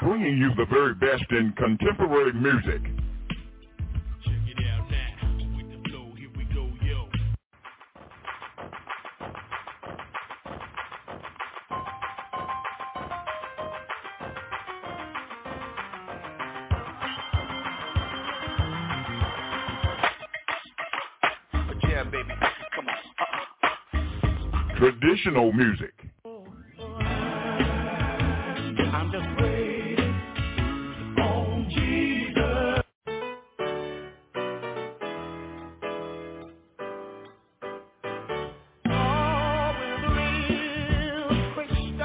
bringing you the very best in contemporary music. Check it out now. With the flow, here we go, yo. Yeah, baby. Come on. Traditional music. I'm just waiting on Jesus. Oh, we're the real Christian.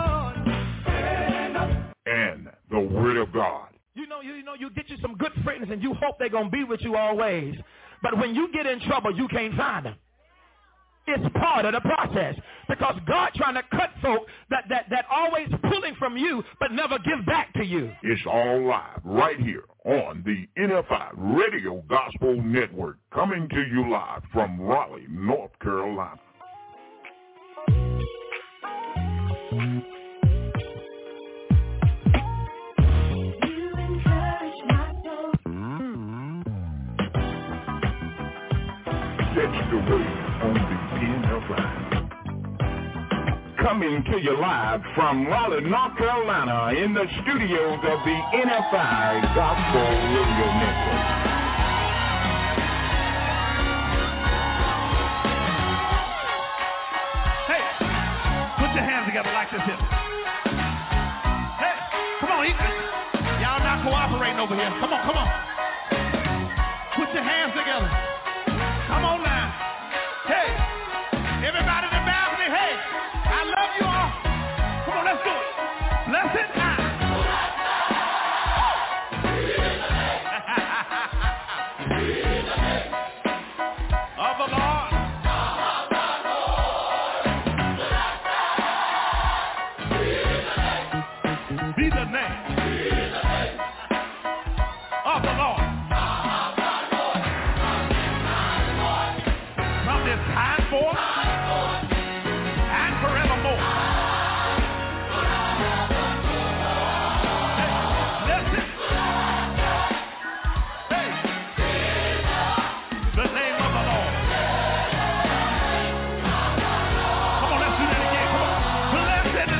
And the Word of God. You get you some good friends and you hope they're going to be with you always. But when you get in trouble, you can't find them. It's part of the process because God trying to cut folk that always pulling from you but never give back to you. It's all live right here on the NFI Radio Gospel Network, coming to you live from Raleigh, North Carolina. Catch the wave on the NFI. Coming to you live from Raleigh, North Carolina, in the studios of the NFI Gospel Radio Network. Hey, put your hands together like this here. Hey, come on, y'all not cooperating over here. Come on. Put your hands together. Come on now. Hey, everybody in the balcony, hey, I love you all. Come on, let's do it. Blessed time. Of the Lord. Be the name. Of the Lord. From this time forth and forevermore. Listen. Hey. The name of the Lord. Come on, let's do that again. Come on. Blessed.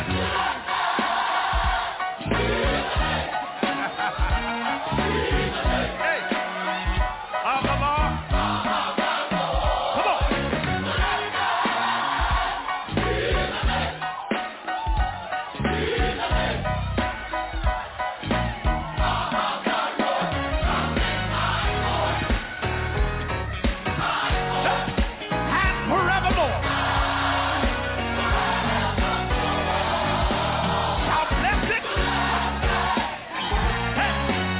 Hey. Of the Lord. Come on. And forevermore. How blessed. Hey.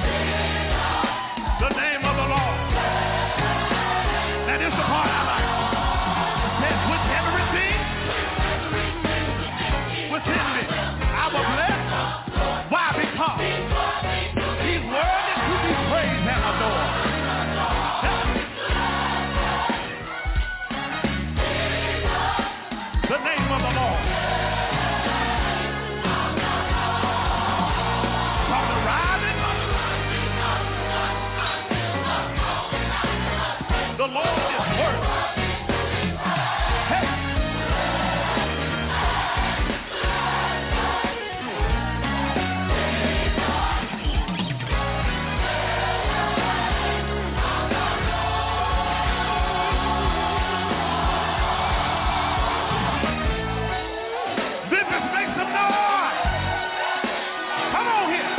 The name of the Lord. That is the part I like. It says, with everything within me, I will bless. Why? Because he's worthy to be praised and adored. The name of the Lord. From the rising, the Lord is worthy. Hey. Business, make some noise. Come on here.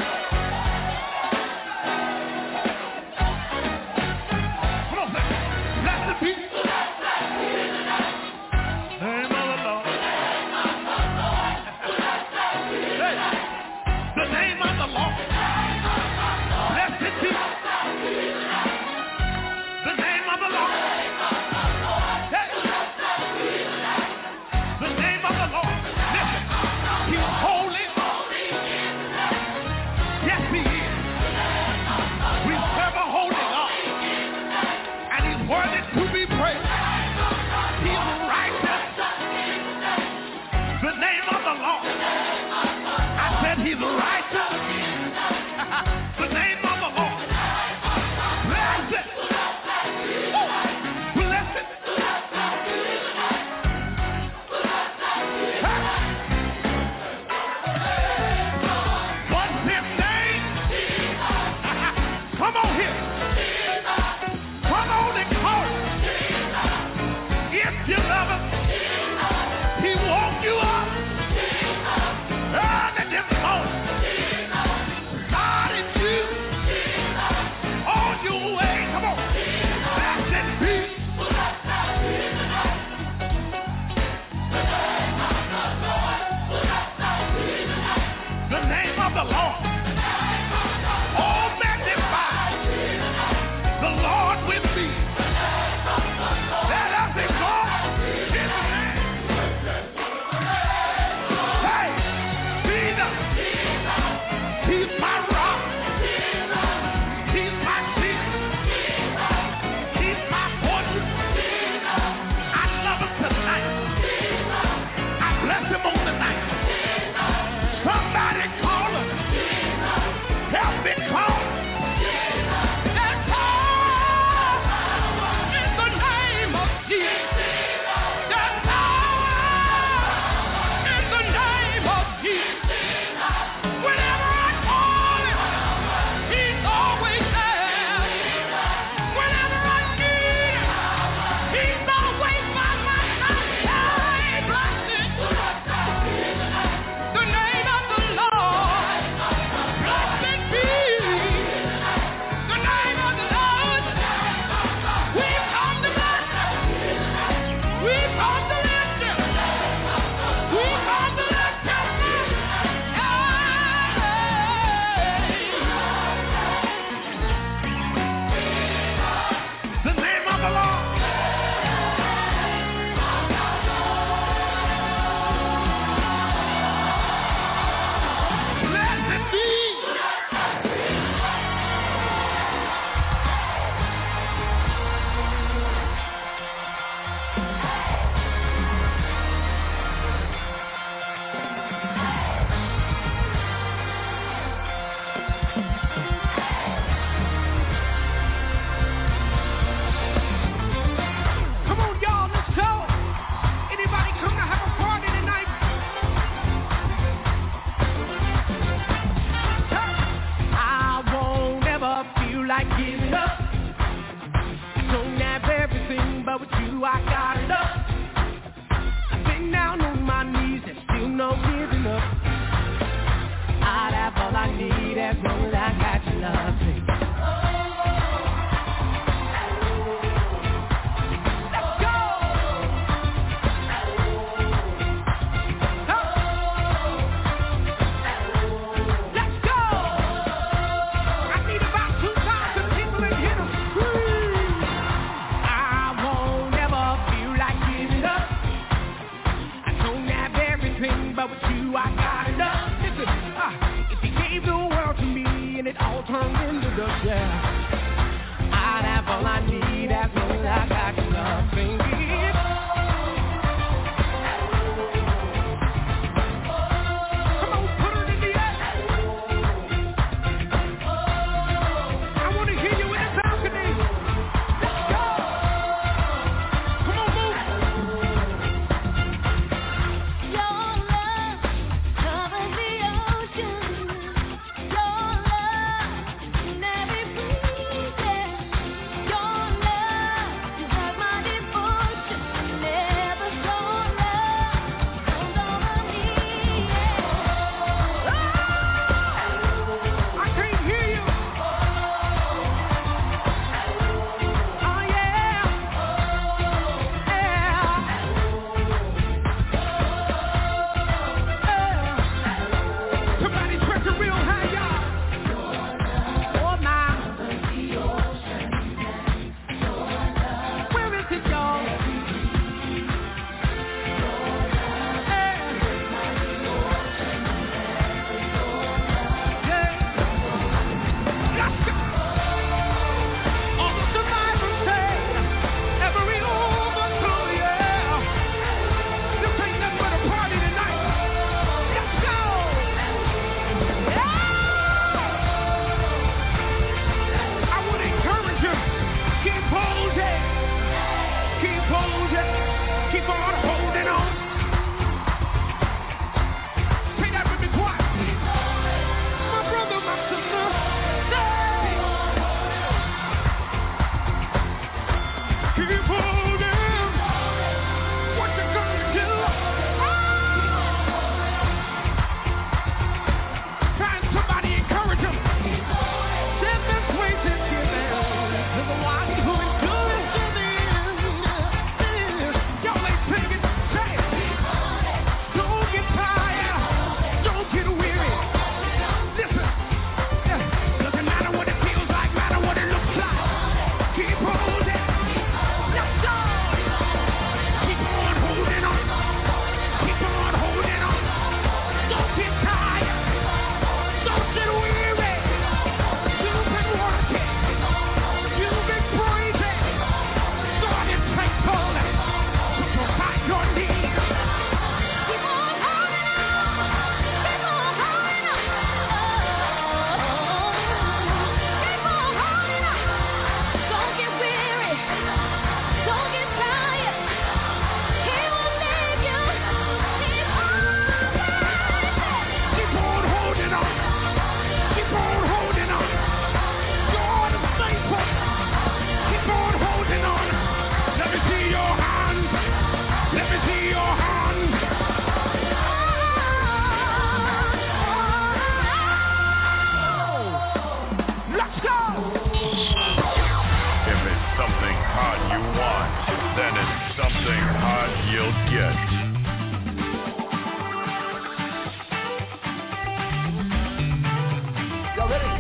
Come on, blessed be. Name of the Lord. Hey, the name of the Lord. Blessed be. The name of the Lord. Hey. The name of the Lord. Listen, he's holy. Yes, he is. We serve a holy God. And he's worthy to be praised. He's righteous. The name of the Lord. I said he's righteous. the name of the Lord. Bless it. Bless it. What's his name? Come on here. Come on and call it. If you love him, he woke you up early this morning. Started you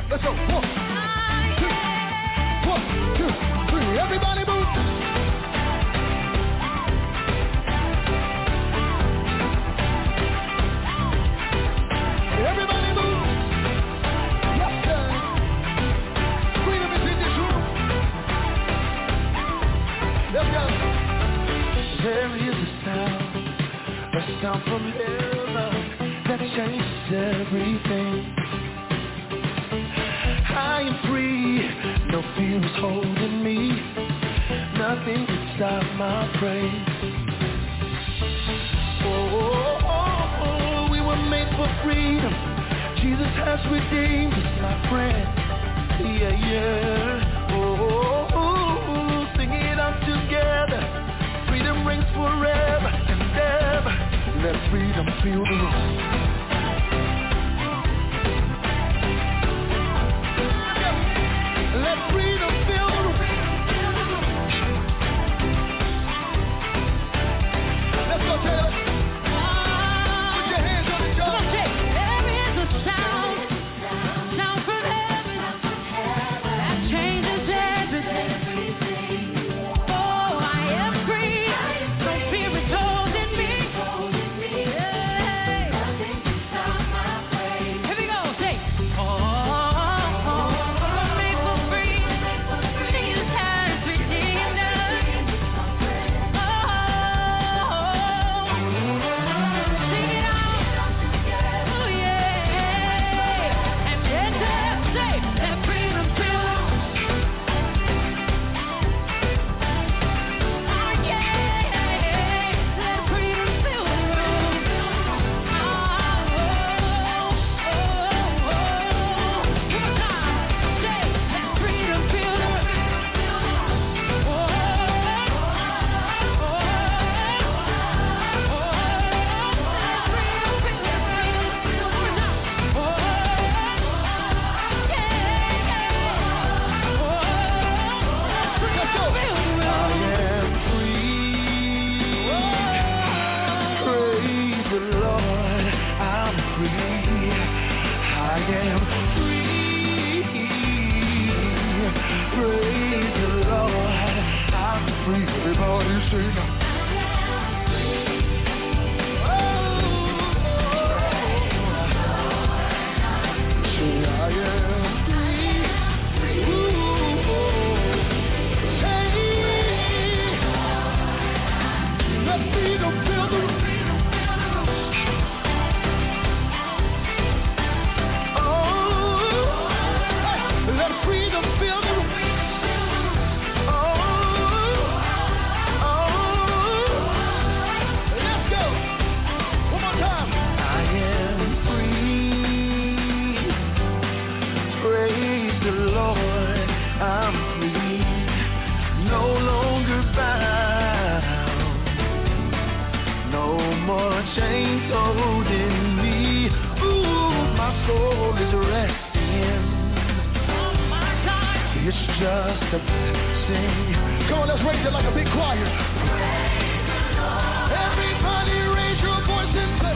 Let's go. 1, 2, 3. Everybody move. Everybody move. Yes, sir. Freedom is in this room. Let's go. There is a sound from heaven that changes everything. I am free, no fear is holding me. Nothing can stop my praise. Oh, we were made for freedom. Jesus has redeemed us, my friend. Yeah. Oh, sing it out together. Freedom rings forever and ever. Let freedom fill the room. Let freedom fill the room. Let's go, Taylor. Put your hands on each other. There is a sound from heaven that changes everything. Oh, I am free. No fear is holding me. Yeah. Here we go. Say, made for free. Jesus has redeemed us. Sing it out. Oh, yeah. And then say, let freedom fill. Oh, yeah. Let freedom fill the room. One more time. Say, let freedom fill the room. Everybody sing. Say I am free. Let freedom fill the room. Let freedom fill the room. Let's go. One more time. I am free. Praise the Lord. I'm free. No longer bound. No more chains holding me. Ooh, my soul is resting. It's just a blessing. Come on, let's raise it like a big choir. Everybody raise your voice and say.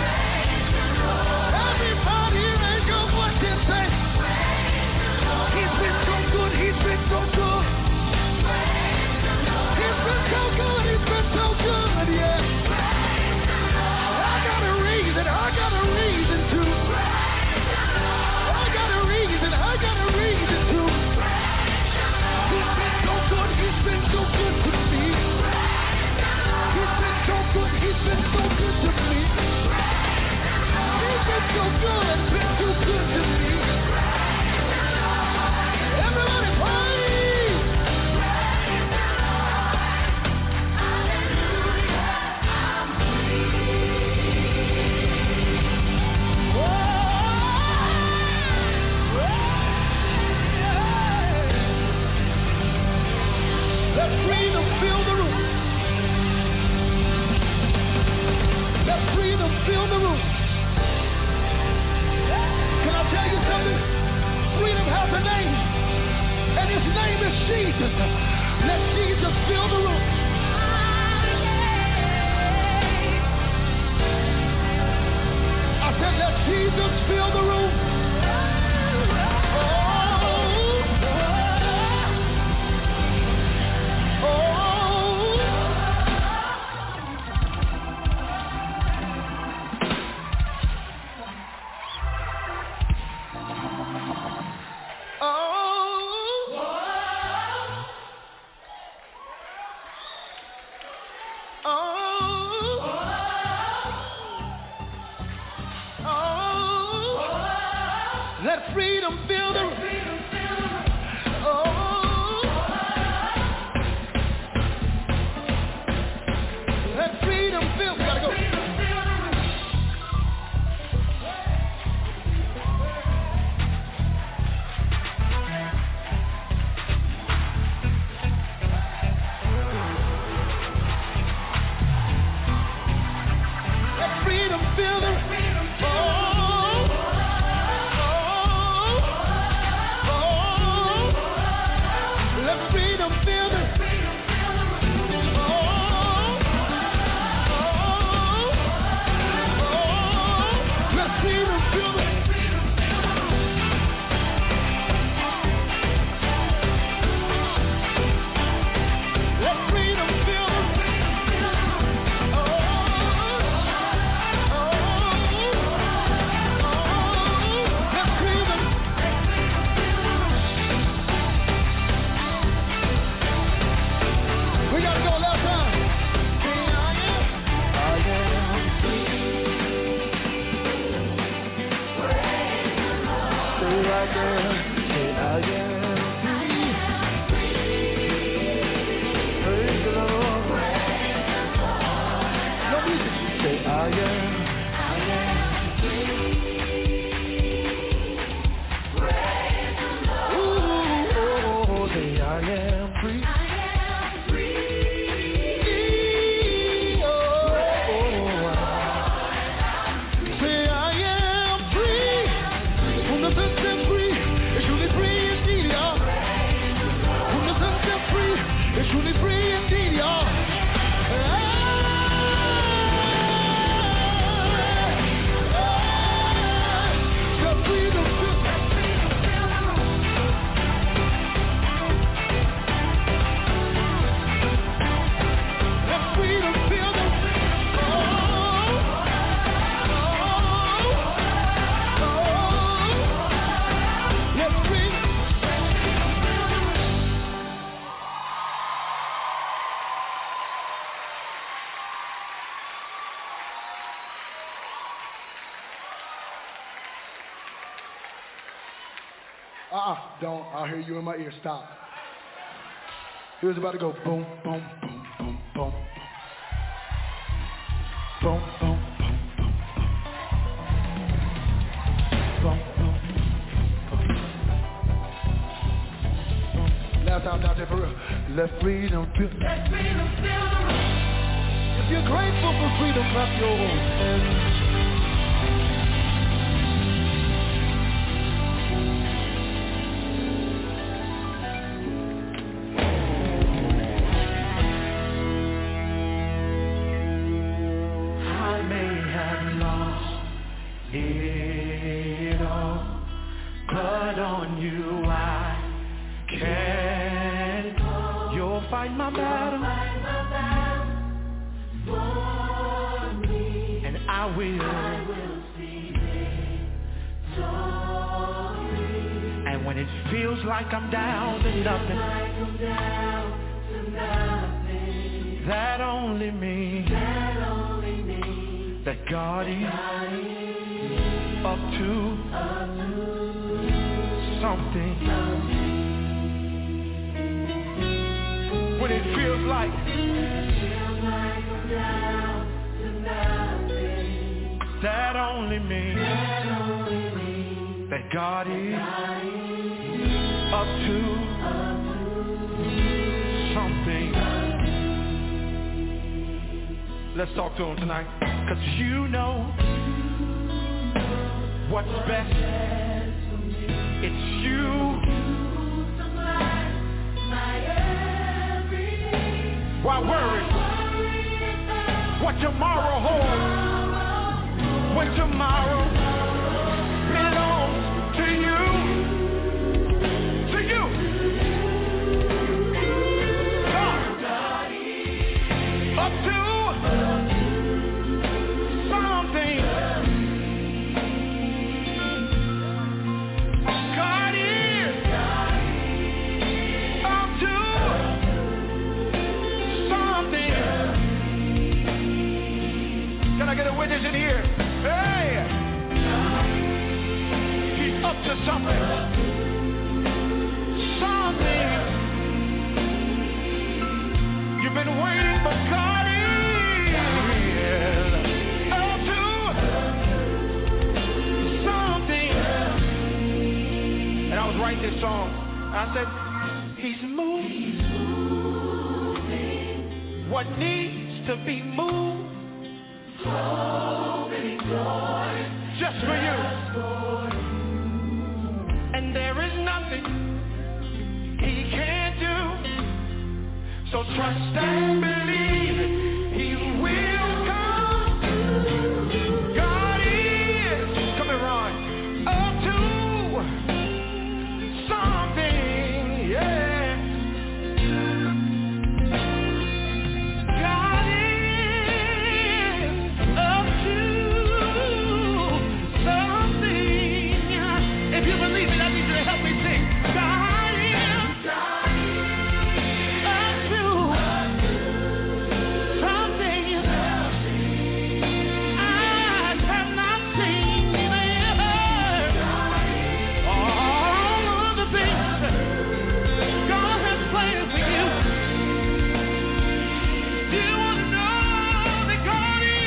Everybody raise your voice and say. He's been so good, he's been so good. He's been so good, he's been so good, yeah. I got a reason to. I got a reason to. He's been so good to me. He's been so good to me. He's been so good, been too good to me. Everybody praise. Let freedom fill the room. Let freedom fill the room. Can I tell you something? Freedom has a name, and his name is Jesus. Let Jesus fill the room. I said, let Jesus fill the room. Oh, Let freedom fill the room. Oh, let freedom fill. We gotta go. Let freedom fill the room. Don't. I'll hear you in my ear. Stop. Here's about to go boom, boom, boom, boom, boom. Boom, boom, boom, boom, boom. Boom, boom, boom. Last time out there for real. Let freedom fill. Let freedom fill the room. If you're grateful for freedom, clap your hands. It all, but on you I can. You'll fight my battle for me, and I will see victory. And when it feels like I'm down to nothing, that only means that God is up to something. When it feels like that only means that God is up to something. Let's talk to him tonight, 'cause you know what's best. It's you. Why worry what tomorrow holds when tomorrow belongs to you? To you. God. Up to something. God is up to something. Can I get a witness in here? Hey! You've been waiting, but God is up to something. And I was writing this song. I said, He's moving what needs to be moved. Just for you. And there is nothing He can't do. So trust and believe He will come. God is, come here, Ron, up to something, yeah. God is up to something. If you believe it, I need you to help me sing. God is up to something. Eyes have not seen, neither heard. All of the things God has planned for you. Do you want to know that God is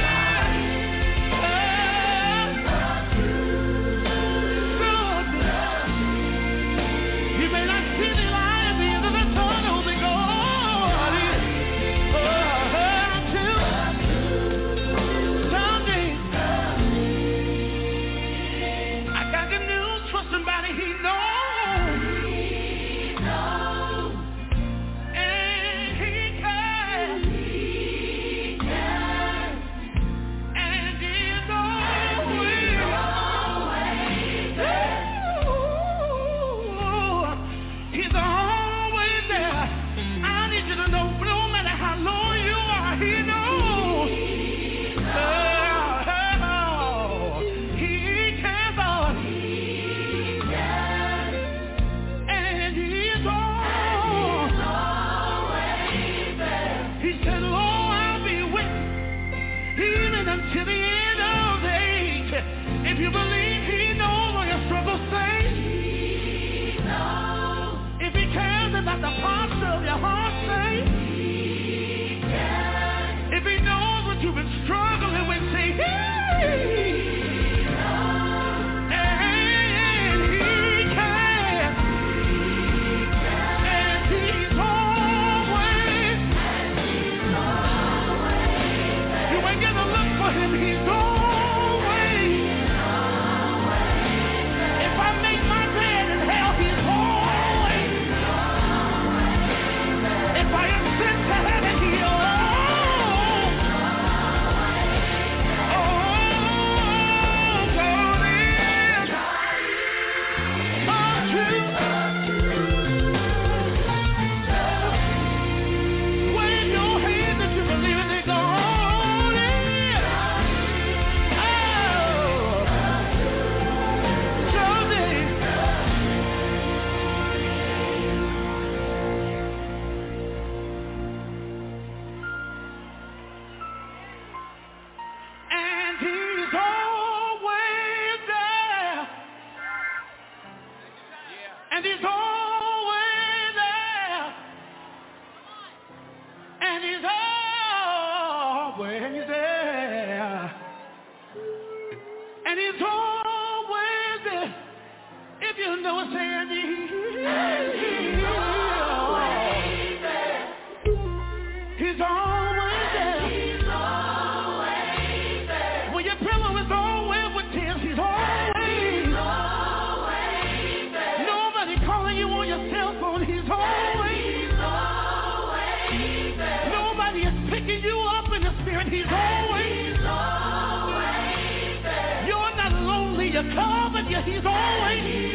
something? You may not see the light at the end of the tunnel, but God is up to something. I got good news for somebody. He knows. And He can. And He's always there. He's always there. I need you to know, no matter how low you are, He knows. He cares on. And He's always there. He said, Lord, I'll be with you even until the end of the age. If you believe He knows all your struggles, say. If He cares about the parts of your heart, say. If He knows what you've been struggling with, say. And He can. And He's always. You ain't gonna look for Him. He's always. If I make my bed in hell, He's always. If I ascend to heaven, He always. And He's always there. And He's always there. And He's always there. And He's always there. If you know it, say and He's always there. He's always there. When your pillow is all wet with tears, He's always. Nobody calling you on your cell phone, He's always. Nobody is picking you up in the spirit, He's always. You're not lonely, you're covered, He's always.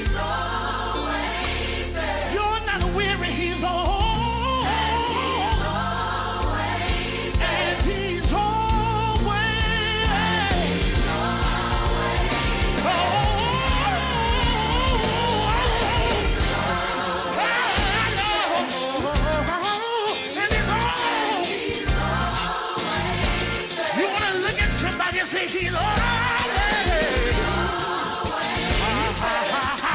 You're not weary, He's always. And He's You want to look at somebody and say, He's always.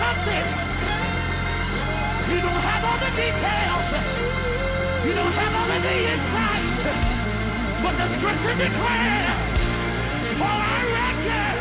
something. You don't have all the details. You don't have all of the insight. But the scripture declares, for I reckon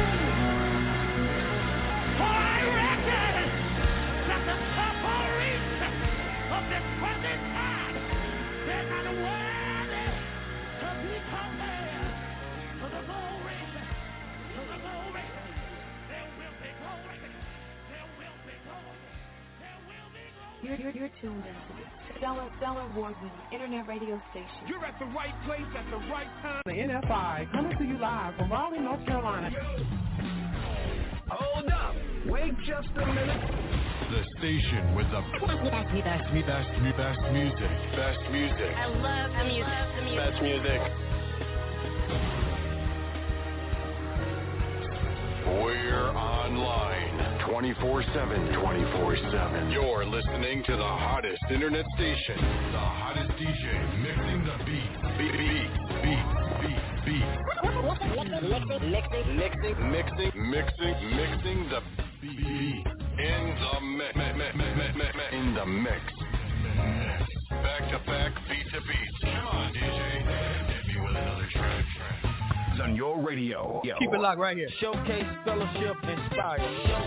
that the sufferings of this present time, they're not worthy to be compared to the glory. To the glory. There will be glory. There will be glory. There will be glory. You're tuned into the Stellar Award-winning internet radio station. You're at the right place at the right time. The NFI coming to you live from Raleigh, North Carolina. Hold up. Wait just a minute. The station with the best music. Best music. I love the music. Best music. We're online 24/7. You're listening to the hottest internet station. The hottest DJ mixing the beats. Mixing the beat in the mix. Back to back, beat to beat. Come on, DJ, hit me with another track. On your radio. Keep it locked right here. Showcase, fellowship, inspire.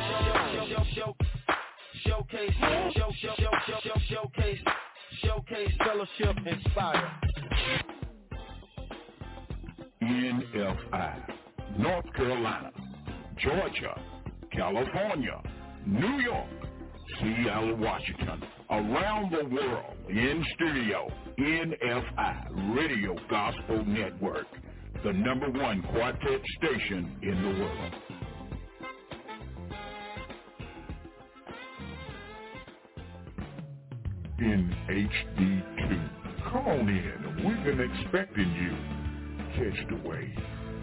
Showcase, fellowship, inspire. NFI, North Carolina, Georgia, California, New York, Seattle, Washington, around the world, in studio, NFI Radio Gospel Network, the #1 quartet station in the world. In HD2, come on in, we've been expecting you. Catch the wave.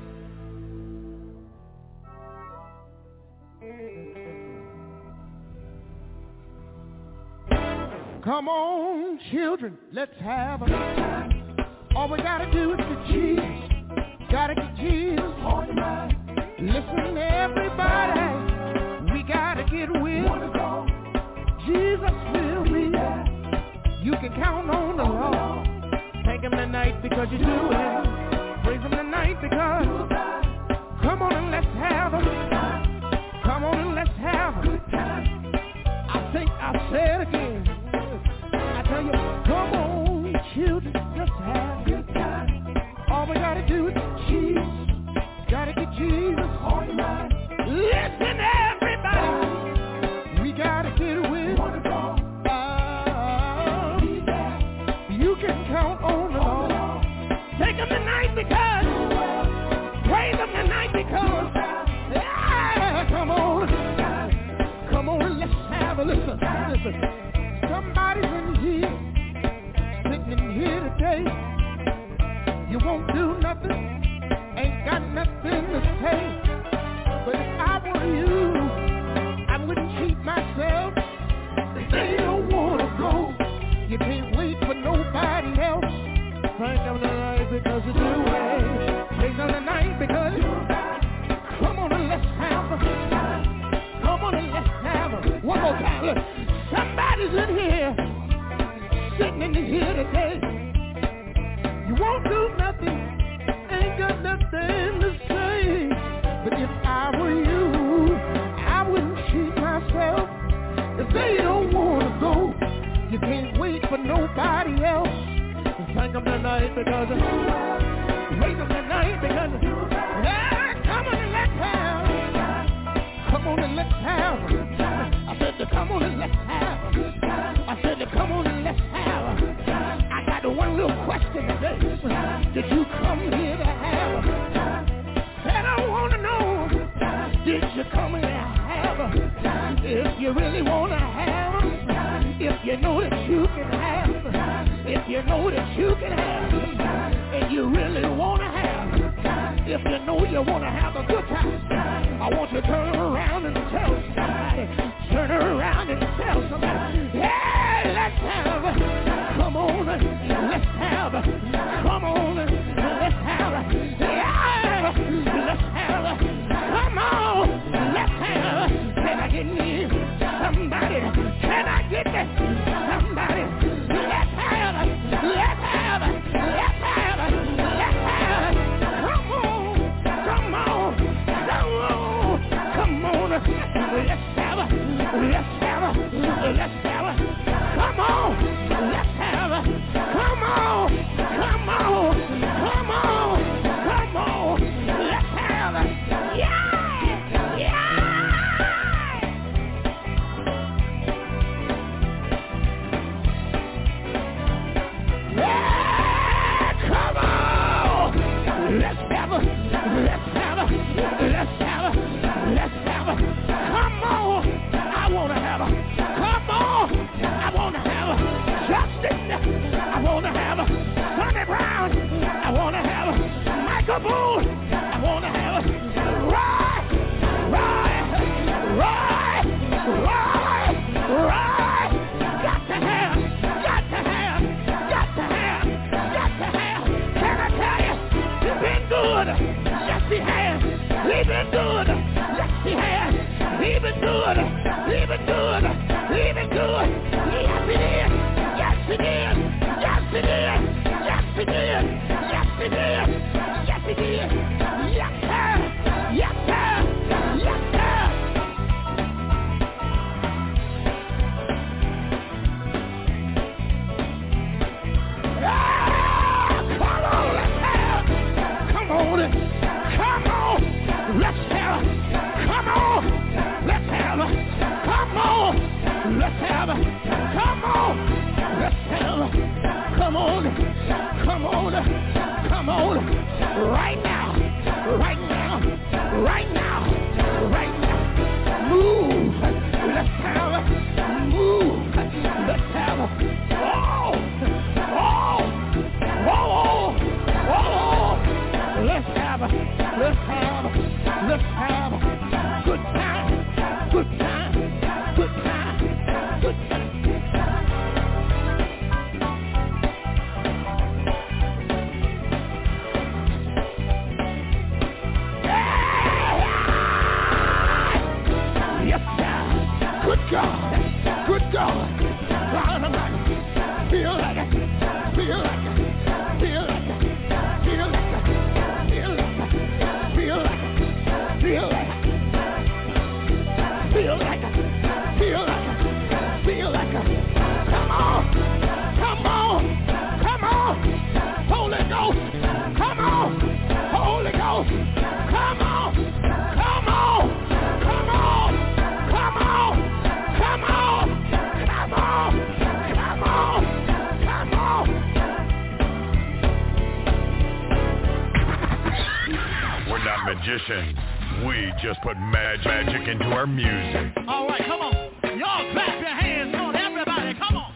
Come on, children, let's have a good time. All we gotta do is get Jesus. Gotta get Jesus on your mind. Listen, everybody, we gotta get with Jesus will be there. You can count on the Lord. Thank Him tonight because you do it. Praise Him tonight because come on and let's have a good time. Come on and let's have a good time. I think I'll say it again. I tell you, come on, children, let's have a good time. All we gotta do is Jesus. Gotta get Jesus on your mind. Listen, everybody, we gotta get with. You can count on the Lord. Take Him tonight because praise Him tonight because come on, let's have a listen. Somebody's in here, sitting in here today. You won't do nothing, ain't got nothing to say. But if I were you, I wouldn't cheat myself. They don't wanna go. You can't wait for nobody else. Thank Him tonight because you do it. Praise Him tonight because you do it. Come on and let's have a good time. Come on and let's have a good time. One more time. Look. Somebody's in here, sitting in here today. You won't do nothing, ain't got nothing to say. But if I were you, I wouldn't cheat myself. If they don't wanna go, you can't wait for nobody else. Thank Him tonight because praise Him tonight because come on and let's have. Come on and let's have. I said to come on and let's have. I said to come on and let's have. I got one little question today. Did you come here to have? Said I want to know. Did you come here to have? If you really want to have, if you know that you can have, if you know that you can have, and you really want to have, if you know you want to have a good time, I want you to turn around and tell somebody, turn around and tell somebody, hey, let's have, come on, let's have, come on, let's have, yeah, let's have, come on, let's have, can I get me? Let's have it. Let's have it. Let's have it. Come on. Let's have it. Come on. Come on. Come on. Come on. Let's have it. Yeah. Yeah. Yeah. Come on. Let's have it. Let's have it. Let's have it. Let's have it. Come on. I want to have it. Come on. I want to have it. Justin. I want to have it. Sonny Brown. I want to have it. Michael Boone. I want to have it. Roy. Got to have. Got to have. Got to have. Got to have. Can I tell you? He's been good. Yes, he has. He's been good. Yes, he has. He's been good. He's been good. He's been good. Yes, he did. Yes, he did. Yes, he did. Yes, he did. Yes, he did. Yes, he did. Yes, sir. Yes, sir. Yes, sir. Come on, let's have. Come on. Come on. Let's have. Come on. Let's have. Come on. Let's have. Come on. Let's have. Come on. Come on. Come on. Right now. Right now. Right now. Right now. Move. Let's have. Move. Let's have. Oh. Oh. Oh. Oh. Let's have. Let's have. Let's have. Good time. Good time. Good time. Good time. Yes, sir. Good God. Good God. God Almighty. Feel like it. Feel like it. Feel like it. Feel like it. Feel like it. Feel like it. Feel like it. Feel like it. Feel like it. Feel like it. Come on. Come on. Come on. Holy Ghost. Come on. Holy Ghost. Come on. Come on. Come on. Come on. Come on. Come on. Come on. Come on. We're not magicians. We just put magic into our music. All right, come on. Y'all clap your hands on everybody. Come on.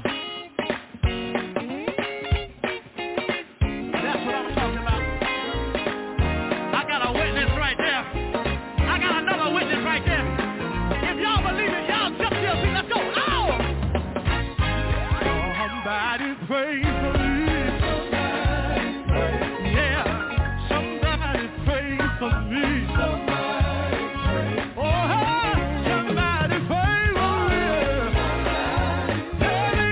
That's what I'm talking about. I got a witness right there. I got another witness right there. If y'all believe it, y'all jump to your feet. Let's go. Oh! Somebody pray for me. Yeah. Somebody pray for me. Oh, somebody pray for me.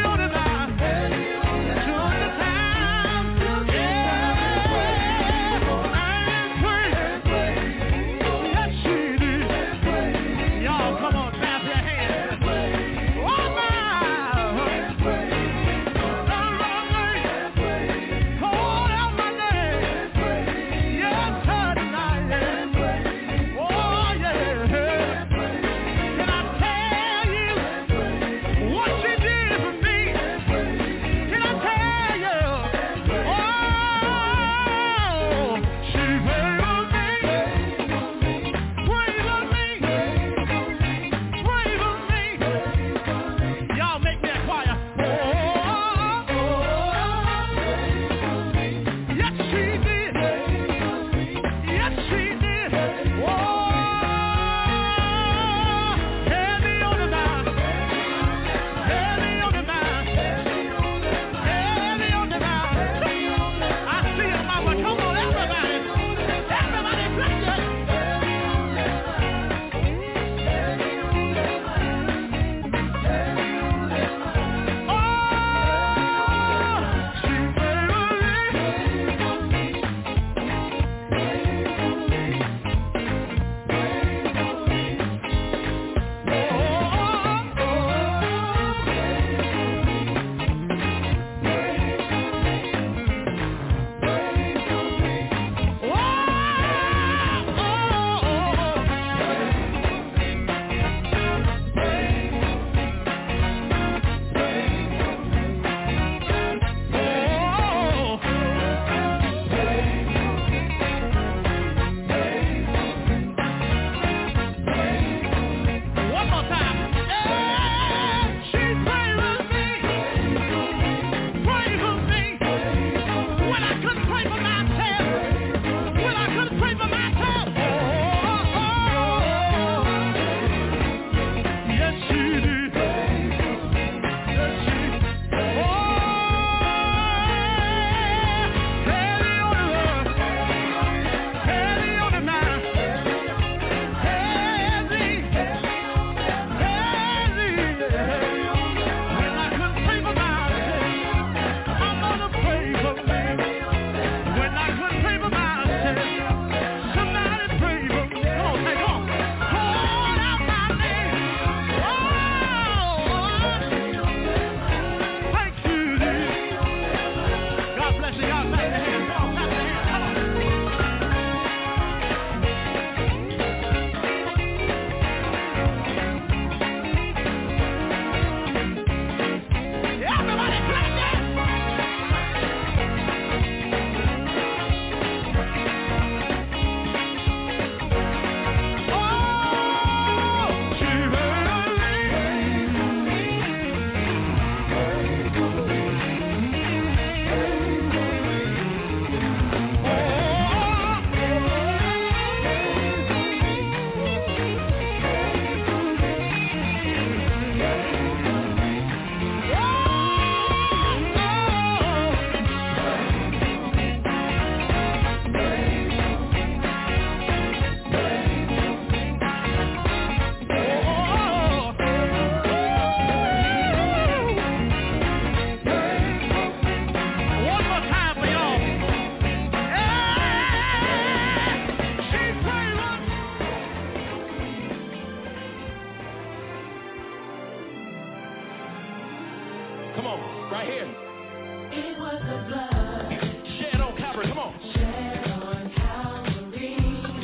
Come on, right here. It was the blood Shed on Calvary. Come on. shed on Calvary.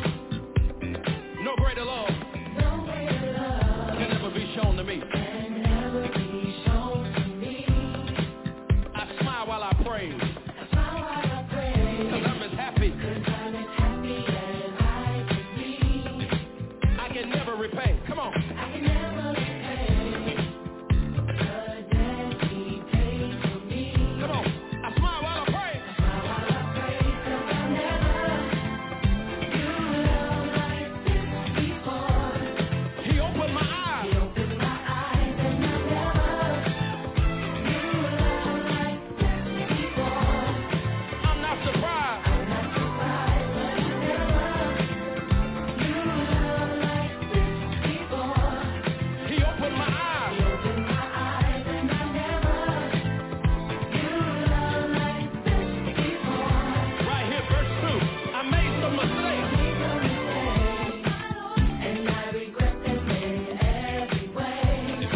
No greater love No greater love can ever be shown to me. can ever be shown to me. I smile while I praise. I smile while I pray. Cause I'm as happy. 'Cause I'm as happy as I can be. I can never repay. Come on. I can never repay the debt he paid for me. Come on. I smile while I pray. I smile while I pray 'cause I never knew love like this before. He opened my He eyes. opened my eyes and I never knew love like this before. I'm not surprised. I'm not surprised, but I never knew love like this before. He opened my eyes. He opened my eyes and I never knew love like this before. Right here, verse 2. I made some mistakes. Made no mistake, and I regret them in every way.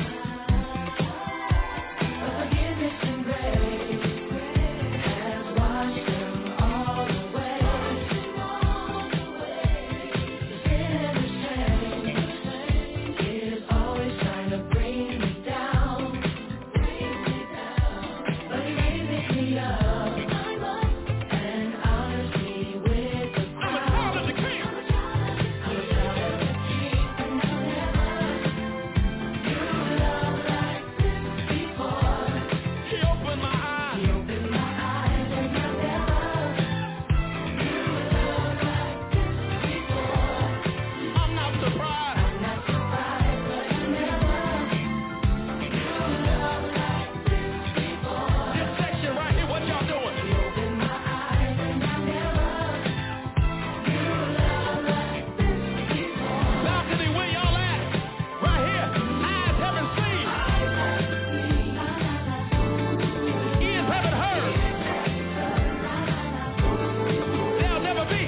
But forgiveness and grace has washed them all away. The sin and the shame is always trying to bring me down. But he raises me up and honors me with the I'm a crown. child of the King. I'm a child of the King, and I never knew love like this before. He opened my He eyes. opened my eyes, and I never knew love like this before. I'm not surprised. I'm not surprised, but I never knew love like this before. This section right here, what y'all doing? He opened my eyes, and I never knew love like this before. Balcony, where y'all at? Right here. Eyes haven't seen. Ears haven't heard. There'll never be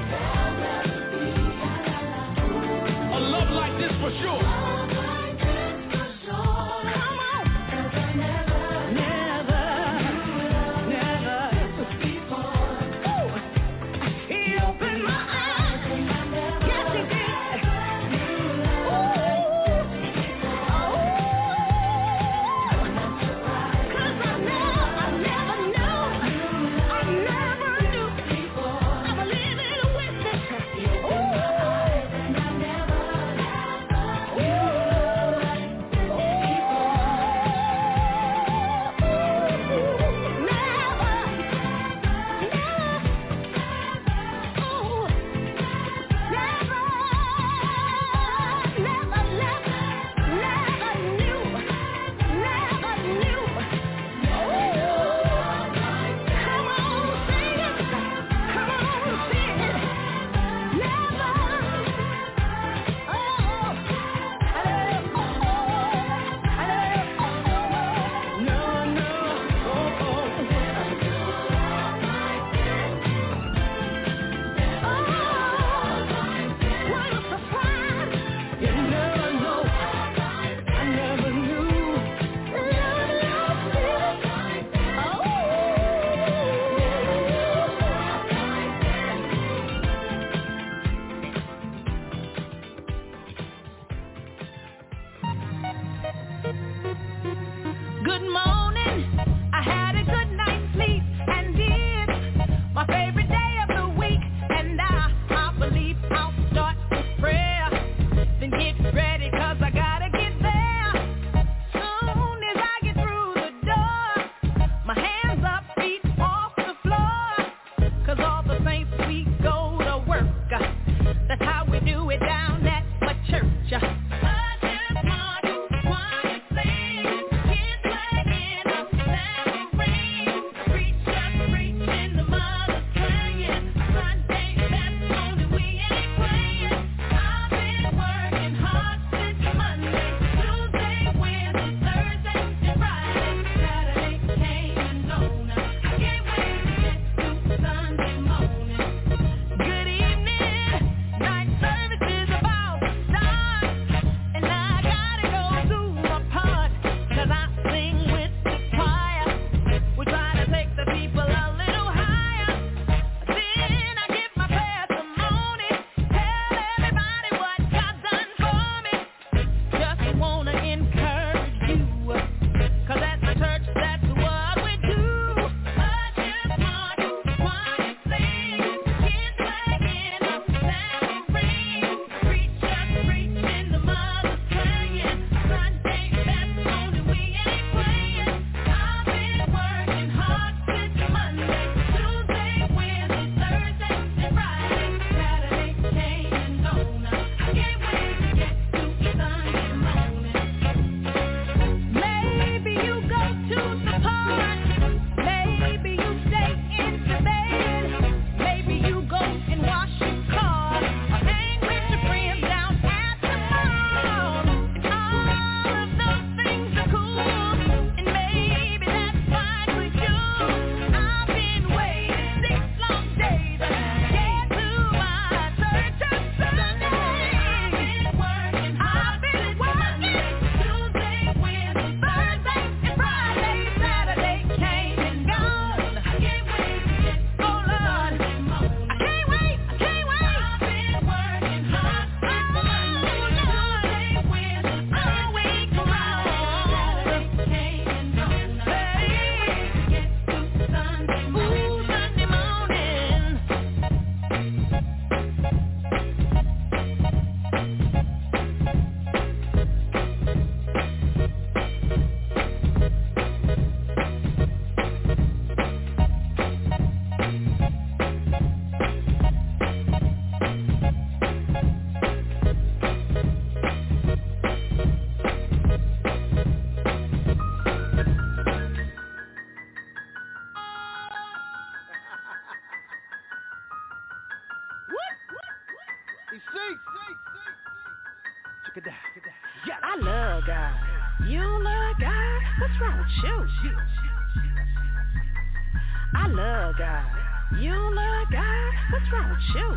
a love like this for sure. Check it out. Yeah. I love God. You love God? What's wrong with you? I love God. You love God? What's wrong with you?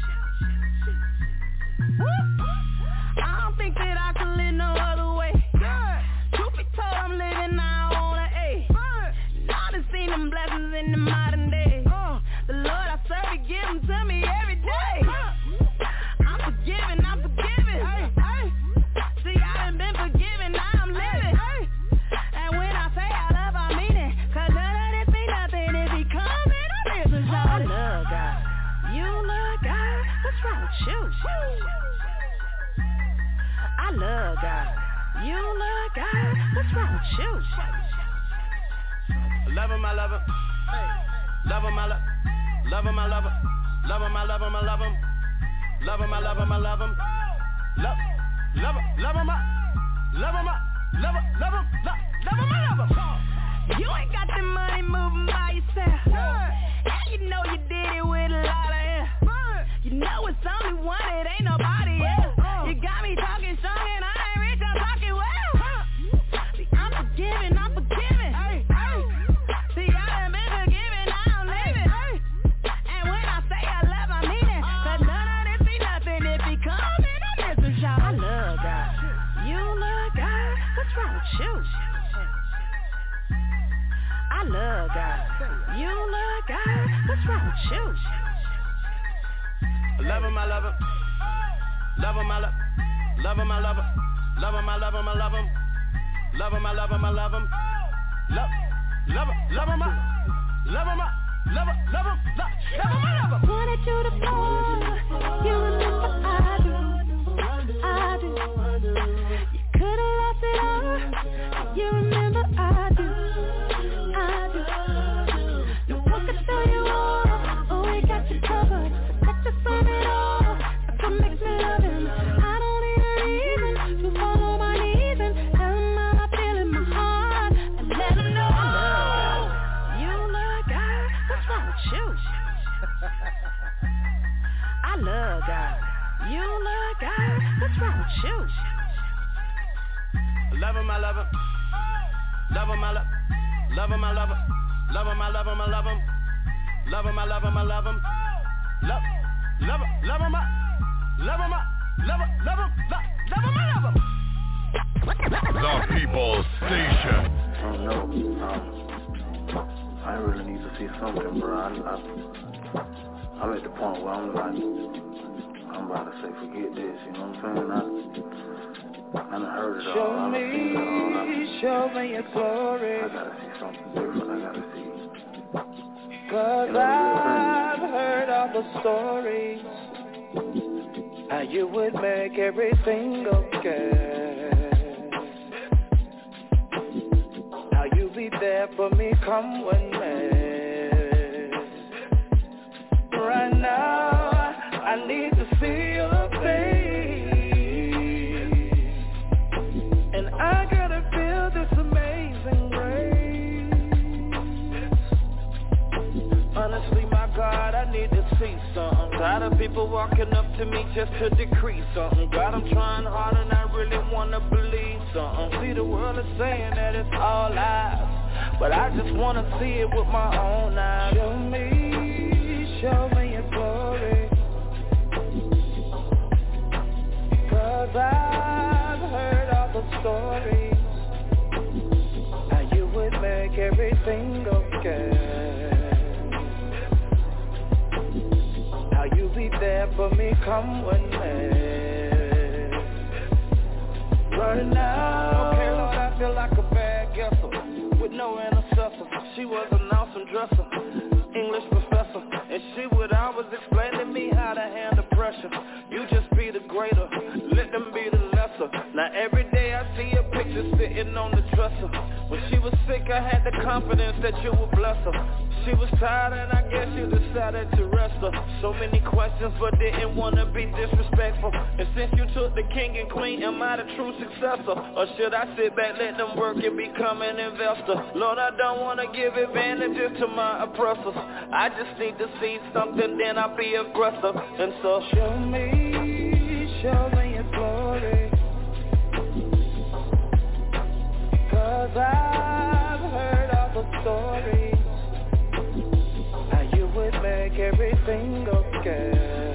I don't think that I can live no other way. Truth be told, I'm living now on an A. Now I've seen them blessings in the modern day. The Lord I serve, He give them to me every day. I'm forgiven. See, I done been forgiven, now I'm living. And when I say I love, I mean it. Cause none of this ain't nothing if He coming on this and I love God. You love God? What's wrong with you? I love God. You love God? What's wrong with you? Love him, I love him. Love him, I love him. Love him, I love him. Love him, I love him, I love him. Love him, I love him, I love him. Love him, I love him, love him, love him, love him, I love him. You ain't got the money moving by yourself. And you know you did it with a lot of air. You know it's only one, it ain't nobody else. You got me talking strong and I ain't rich, I'm talking well. See, I'm forgiving. See, I done been forgiven, now I'm living. And when I say I love, I mean it. Cause none of this be nothing if He coming on this and shout. I love God. You love God? What's wrong with you? I love God. You love God? What's wrong with you? Love him, I love him. Love him, I love him. Love him, I love him. Love him, I love him, I love him. Love him, I love him, I love him. Love him, I love him, I love him. Wanted you to fall. You remember I do. You could've lost it all. You remember I do. No one can tell you all. Oh, we got you covered. Let you find it all. That's what makes me love Him. I don't need a reason to fall on my knees and tell Him how I feel in my heart and let Him know. You love God. What's wrong with you? I love God. You love God. What's wrong with you? Love him, I love him. Love him, I love him. Love him, I love him. Love him, I love him, I love him. Love him, I love him, I love him. Love him, I love him, love him, I love him. The People's Station. I don't know. I really need to see something, bro. I'm at the point where I'm about to say, forget this, you know what I'm saying? I done heard it all. Show me your glory. I gotta see something different. I gotta see. Cause I've heard all the stories, how you would make everything okay, how you be there for me come when May. Right now I need to see your face, and I gotta feel this amazing grace. Honestly, my God, I need to see something. Tired of people walking up to me just to decrease something. God, I'm trying hard and I really wanna believe something. See, the world is saying that it's all lies, but I just wanna see it with my own eyes. Show me your glory. Cause I've heard all the stories, how you would make everything okay, how you be there for me come when May. Running out. Okay, Lord, I feel like a bad guesser with no intercessor. She was an awesome dresser, English professor, and she would always explain to me how to handle pressure. You just be the greater, let them be the lesser. Now every day I see a picture sitting on the dresser. When she was sick I had the confidence that you would bless her. She was tired and I guess you decided to rest her. So many questions but didn't want to be disrespectful. And since you took the king and queen, am I the true successor? Or should I sit back, let them work and become an investor? Lord, I don't want to give advantages to my oppressors. I just need to see something, then I'll be aggressive. And so show me show me your glory. 'Cause I've heard all the stories, how you would make everything okay.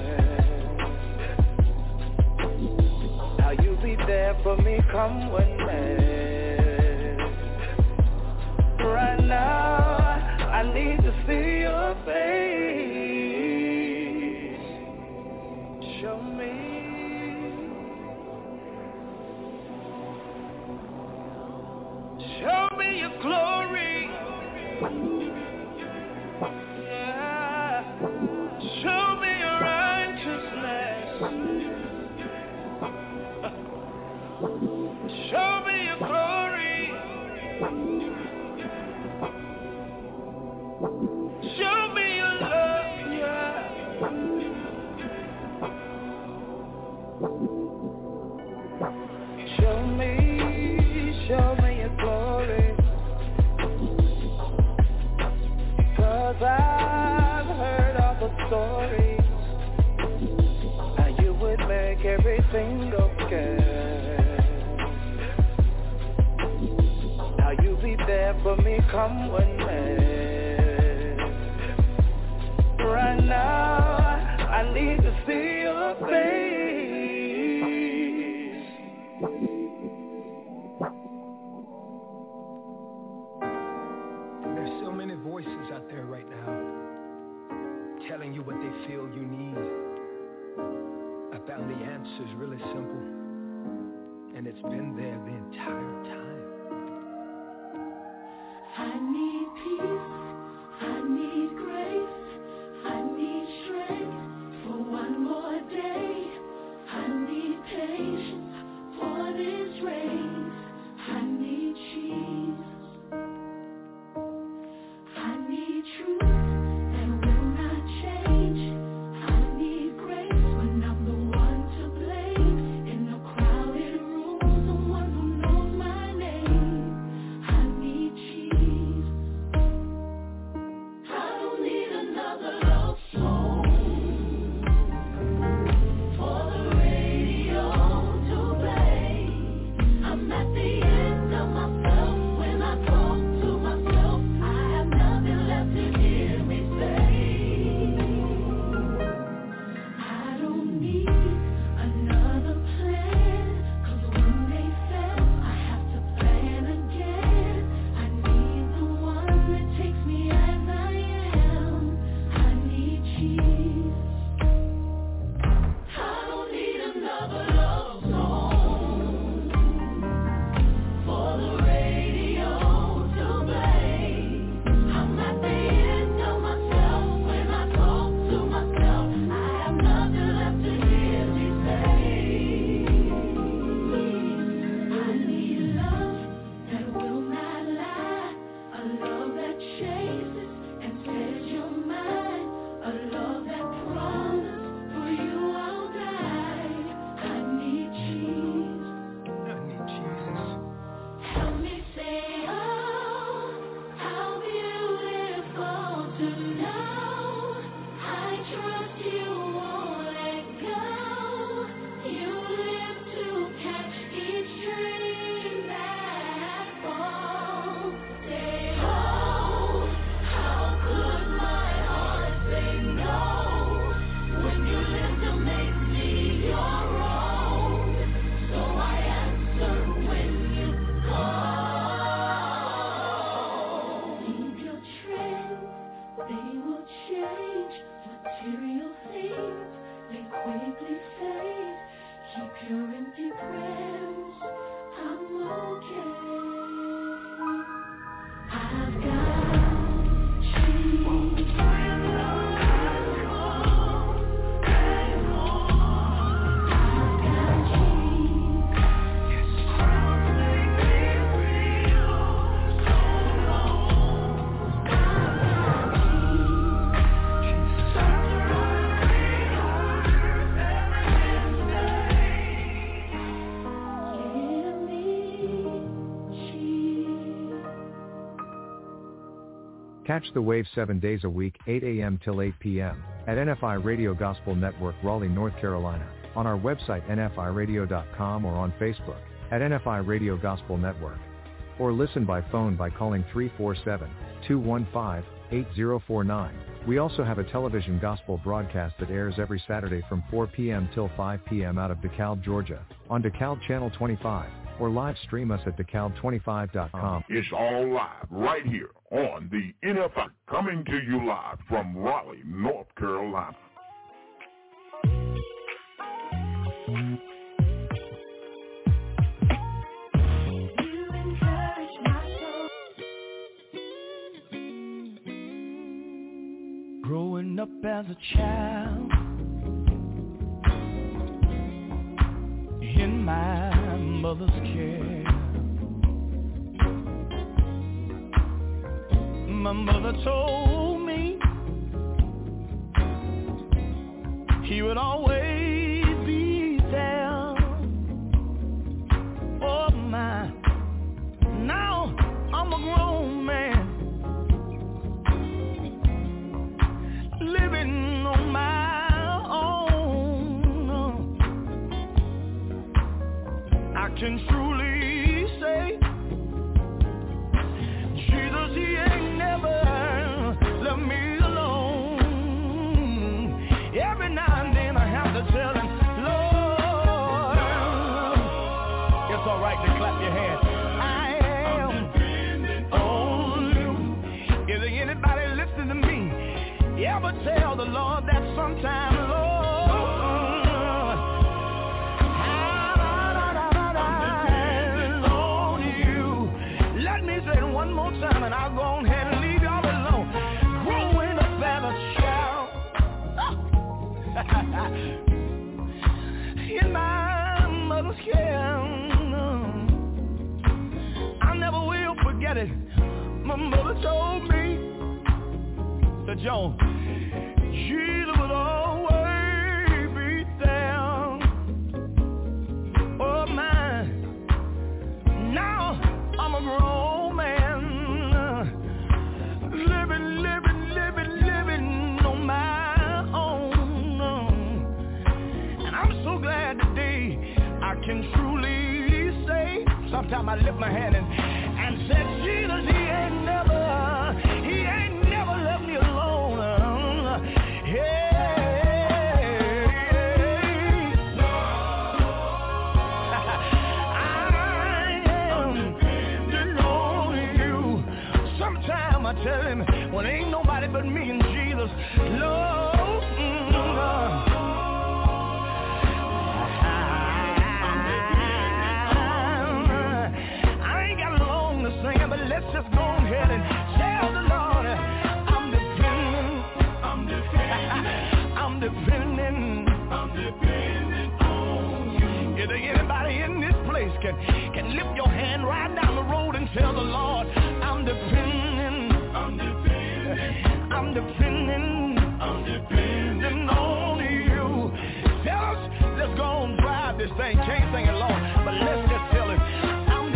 How you be there for me, come when May. Right now, I need to see your face. Show me. Show me your glory. Yeah. Show me your righteousness. Show me your glory. Show me your love, yeah. Show me your glory. 'Cause I've heard all the stories, how you would make everything okay. How you be there for me, come when May. Right now, I need to see your face. There's so many voices out there right now telling you what they feel you need. I found the answer's really simple, and it's been there the entire time. I need peace, I need grace, I need strength for one more day. I need patience for this race. I need Jesus. I need truth that will not change. I need grace when I'm the one to blame. In a crowded room, someone who knows my name. I need Jesus. I don't need another love song for the radio to play. I'm at the end of myself when I talk to myself. I have nothing left to hear me say. I don't need another plan, 'cause when they fail, I have to plan again. I need the one that takes me as I am. I need Jesus. I don't need another love song for the radio to play. I'm at the end of myself when I talk to myself. I have nothing left to hear me say. I need love that will not lie, a love that chases and says you're mine, a love that promises for you I'll die. I need Jesus. I need Jesus. Help me say, oh, how beautiful to know I trust you, won't let go. You live to catch each dream that falls. Say, oh, how could my heart say no when you live to make me your own? So I answer when you call. Leave your trends, they will change. Material things, they quickly fade. Keep your empty prayers, I'm okay. I've got Jesus. Catch the wave 7 days a week, 8 a.m. till 8 p.m. at NFI Radio Gospel Network, Raleigh, North Carolina. on our website nfiradio.com or on Facebook at NFI Radio Gospel Network. Or listen by phone by calling 347-215-8049. We also have a television gospel broadcast that airs every Saturday from 4 p.m. till 5 p.m. out of DeKalb, Georgia, on DeKalb Channel 25, or live stream us at DeKalb25.com. It's all live right here on the NFI, coming to you live from Raleigh, North Carolina. Growing up as a child in my mother's care, my mother told me he would always be there. Oh my, now I'm a grown man, living on my own. I can truly say, Jesus, he ain't never left me alone. Every now and then I have to tell him, Lord, it's all right to clap your hands. I am dependent on you. Is there anybody listening to me? You ever tell the Lord that sometime, Lord, I'm on you. Let me say it one more time and I'll go on ahead and leave y'all alone. Growing up as a child in my mother's care, I never will forget it. My mother told me that Joan, Jesus would always be there. Oh my, now I'm a grown man, living on my own. And I'm so glad today I can truly say, sometimes I lift my hand and say, Jesus, he ain't never left me alone. I tell him, well, ain't nobody but me and Jesus, Lord. I ain't got long to sing, but let's just go ahead and tell the Lord, I'm depending on you. Is there anybody in this place can lift your hand right down the road and tell the Lord, I'm depending on you. Tell us, let's go and drive this thing. Can't sing it long, but let's just tell it. I'm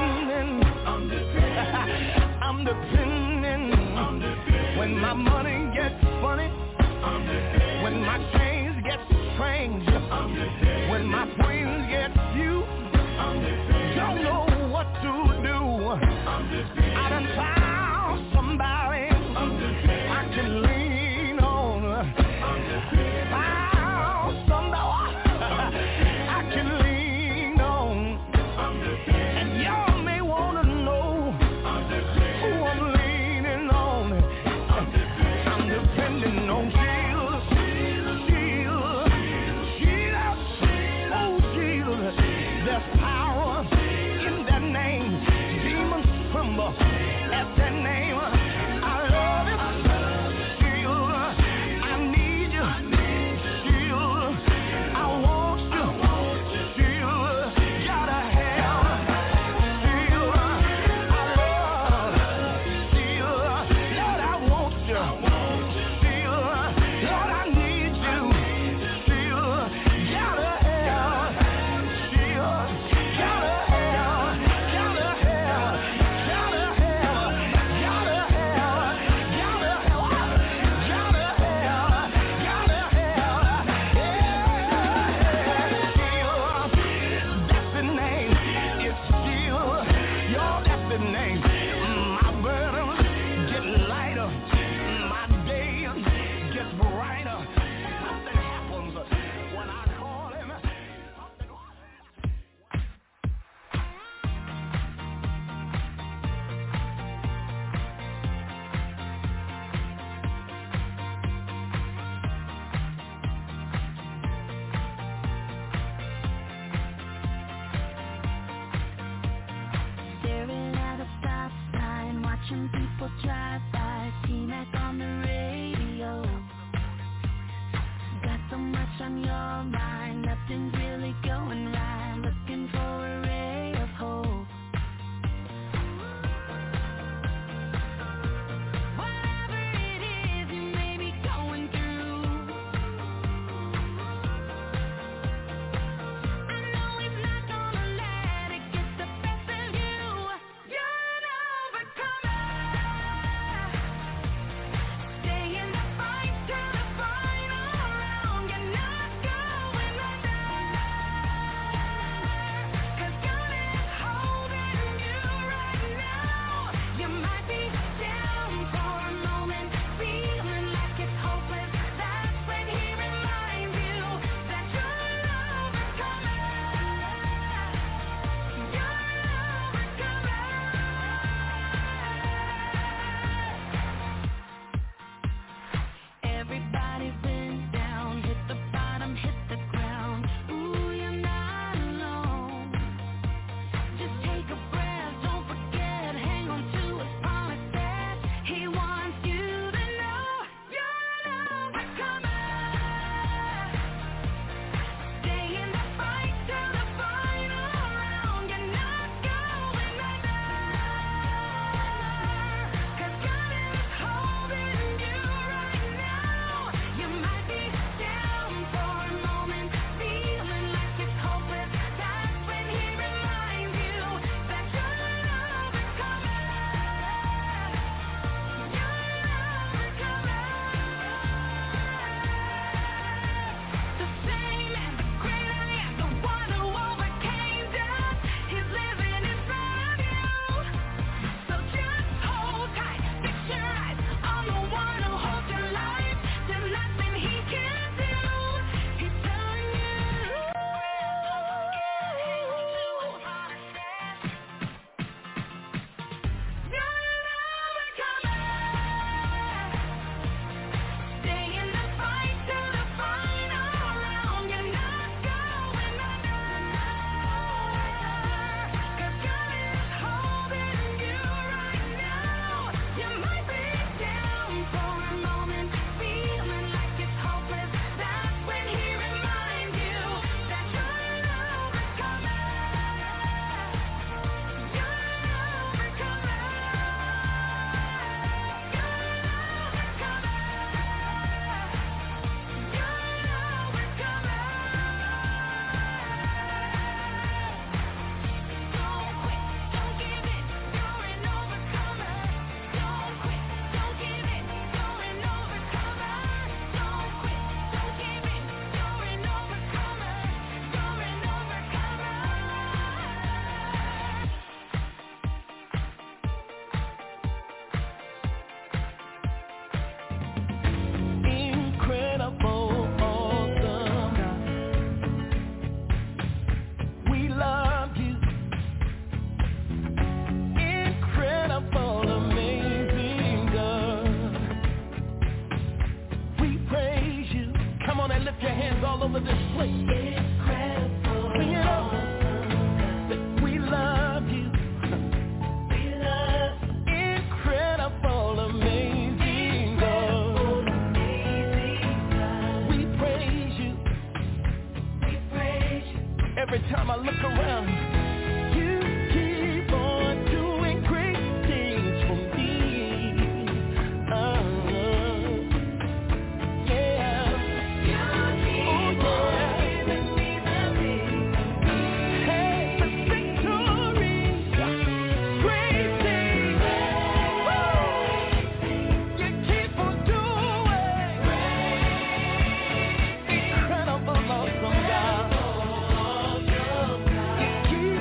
depending. When my money gets funny, when my chains get strange, when my friends get few, don't know what to do. I done found somebody I can lean on. Found somebody I can lean When people drive by, T-Mac on the radio. Got so much on your mind, nothing's really going right. Looking for a ray of hope. Whatever it is you may be going through, I know He's not gonna let it get the best of you. You're an overcomer. Stay in the fight to the final round. You're not going under. 'Cause God is holding you right now. You might be down for a moment, feeling like it's hopeless. That's when He reminds you that you're an overcomer. You're an overcomer. Everybody's been down, hit the bottom, hit the ground. Ooh, you're not alone. Just take a breath, don't forget, hang on to His promises. He wants you to know you're an overcomer. Stay in the fight to the final round. You're not going under. 'Cause God is holding you right now. You might be down for a moment, feeling like it's hopeless. That's when He reminds you that you're an overcomer. You're an overcomer. The same and great I am, the one who overcame death, He's living inside of you. So just hold tight, fix your eyes on the one who holds your life. There's nothing He can't do. He's telling you, you're an overcomer. Stay in the fight to the final round. You're not going under. 'Cause God is holding you right now. You might be down for a moment, feeling like it's hopeless. That's when He reminds you that you're an overcomer. You're an overcomer. You're an overcomer. You're an overcomer. Don't quit, don't give in, you're an overcomer. Don't quit, don't give in, you're an overcomer. Don't quit, don't give in, you're an overcomer. You're an overcomer. Incredible, awesome God. We love you. Incredible, amazing God. We praise you. Come on and lift your hands all over this place. Incredible, sing it up. We love you. We love incredible, amazing God. We praise you. We praise you. Every time I look around, you keep on doing great things for me. Yeah. Hey, the victory, great things. You keep on doing incredible, awesome God. You keep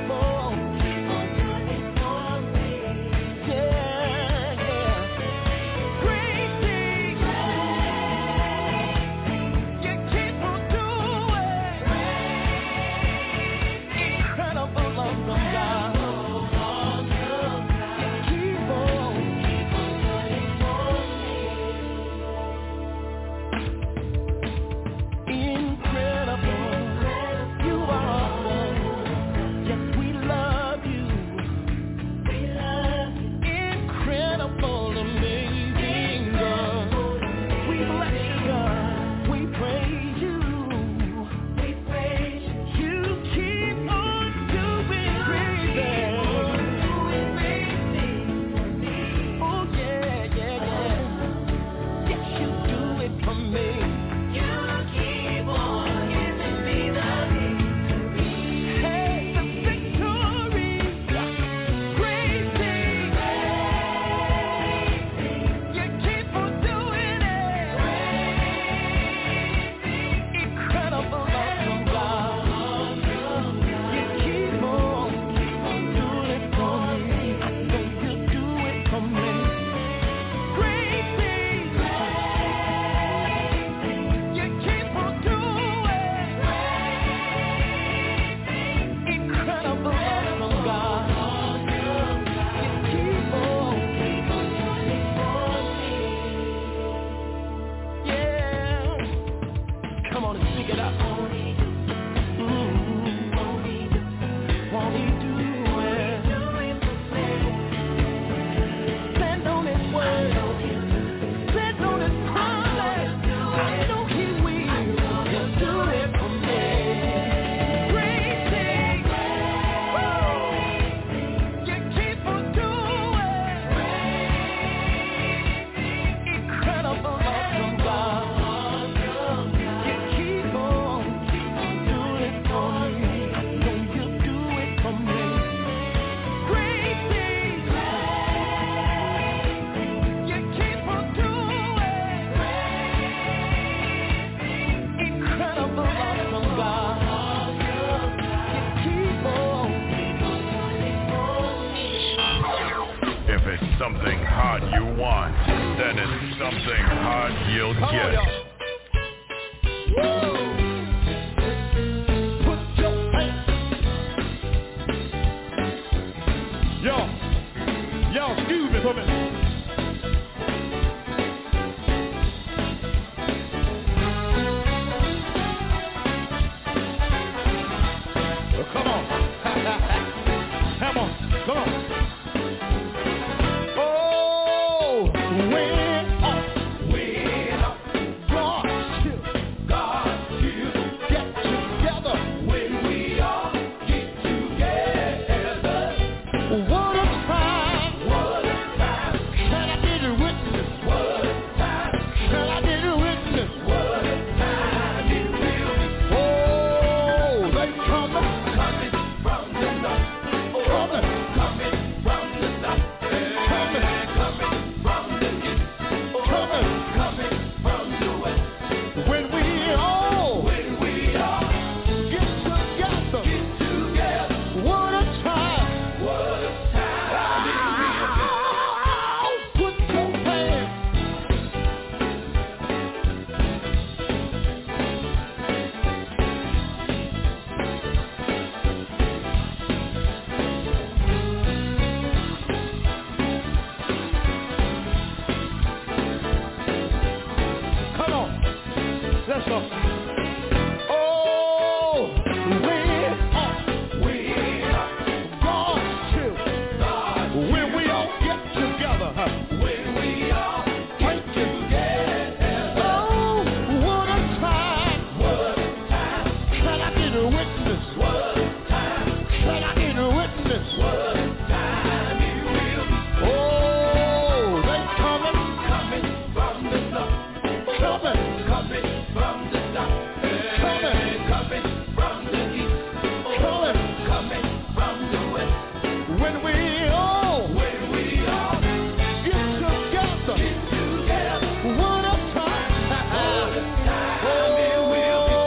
something hot you want, then it's something hot you'll get. Yo, excuse me for a minute. Come on. Come on. Come on. Oh, when God to get together. When we all get together. What a time. What a time. Can I get a witness? What a time. Can I get a witness? What a time it will be. Oh, they coming from the north. Coming from the south. Coming from the east. Coming from the west. When we all get together. What a time. What a time it will be. Put your hands. Come on. Let's go. Oh, when we all get together. When we all get together. Oh, what a time. What a time. Can I get a witness? What a time. Can I get a witness? What a time it will be. Oh, they coming from the north. Coming from the south. Coming from the east. Coming from the west. When we all get together. What a time. What a time it will be.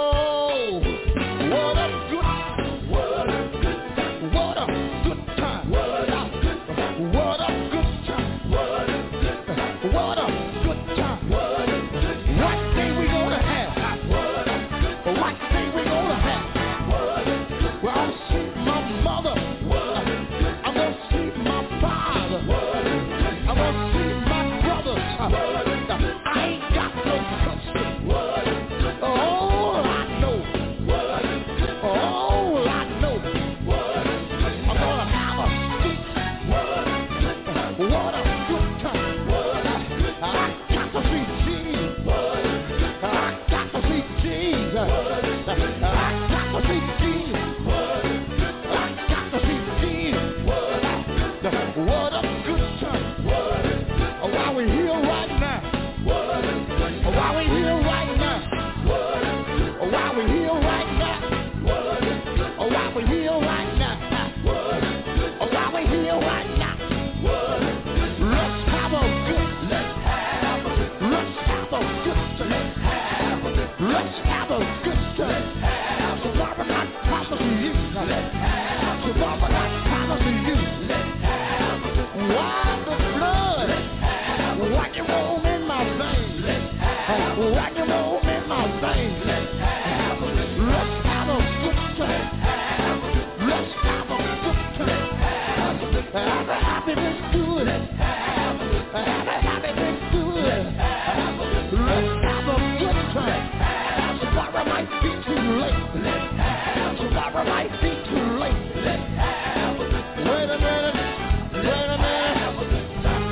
What a good time. What a good time. What a good time. What a good time. What a good time. What a good time. What a good time. What a good time. What day we gonna have? What a good time. What day we gonna have? What a good time. Well, I'll see my mother. What a good time. I'm gonna see my father. What a good time. I'm gonna see my brothers. What a good time. I ain't got no custom. What a good time. All I know. What a good time. All I know. What a good time. I'm gonna have a feast. What a good time. What a good time. What a good time. I got to see Jesus. What a good time. I got to see Jesus. What a good time. I got to see Jesus. What a good time. I got to see Jesus. What a good time. What a good time. What a good time. While we here right now. What a good time. While we here right now. What a good time. While we here right now. What a good time. While we here right now. What a good time. While we here right now. What a good time. Let's have a good. Let's have a good. Let's have a good. Let's have a good. Let's have a good time. Let's have tomorrow night promise to you. Let's have tomorrow night promise to you. Let's have why the blood? Let's have why you warm in my veins? Let's have why you warm in my veins? Let's have a good time. Let's have a good time. Let's have a good time. Have a happiness good. Let's have a good time. Have a happiness good. Let's have a good time. Tomorrow might be too late. Let's have tomorrow might be too late. Let's have a good time. Wait a minute. Wait a minute. Have a good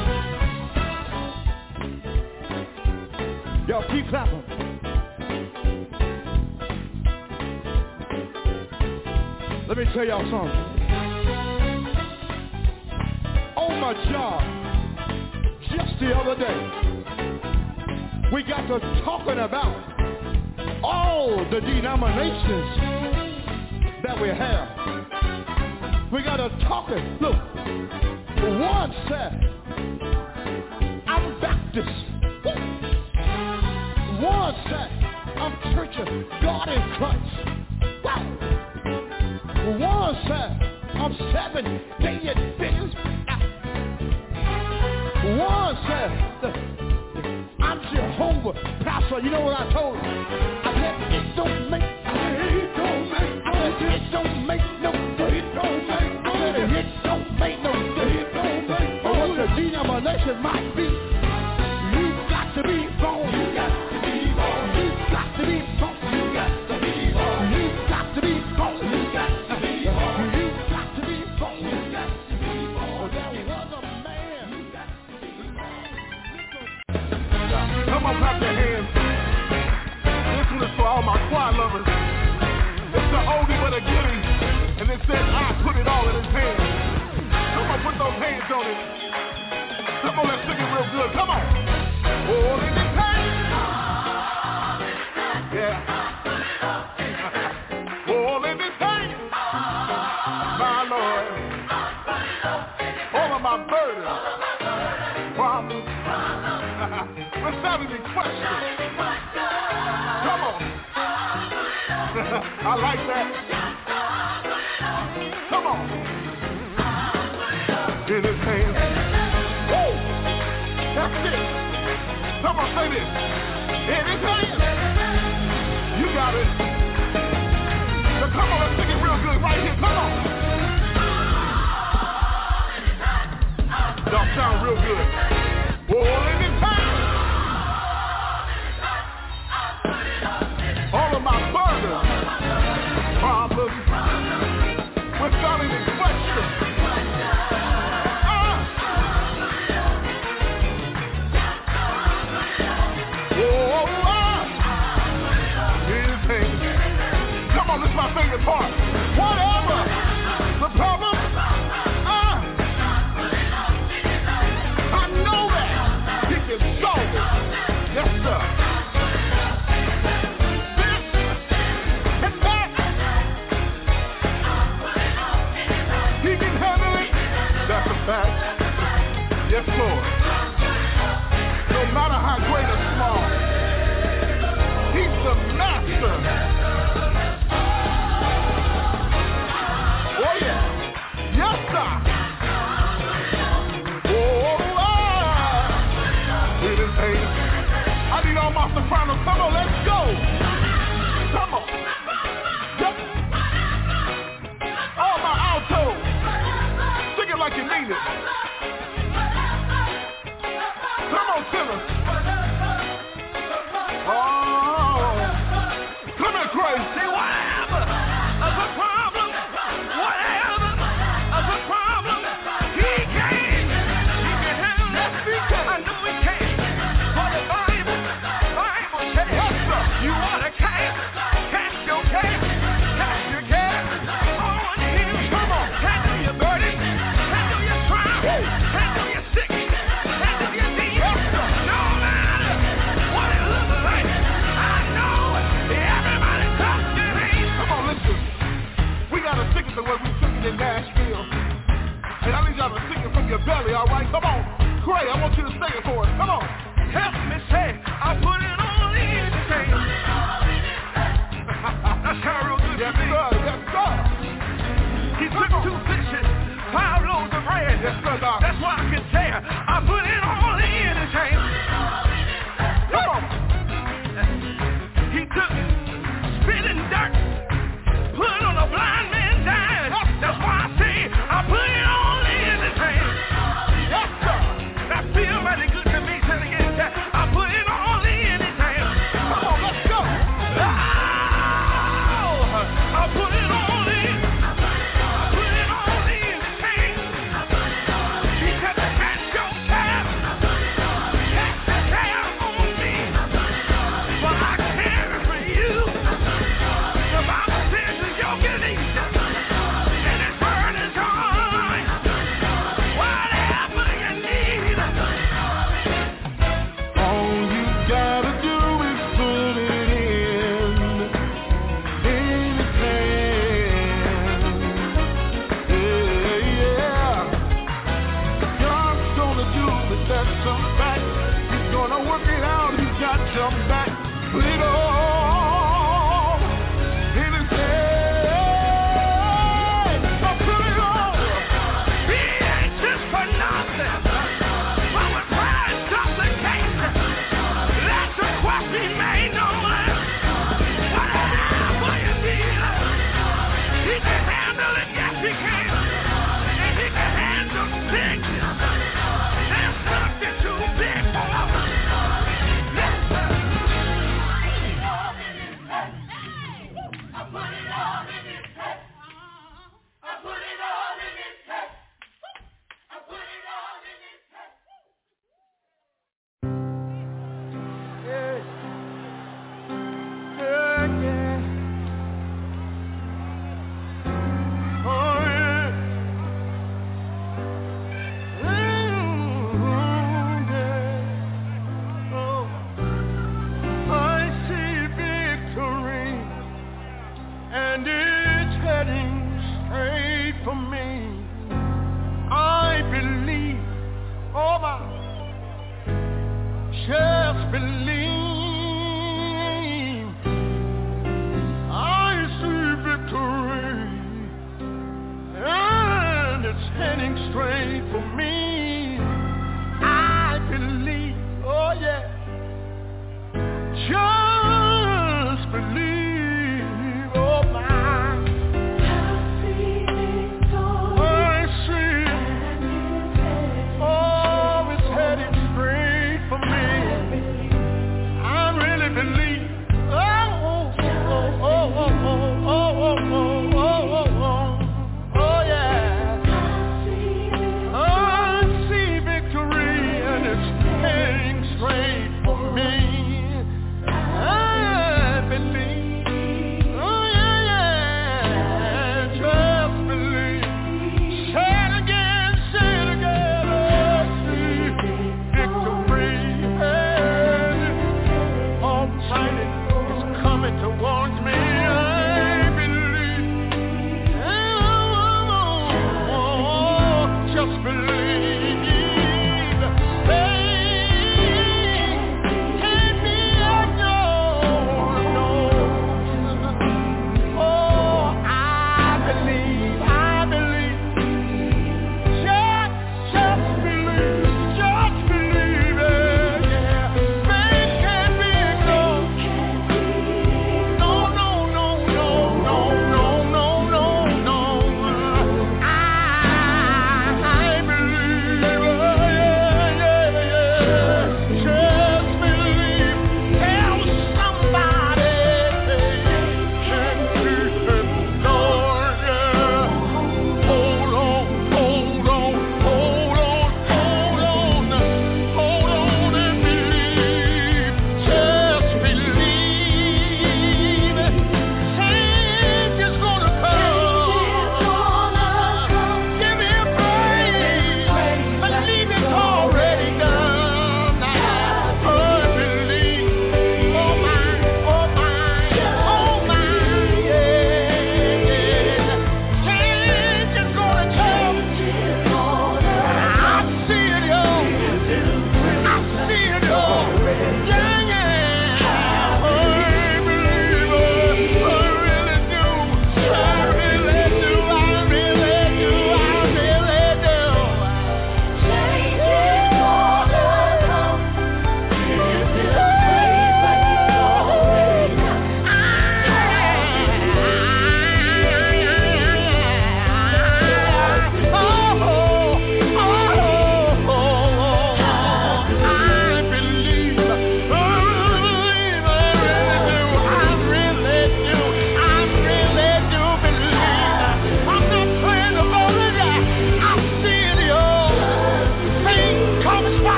time. Y'all keep clapping. Let me tell y'all something. On my job, just the other day, we got to talking about all the denominations that we have. We got to talking. Look, one said, I'm Baptist. One said, I'm Church of God in Christ. Wow. One said, I'm Seventh-day Adventist. One said, I'm Jehovah. Pastor, you know what I told him? I said, it don't make no difference. Or what the denomination might be. You got to be born. You got to be born. You got to be born. You got to be born. You got to be born. You got to be born. You got to be born. You got to be born. There was a man. You got to be born. Come on, clap your hands. This one is for all my choir lovers. It's the oldie but a goodie. And it says, I put it all in his hands. Come on, put those hands on it. Come on, let's sing it real good. Come on. All in his hands. Yeah. All in his hands. My Lord. All of my burdens. Problems. Without any question. Come on. I like that. Come on. In his hands. Woo! That's it. Come on, say this. In his hands. You got it. Now come on, let's sing it real good right here. Come on. Y'all sound real good. All in his hands. All of my burdens, problems, without any question. His hands. Come on, this is my favorite part. Whatever the problem, I know that he can solve it. Yes, sir. Yes, Lord. No matter how great or small, he's the master. Oh, yeah. Yes, sir. Oh, it is hands. I need all my sopranos. Come on, let's go. Come on. Yep. All my altos. Sing it like you mean it. Come on, sinners. Oh, come here, Christ. Say whatever of a problem, whatever of a problem, he can handle it. I know he can. For the Bible says, you ought to cast your care on him. Come on, handle your burden, handle your trial, handle your sickness. The way we sing it in Nashville. And I need y'all to sing it from your belly, all right? Come on. Gray, I want you to sing it for us. Come on. Help me say, I put it all in the game. That's kind of real good. Yes, sir. Yes, sir. He took 2 fishes, 5 loaves of bread. Yes, sir, God. That's why I can say, I put it all in the game. Come on. He took spitting dirt, put it on a blind man. That's why I say I put it all in his hands. Yes, sir. That feels mighty good to me. Say it again. I put it all in his hands. heading straight for me. I believe, oh yeah, just believe, oh my. I see, oh, it's heading straight for me. I really believe.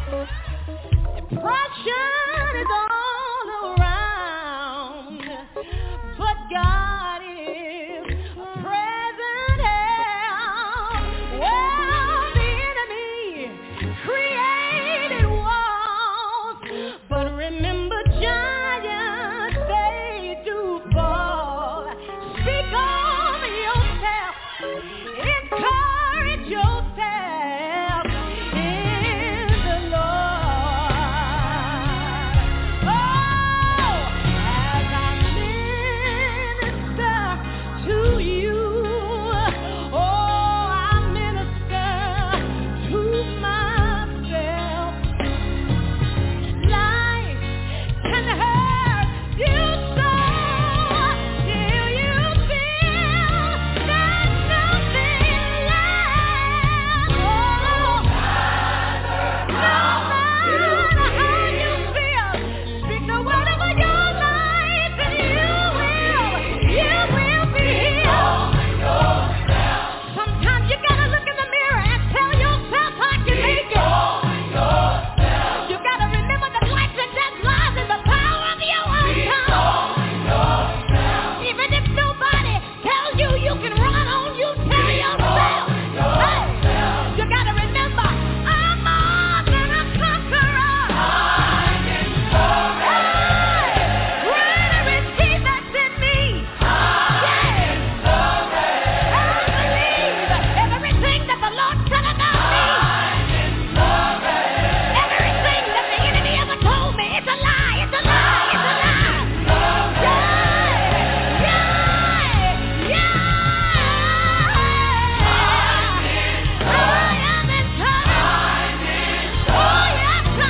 Depression is all around, but God is present help. Well, the enemy created walls, but remember, giants, they do fall. Speak over yourself, encourage yourself in the Lord. Oh, as I minister to you, oh, I minister to myself. Life can hurt you so till you feel there's nothing left. Oh, no matter how you feel, speak the word over your life and you will be healed. Sometimes you gotta look in the mirror and tell yourself I can make it. You gotta remember that life and death lies in the power of your own tongue. Even if nobody tells you you can run on, you tell yourself. Hey, you gotta remember, I'm more than a conqueror. Greater is He that's in me. I believe everything that the Lord said about me. Everything that the enemy ever told me, it's a lie, it's a lie, it's a lie. I am in time. Oh, yes, I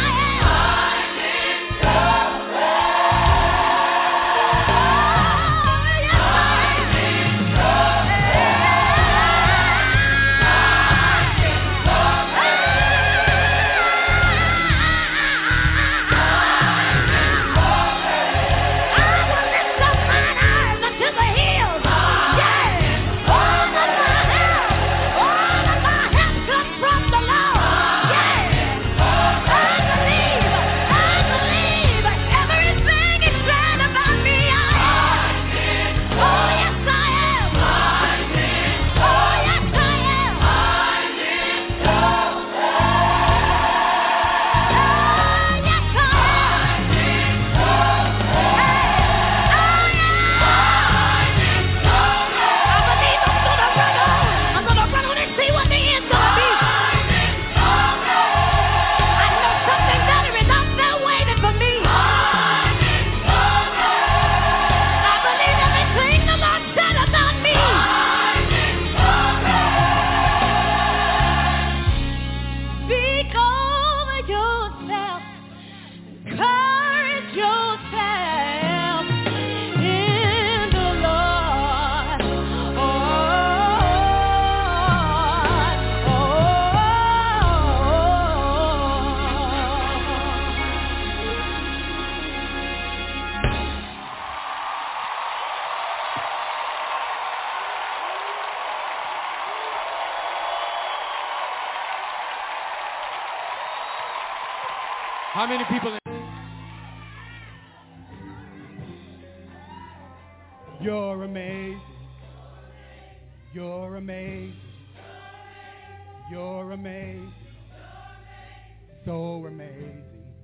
How many people? You're amazing. You're amazing. You're amazing. So amazing.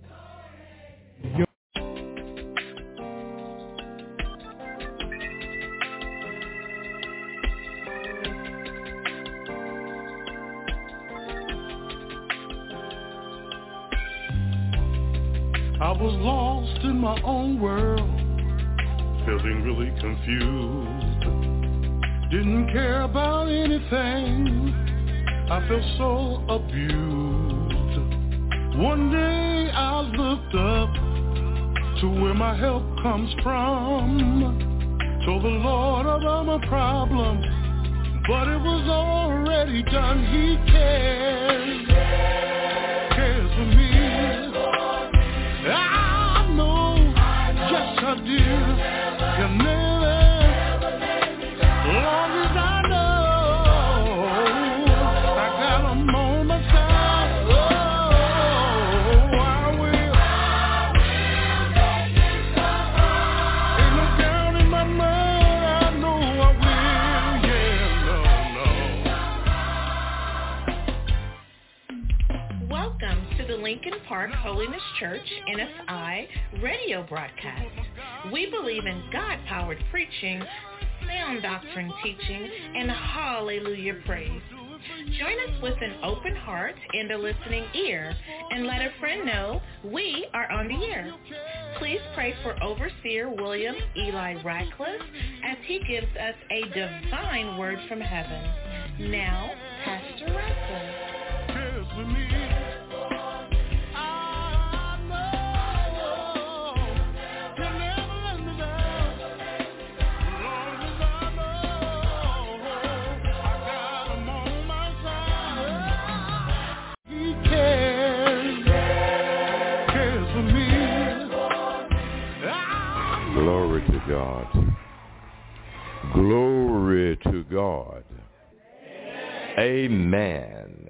I was lost in my own world, feeling really confused. Didn't care about anything, I felt so abused. One day I looked up to where my help comes from. Told the Lord about my problem, but it was already done. He cares for me. I know, yes I do. You'll never let me down. Long as I know I got him on my side. Oh, Holiness Church, NSI, radio broadcast. We believe in God-powered preaching, sound doctrine teaching, and hallelujah praise. Join us with an open heart and a listening ear, and let a friend know we are on the air. Please pray for Overseer William Eli Ratcliffe as he gives us a divine word from heaven. Now, Pastor Ratcliffe. Glory to God. Glory to God. Amen.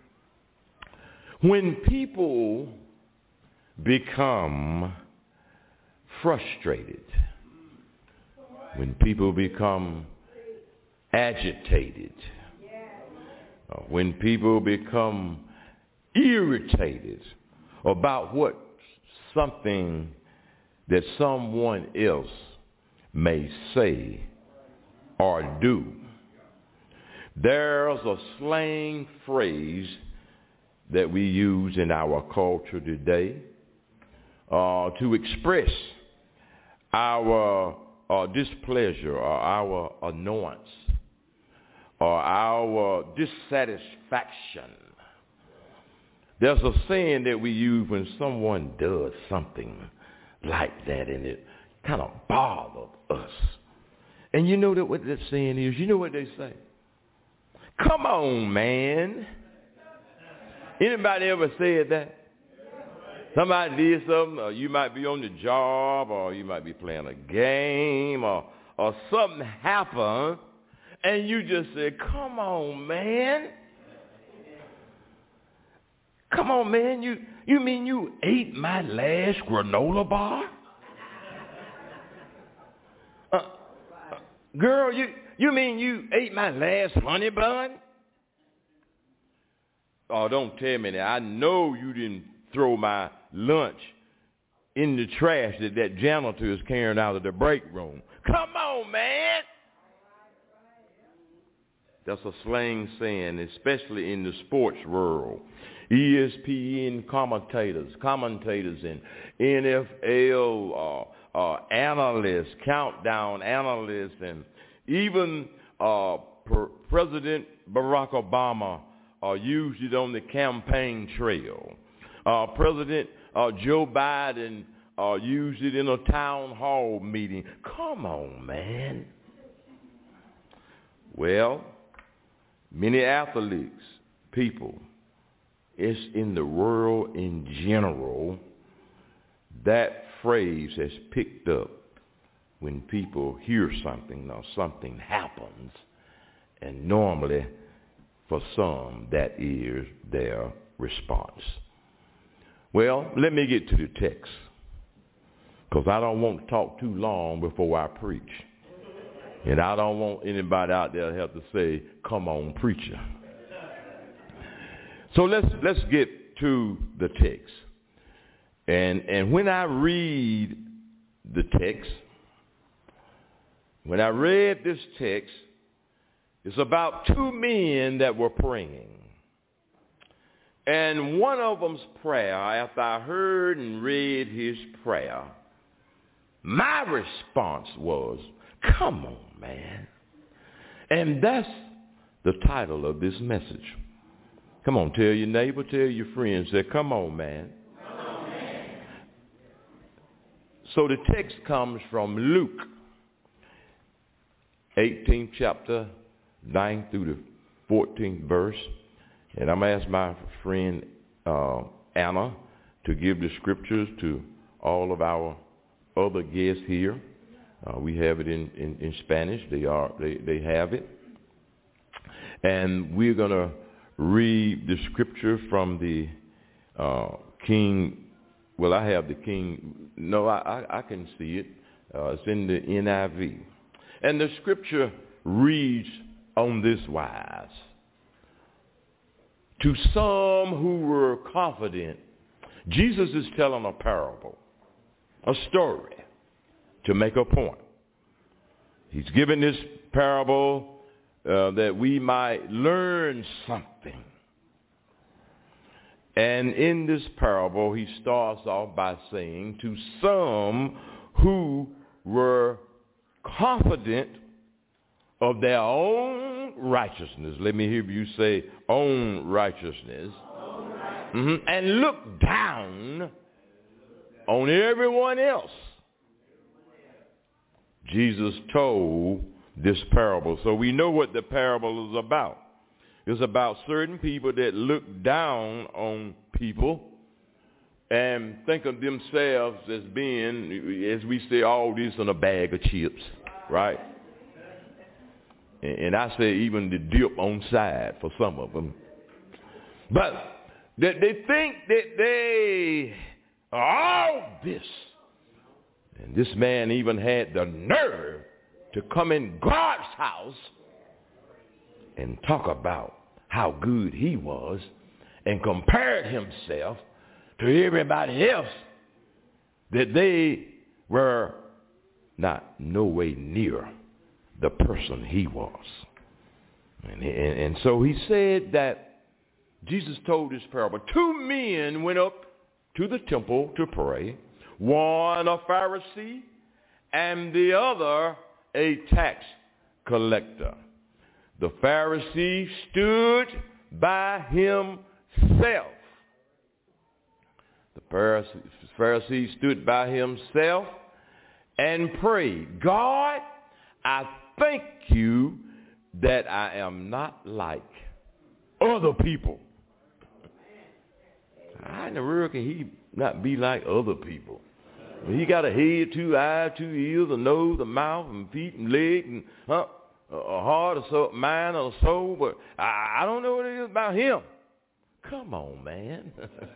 When people become frustrated, when people become agitated, when people become irritated about what something that someone else may say or do, there's a slang phrase that we use in our culture today to express our displeasure or our annoyance or our dissatisfaction. There's a saying that we use when someone does something like that and it kind of bothered us. And you know that what that saying is? You know what they say? Come on, man. Anybody ever said that? Somebody did something, or you might be on the job, or you might be playing a game, or something happened, and you just said, come on, man. Come on, man. You mean you ate my last granola bar? Girl, you mean you ate my last honey bun? Oh, don't tell me that. I know you didn't throw my lunch in the trash that janitor is carrying out of the break room. Come on, man. That's a slang saying, especially in the sports world. ESPN commentators and NFL analysts, countdown analysts, and even President Barack Obama used it on the campaign trail. President Joe Biden used it in a town hall meeting. Come on, man. Well, many athletes, people, it's in the world in general, that phrase has picked up when people hear something or something happens, and normally for some that is their response. Well, let me get to the text, because I don't want to talk too long before I preach. And I don't want anybody out there to have to say, come on, preacher. So let's get to the text. And when I read the text, when I read this text, it's about two men that were praying. And one of them's prayer, after I heard and read his prayer, my response was, come on, man. And that's the title of this message. Come on, tell your neighbor, tell your friends, say, come on, man. Come on, man. So the text comes from Luke, 18th chapter, 9th through the 14th verse. And I'm going to ask my friend Anna to give the scriptures to all of our other guests here. We have it in Spanish. They have it. And we're going to read the scripture from the King. Well, I have the King. No, I can see it. It's in the NIV. And the scripture reads on this wise. To some who were confident Jesus is telling a parable, a story, to make a point. He's given this parable that we might learn something. And in this parable, he starts off by saying, to some who were confident of their own righteousness. Let me hear you say, own righteousness. And look down on everyone else. Jesus told this parable. So we know what the parable is about. It's about certain people that look down on people and think of themselves as being, as we say, all this in a bag of chips, right? And I say even the dip on side for some of them. But that they think that they are all this. And this man even had the nerve to come in God's house and talk about how good he was and compared himself to everybody else, that they were not no way near the person he was. And so he said that Jesus told this parable. 2 men went up to the temple to pray, one a Pharisee and the other a tax collector. The Pharisee stood by himself. The Pharisee stood by himself and prayed, God, I thank you that I am not like other people. How in the world can he not be like other people? He got a head, 2 eyes, 2 ears, a nose, a mouth, and feet, and legs, and a heart, a soul, mind, or a soul, but I don't know what it is about him. Come on, man.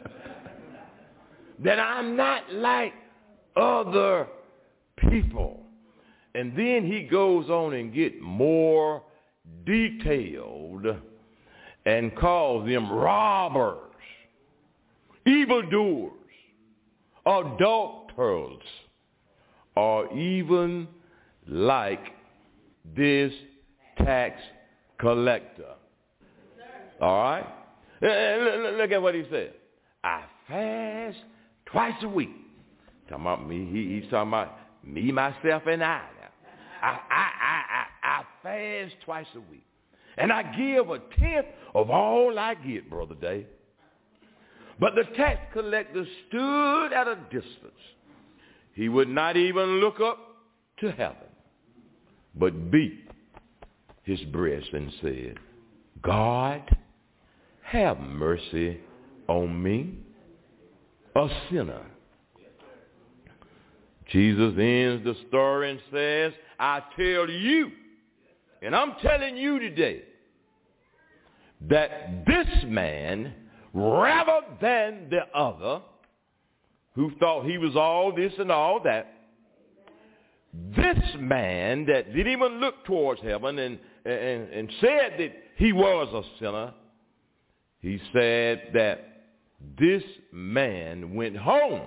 That I'm not like other people. And then he goes on and get more detailed and calls them robbers, evildoers, adulterers, or even like this tax collector. All right? Look at what he said. I fast twice a week. Talking about me. He's talking about me, myself, and I. I fast twice a week. And I give 1/10 of all I get, Brother Dave. But the tax collector stood at a distance. He would not even look up to heaven, but beat his breast and said, God, have mercy on me, a sinner. Jesus ends the story and says, I tell you, and I'm telling you today, that this man, rather than the other, who thought he was all this and all that, this man that didn't even look towards heaven and said that he was a sinner, he said that this man went home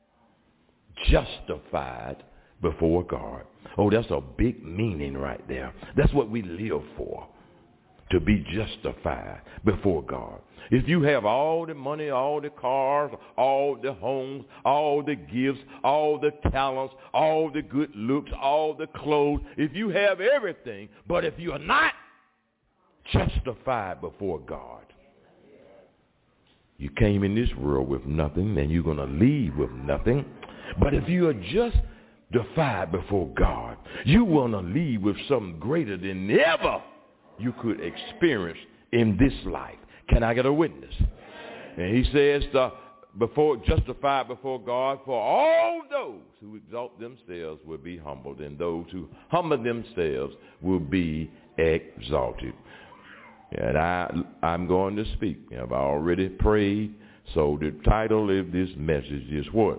justified before God. Oh, that's a big meaning right there. That's what we live for, to be justified before God. If you have all the money, all the cars, all the homes, all the gifts, all the talents, all the good looks, all the clothes, if you have everything, but if you are not justified before God, you came in this world with nothing and you're going to leave with nothing. But if you are justified before God, you want to leave with something greater than ever you could experience in this life. Can I get a witness? And he says, justified before God, for all those who exalt themselves will be humbled, and those who humble themselves will be exalted. And I'm going to speak. I've already prayed. So the title of this message is what?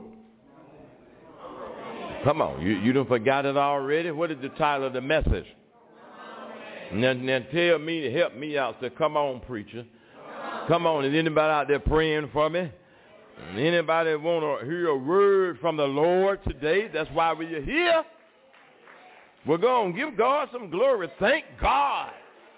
Come on, you done forgot it already? What is the title of the message? Now tell me to help me out. Say, come on, preacher. Come on, is anybody out there praying for me? Anybody want to hear a word from the Lord today? That's why we're here. We're going to give God some glory. Thank God.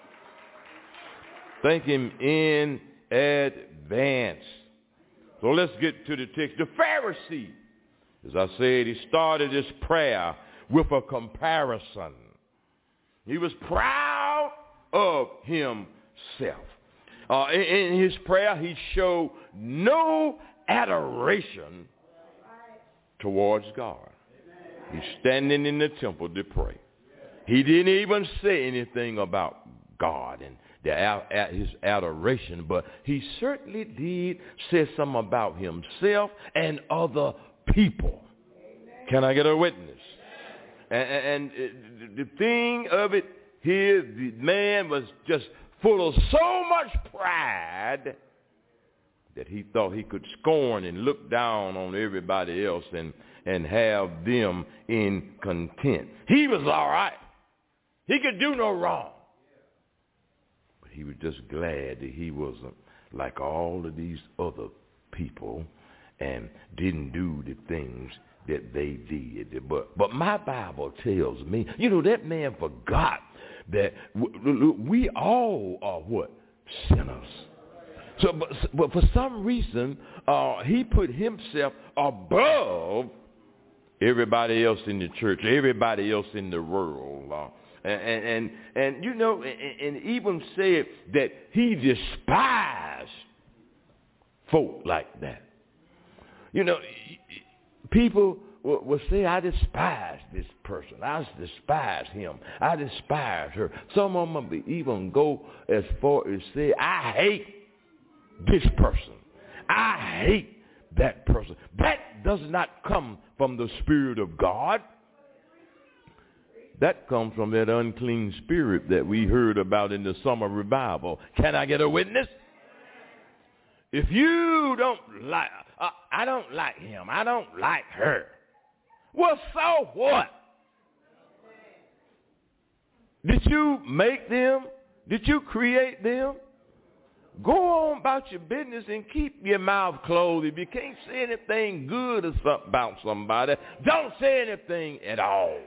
Thank him in advance. So let's get to the text. The Pharisee, as I said, he started his prayer with a comparison. He was proud of himself. In his prayer, he showed no adoration towards God. He's standing in the temple to pray. He didn't even say anything about God and his adoration, but he certainly did say something about himself and other people. Can I get a witness? And the thing of it here, the man was just full of so much pride that he thought he could scorn and look down on everybody else and have them in content. He was all right. He could do no wrong. But he was just glad that he wasn't like all of these other people and didn't do the things that they did. But my Bible tells me, that man forgot that we all are what? Sinners. So, but for some reason, he put himself above everybody else in the church, everybody else in the world. And even said that he despised folk like that. People will say, I despise this person. I despise him. I despise her. Some of them will even go as far as say, I hate this person. I hate that person. That does not come from the Spirit of God. That comes from that unclean spirit that we heard about in the summer revival. Can I get a witness? If you don't like, I don't like him, I don't like her. Well, so what? Did you make them? Did you create them? Go on about your business and keep your mouth closed. If you can't say anything good or something about somebody, don't say anything at all.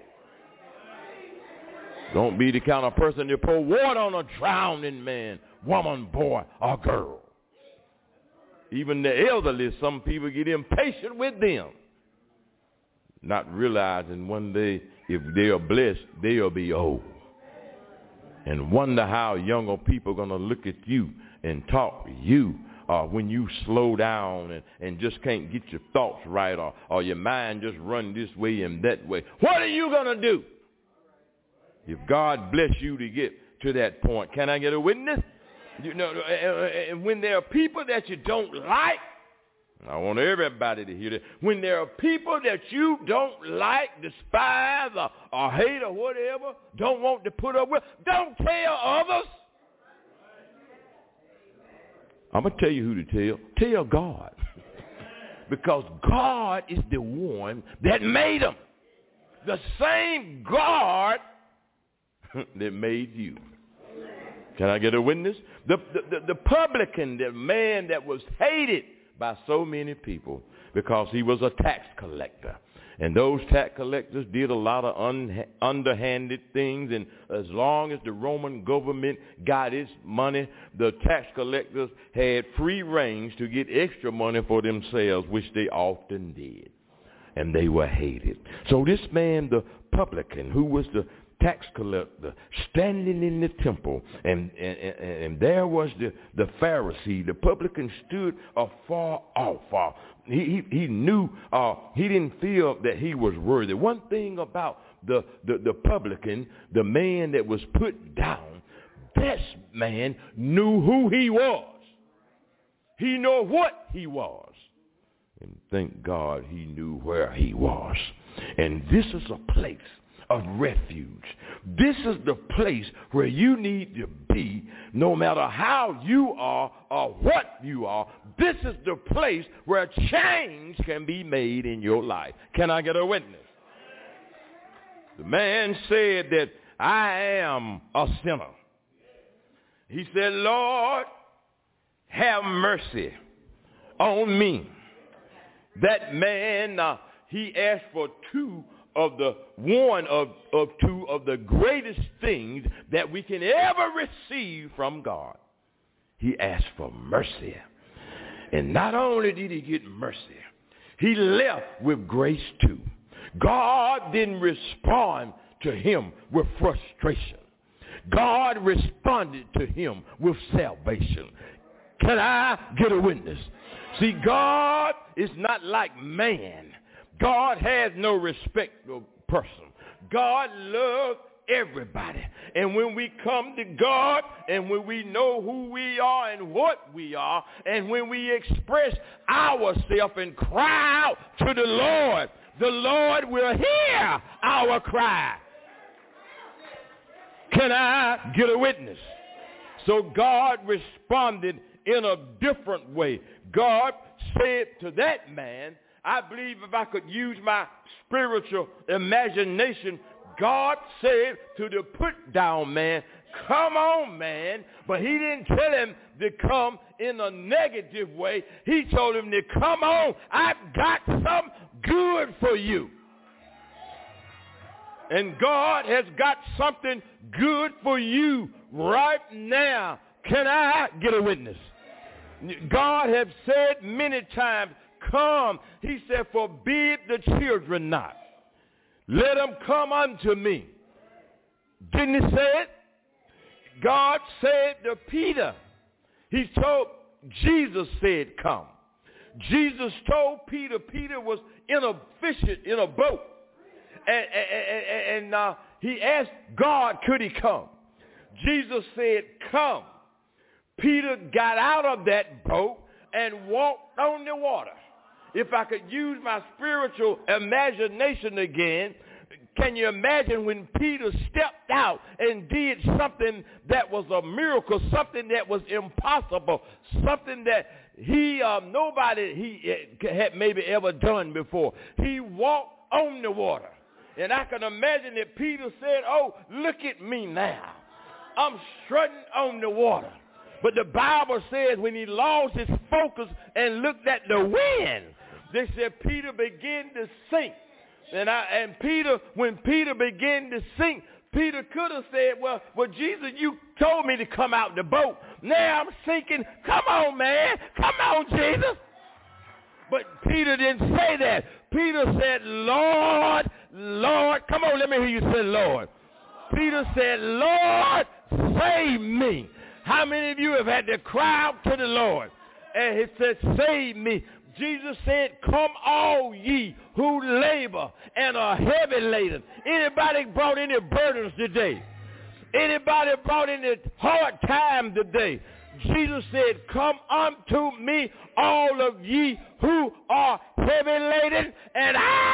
Don't be the kind of person that pour water on a drowning man, woman, boy, or girl. Even the elderly, some people get impatient with them, not realizing one day if they are blessed, they'll be old. And wonder how younger people are going to look at you and talk to you when you slow down and just can't get your thoughts right or your mind just run this way and that way. What are you going to do if God bless you to get to that point? Can I get a witness? And when there are people that you don't like, I want everybody to hear that. When there are people that you don't like, despise, or hate, or whatever, don't want to put up with, don't tell others. I'm going to tell you who to tell. Tell God. Because God is the one that made them. The same God that made you. Can I get a witness? The publican, the man that was hated by so many people because he was a tax collector. And those tax collectors did a lot of underhanded things. And as long as the Roman government got its money, the tax collectors had free range to get extra money for themselves, which they often did. And they were hated. So this man, the publican, who was the tax collector, standing in the temple, and there was the Pharisee. The publican stood afar off. He knew, he didn't feel that he was worthy. One thing about the publican, the man that was put down, this man knew who he was. He knew what he was. And thank God he knew where he was. And this is a place of refuge. This is the place where you need to be no matter how you are or what you are. This is the place where change can be made in your life. Can I get a witness? The man said that I am a sinner. He said, Lord, have mercy on me, that man, he asked for two of the greatest things that we can ever receive from God. He asked for mercy. And not only did he get mercy, he left with grace too. God didn't respond to him with frustration. God responded to him with salvation. Can I get a witness? See, God is not like man. God has no respect of person. God loves everybody. And when we come to God, and when we know who we are and what we are, and when we express ourselves and cry out to the Lord will hear our cry. Can I get a witness? So God responded in a different way. God said to that man, I believe if I could use my spiritual imagination, God said to the put down man, come on, man. But he didn't tell him to come in a negative way. He told him to come on. I've got some good for you. And God has got something good for you right now. Can I get a witness? God has said many times, come. He said, forbid the children not. Let them come unto me. Didn't he say it? God said to Peter. Jesus said, come. Jesus told Peter. Peter was in a boat. And he asked God, could he come? Jesus said, come. Peter got out of that boat and walked on the water. If I could use my spiritual imagination again, can you imagine when Peter stepped out and did something that was a miracle, something that was impossible, something that nobody had maybe ever done before? He walked on the water. And I can imagine that Peter said, oh, look at me now. I'm strutting on the water. But the Bible says when he lost his focus and looked at the wind, they said Peter began to sink. When Peter began to sink, Peter could have said, well, Jesus, you told me to come out the boat. Now I'm sinking. Come on, man. Come on, Jesus. But Peter didn't say that. Peter said, Lord, Lord. Come on, let me hear you say, Lord. Peter said, Lord, save me. How many of you have had to cry out to the Lord? And he said, save me. Jesus said, come all ye who labor and are heavy laden. Anybody brought any burdens today? Anybody brought any hard time today? Jesus said, come unto me, all of ye who are heavy laden, and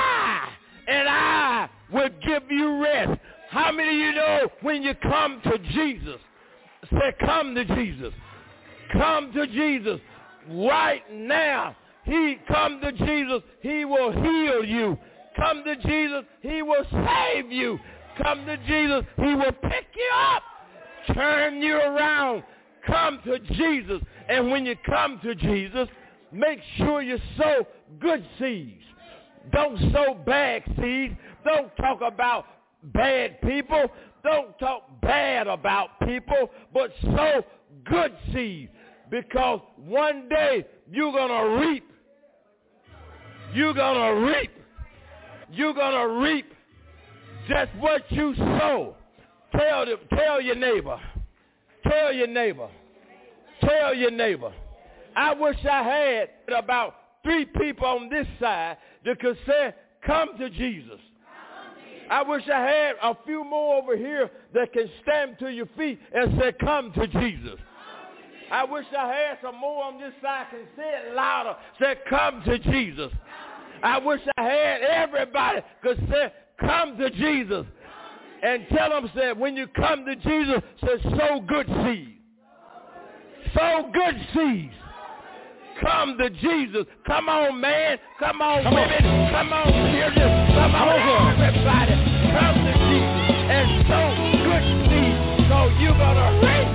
I will give you rest. How many of you know when you come to Jesus? Say, come to Jesus. Come to Jesus right now. Come to Jesus, he will heal you. Come to Jesus, he will save you. Come to Jesus, he will pick you up, turn you around. Come to Jesus. And when you come to Jesus, make sure you sow good seeds. Don't sow bad seeds. Don't talk about bad people. Don't talk bad about people, but sow good seeds. Because one day you're going to reap. You're going to reap. You're going to reap just what you sow. Tell your neighbor. Tell your neighbor. Tell your neighbor. I wish I had about 3 people on this side that could say, come to Jesus. I wish I had a few more over here that can stand to your feet and say, come to Jesus. I wish I had some more on this side can say it louder, say, come to Jesus. I wish I had everybody could say, come to Jesus. And tell them, say, when you come to Jesus, say, sow good seeds. Sow good seeds. Come to Jesus. Come on, man. Come on, women. Come on, children. Come on, everybody. Come to Jesus and sow good seeds. So you're going to reap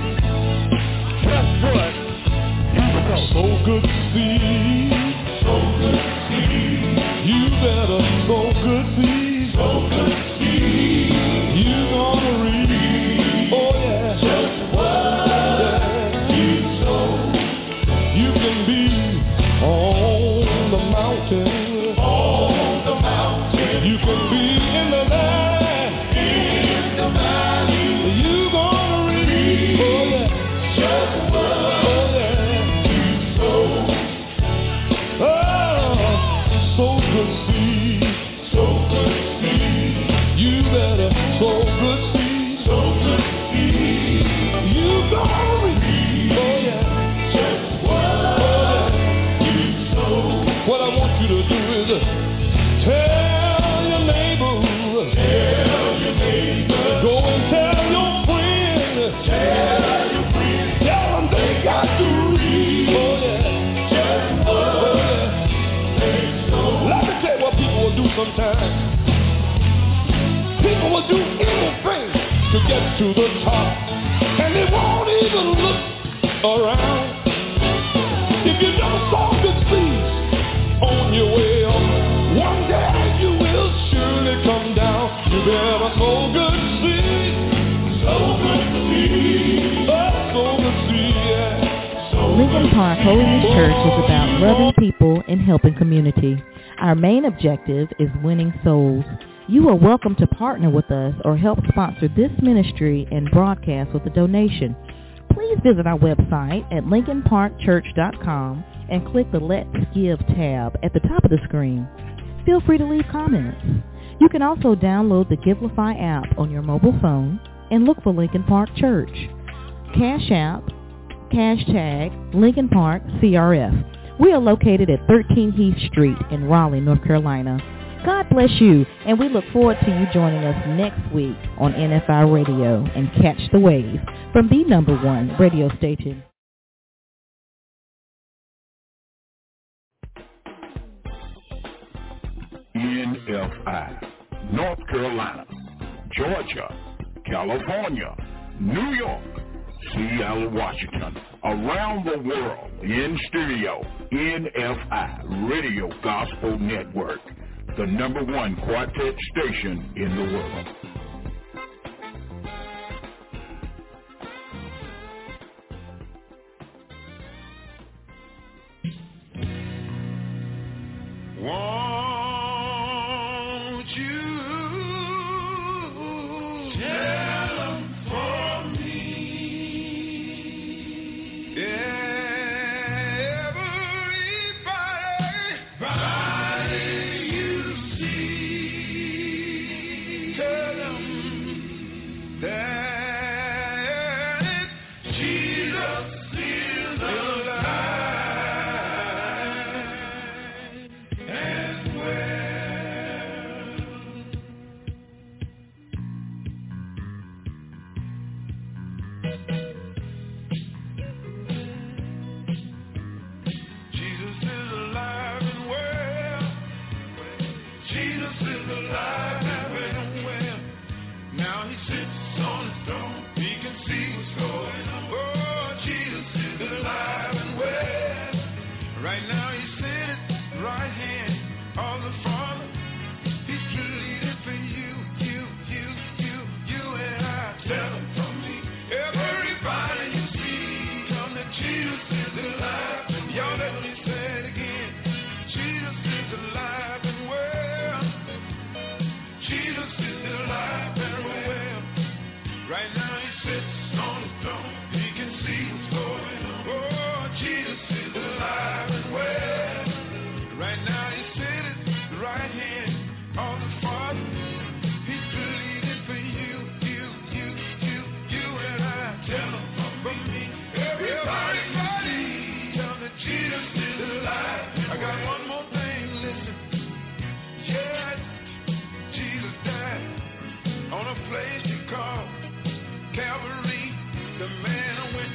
just what you sow. Sow good seeds. Sow good seeds. sometimes. People will do anything to get to the top, and they won't even look around. If you never saw good seeds on your way up, one day you will surely come down. You better sow good seeds, sow good seeds, sow good seeds, yeah. Lincoln Park Holiness Church is about loving people and helping community. Our main objective is winning souls. You are welcome to partner with us or help sponsor this ministry and broadcast with a donation. Please visit our website at lincolnparkchurch.com and click the Let's Give tab at the top of the screen. Feel free to leave comments. You can also download the Givelify app on your mobile phone and look for Lincoln Park Church. Cash App, hashtag Lincoln Park CRF. We are located at 13 Heath Street in Raleigh, North Carolina. God bless you, and we look forward to you joining us next week on NFI Radio and Catch the Wave from the #1 radio station. NFI, North Carolina, Georgia, California, New York, Seattle, Washington, around the world, in studio, NFI Radio Gospel Network, the #1 quartet station in the world. Won't you tell them for me? Everybody you see, tell them that Jesus is alive and well. Jesus is alive and well. Jesus is alive and well. Now he sits on his throne. He can see what's going on. Oh, Jesus is alive and well. Right now he sits right hand of the Father. He's pleading for you and I. Tell him from me. Everybody you see, tell them that Jesus is alive. Y'all let me say it again. Jesus is alive and well. Jesus is alive and well. Right now he sits on his throne. He can see what's going on. Oh, Jesus is alive and well. Right now he sits at the right hand of the Father. He's pleading for you and I. Tell him from me. Everybody, tell him that Jesus is alive. I got one more thing, listen. Yes, Jesus died on a place you call Calvary. The man went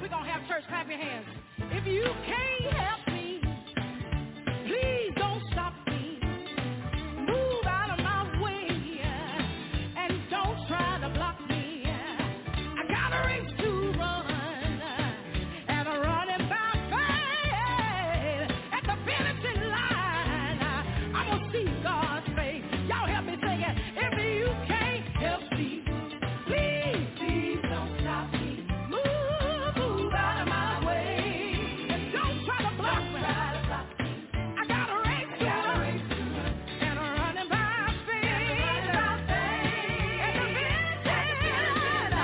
We're going to have church. Clap your hands. If you can't help me, please don't stop me. Move out of my way and don't try to block me. I got a race to run and I'm running by faith. At the finishing line, I'm going to see God's face. Y'all help me sing it. If you can't help me, please don't stop me. Move out of my way and don't try to block me. I got a race to run and I'm running by faith. At the finishing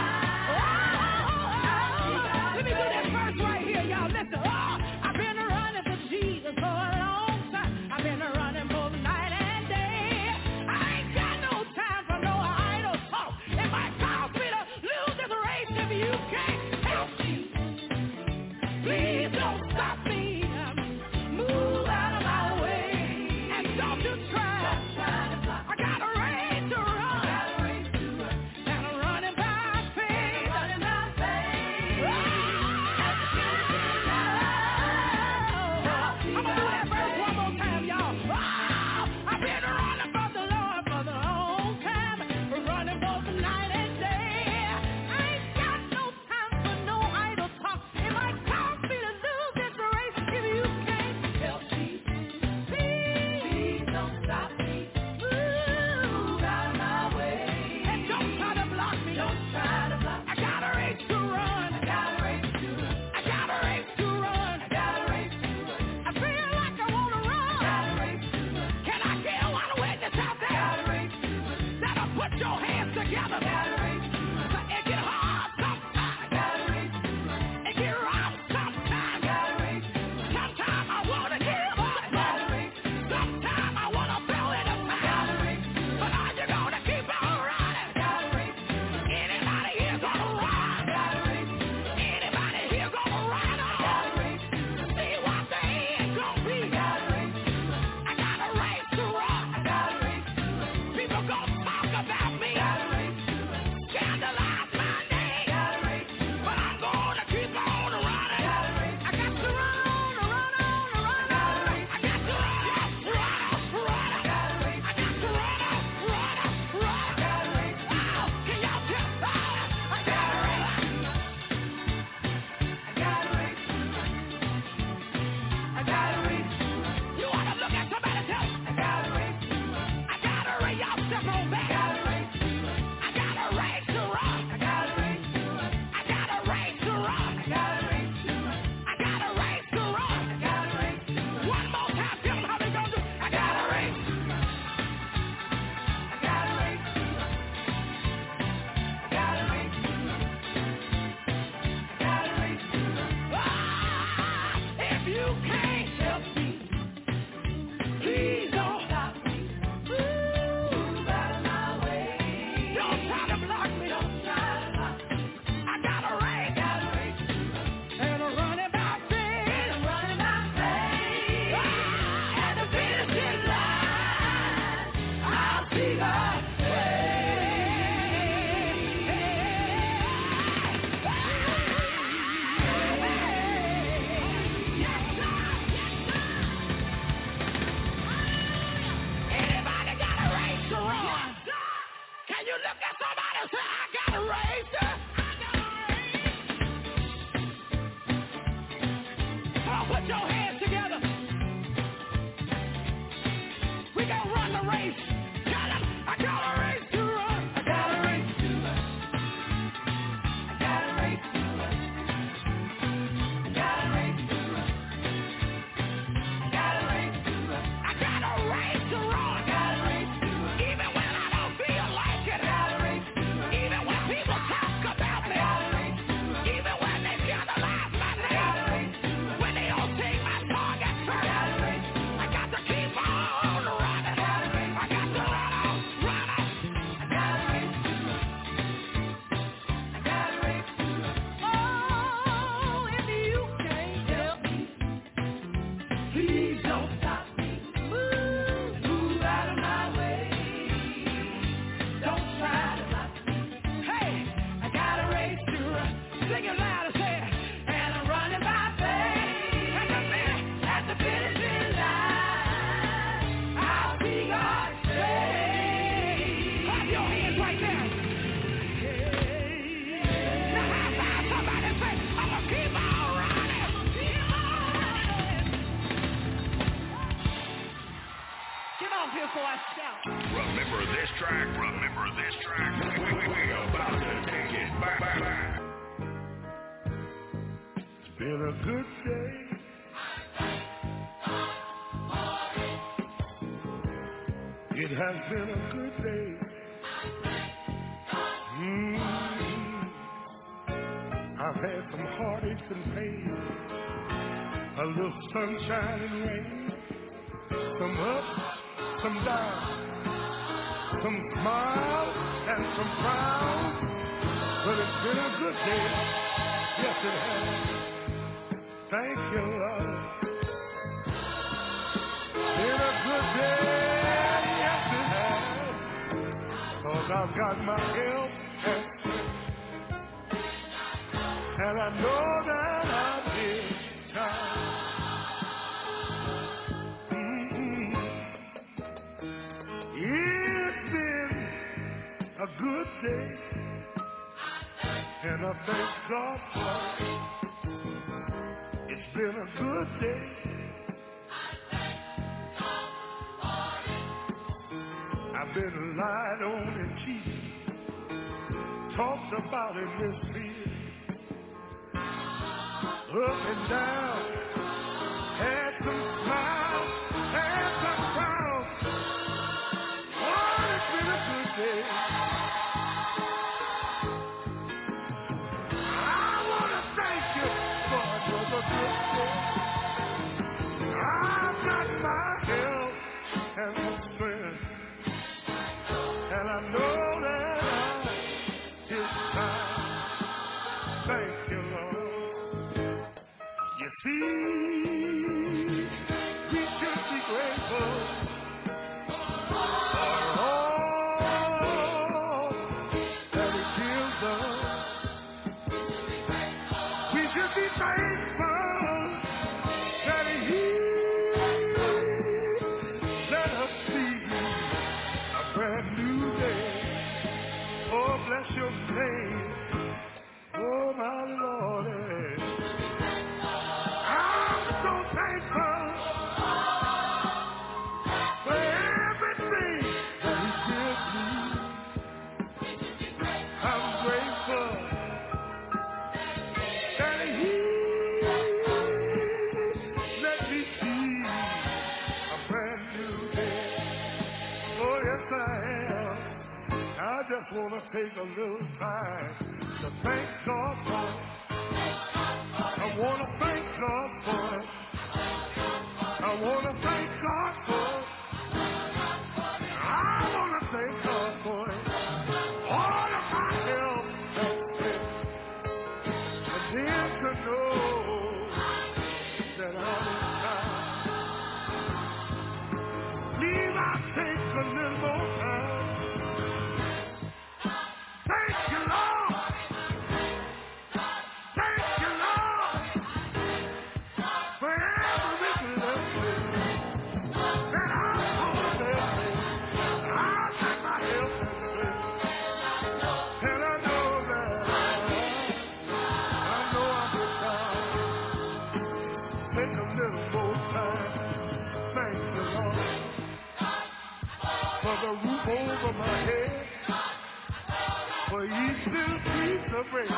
line. Let me do that verse right here, y'all. Listen. I've been running for Jesus for a long time. I've been running both night and day. I ain't got no time for no idle talk. It might cause me to lose this race if you can't help me. Please don't stop me. Move out of my way and don't you try. I got a race to run and I'm running by faith. track. Remember this track. We're about to take it back. It's been a good day. It has been a good day. I've had some heartaches and pain, a little sunshine and rain, some ups, some downs, some smiles and some frowns, but it's been a good day. Yes, it has. Thank you, Lord. Been a good day. Yes, it has. 'Cause I've got my help and I know that I've been tried. It's been a good day, and I thank God for it. It's been a good day. I've been lied on and cheated, talked about and mistreated, up and down, had some smiles, had some frowns. Oh, it's been a good day. I want to thank you for another good day. I've got my health and my strength, and I know that it's time. Thank you, Lord. You see, we should be grateful for all that He gives us. We should be thankful that He let us see a brand new day. Oh, bless your name, oh my Lord. I'm so thankful for everything that He gives me. I'm grateful that He let me see a brand new day. Oh, yes, I am. I just want to take a little time to thank God for it. I want to thank God for it. I want to thank God for it. I want to thank God for it. All of my help and then to know that I'm in time. Please, I'll take a little more time. Thank you, Lord. Thank you, Lord, for every blessing that I'm going to live. I'll take my help and strength, and I know that I'm trying. Take a little more time. Thank you, Lord, for the roof over my head, for each little piece of bread.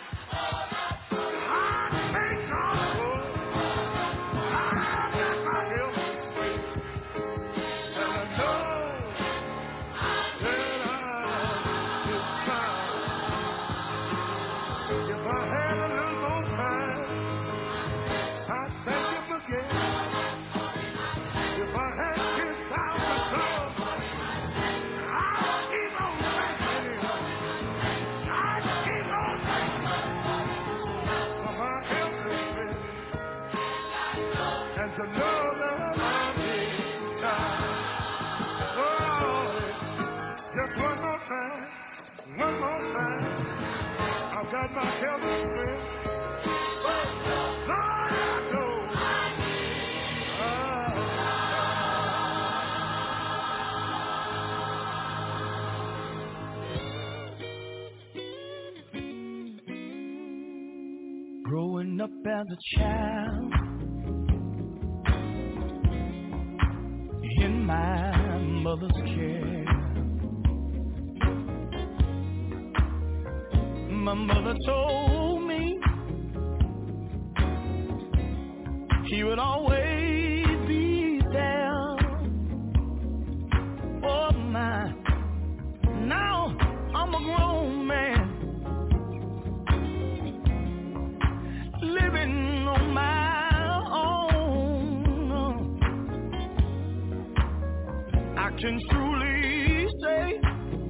To know that I'm in time. Oh, just one more time. I've got my health and strength. Lord, I know. Growing up as a child in my mother's care, My mother told me he would always be there. Oh my, now I'm a grown man, living on my own. I can truly say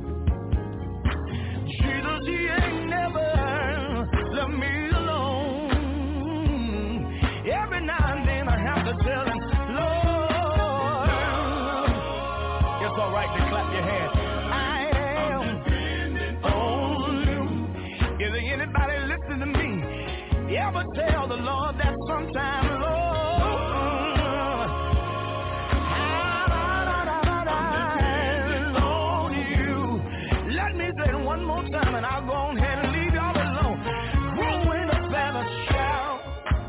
Jesus, he ain't never left me alone. Every now and then I have to tell him, Lord, it's all right to clap your hands. I am on you. Is there anybody listening to me? You ever tell the Lord that sometime, Lord, one more time and I'll go ahead and leave y'all alone. Growing up as a child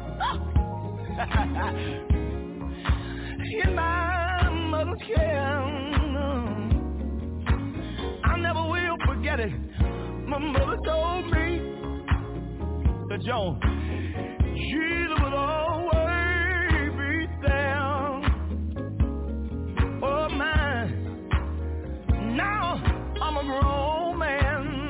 in my mother's care, I never will forget it. My mother told me that Joan, Jesus would always be there. Oh my, now I'm a grown man,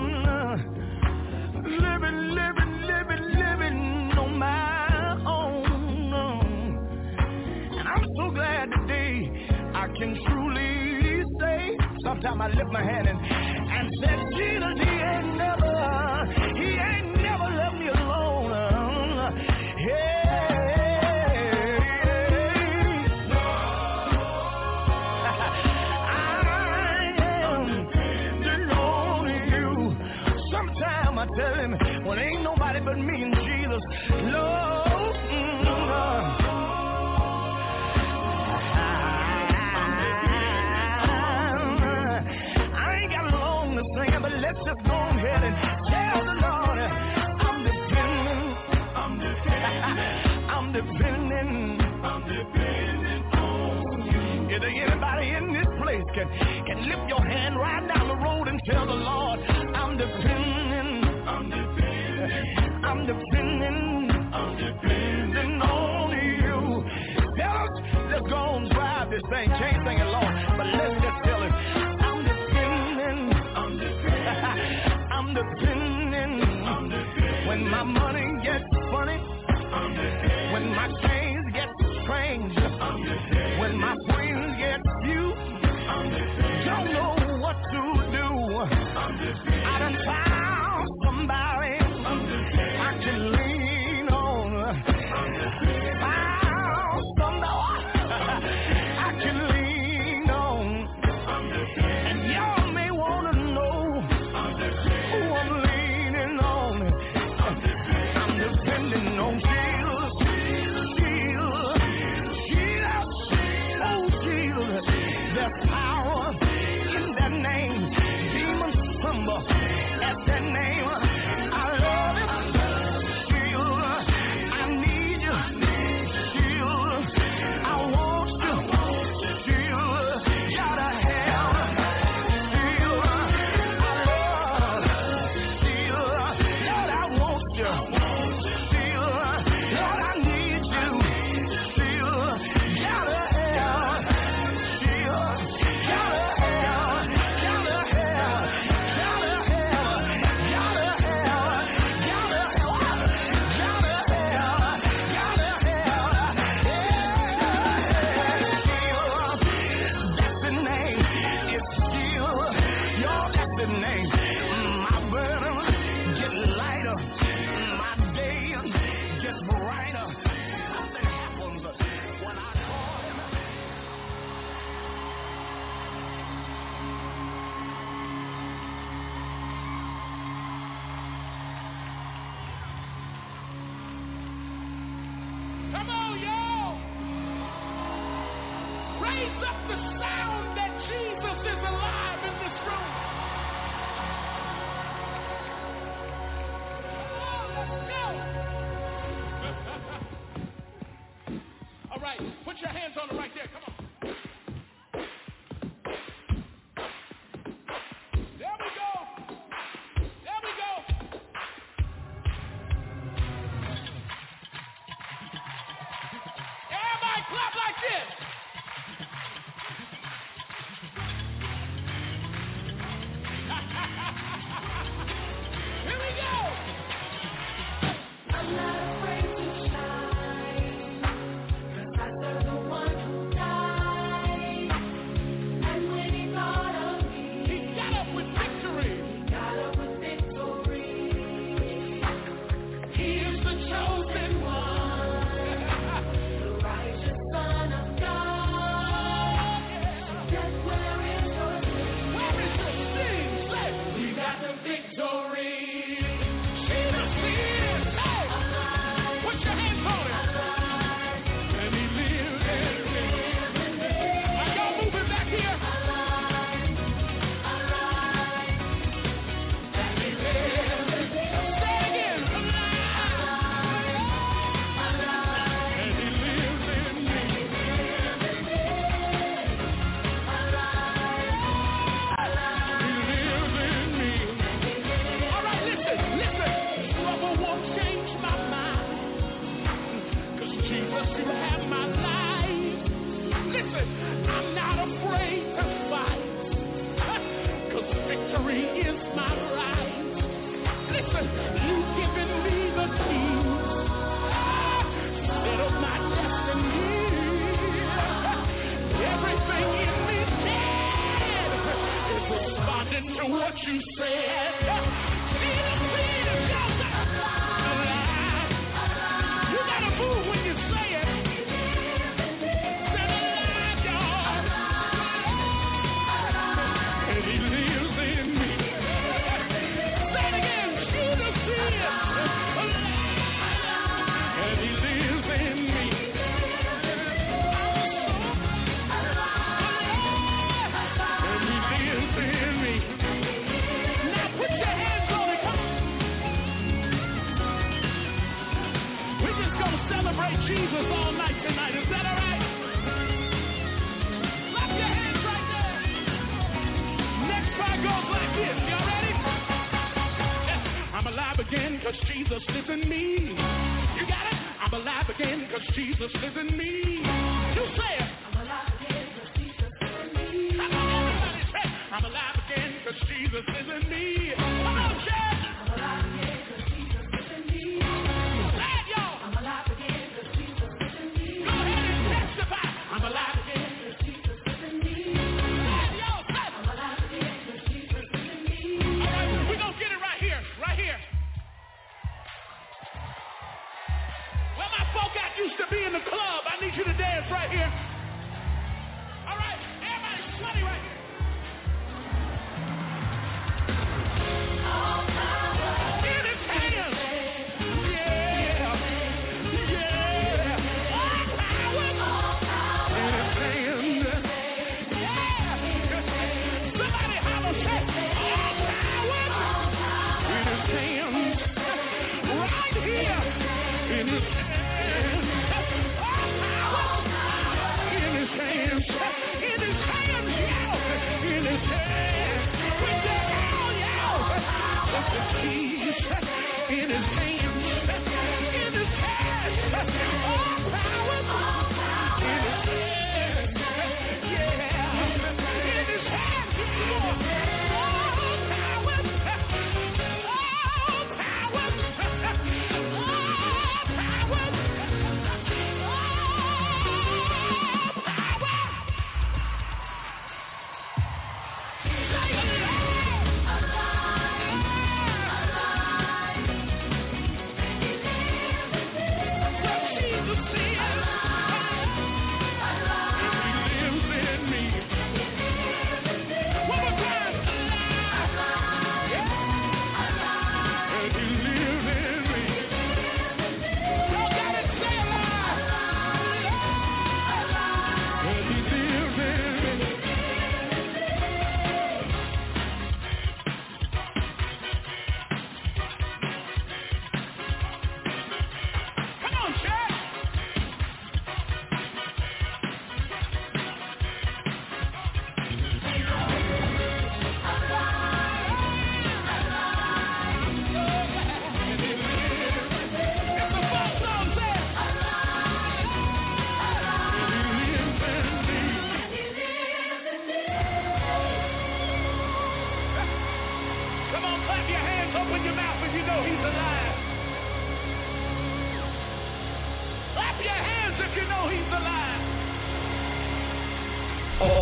living on my own. And I'm so glad today I can truly say, sometimes I lift my hand and said, Jesus, he ain't never left me alone. I tell him, well, ain't nobody but me and Jesus, Lord. I ain't got long to sing, but let's just go ahead and tell the Lord, I'm depending on you. Is there anybody in this place can lift your hand right down the road and tell the Lord, I'm depending on you. Tell us, let's go and drive this thing. Can't sing it long, but let's just tell him, I'm depending. When my money gets funny, when my chains get strange, when my friends get few, don't know what to do. I done found somebody I can lean on. Found somebody I can lean on. And y'all may want to know who I'm leaning on. I'm depending on Jesus. Oh Jesus, there's power in that name. Demons tremble at that name. I love it. Jesus, I need you. Jesus, I want you. Jesus, gotta have. Jesus, I love. Jesus, Lord, I want you. Jesus, Lord, I need you. Jesus, gotta have. Jesus, gotta have. Gotta have. Gotta have. Gotta have. Gotta have. That's the name. It's still your that's the name. My burden get lighter. My day gets brighter. Something happens when I call him. Come on, y'all. Raise up the sound that Jesus is alive in this room. All right, put your hands on it right there. Come on. There we go. There we go. clap like this. Here we go. I'm not afraid to shine, 'cause I serve the one who died. And when he thought of me, he got up with victory. He is the chosen one, the righteous Son of God. Yes, where is your sting? Where is your sting? Say, we got the victory. Jesus is. Hey, put your hands on it. And he lives in me. Are y'all moving back here? And he lives in me. Say it again. And he lives in me. He lives in me. All right, listen. Trouble won't change my mind. 'Cause Jesus, you have my life. Listen, I'm not afraid to fight. 'Cause victory is my right. Listen, you've given me the keys. Settle my destiny. Everything in me dead is responding to what you said. You gotta move when you say it. Say alive, y'all. And he lives in me. Say it again. Jesus is alive. And he lives in me. And he lives in me. Now put your hands on it. Come on. We're just gonna celebrate Jesus all night tonight. Is that all right? Clap your hands right there. Next part goes like this. Y'all ready? Yes. I'm alive again 'cause Jesus lives in me. You got it? I'm alive again 'cause Jesus lives in me. You say it. I'm alive again 'cause Jesus lives in me. Come on, everybody say it. I'm alive again 'cause Jesus lives in me. Come on, Chad. I'm alive again 'cause Jesus lives in me. Say it, y'all. I'm alive again 'cause Jesus lives in me. Go ahead and testify. I'm alive again. Jesus lives in me. Say it, y'all. Say it. I'm alive again 'cause Jesus lives in me. All right, we're gonna get it right here. Right here. Where my folk at used to be in the club. I need you to dance right here. All right, everybody sweaty right here. In his hands. Yeah. All power. In his hand. Yeah. Somebody holler, say, all power. In his hands. Right here. In his hands. All power. In his hands. In his hands, yeah.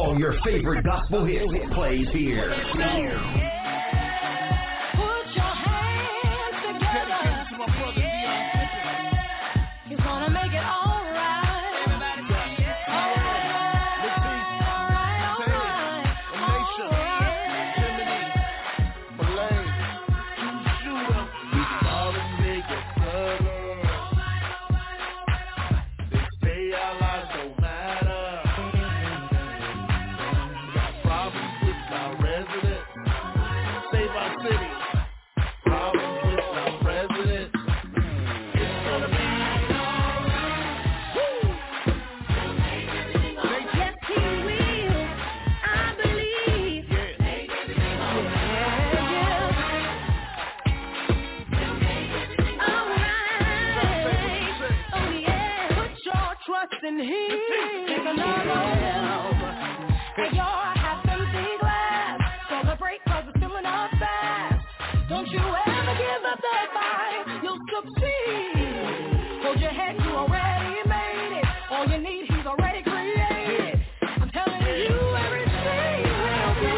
All your favorite gospel hits plays here. Put your hands together. He's gonna make it all right. All in him. Take another help. And your half empty glass. Celebrate cause it's filling up fast. Don't you ever give up the fight. You'll succeed. Hold your head, you already made it. All you need, he's already created. I'm telling you, everything will be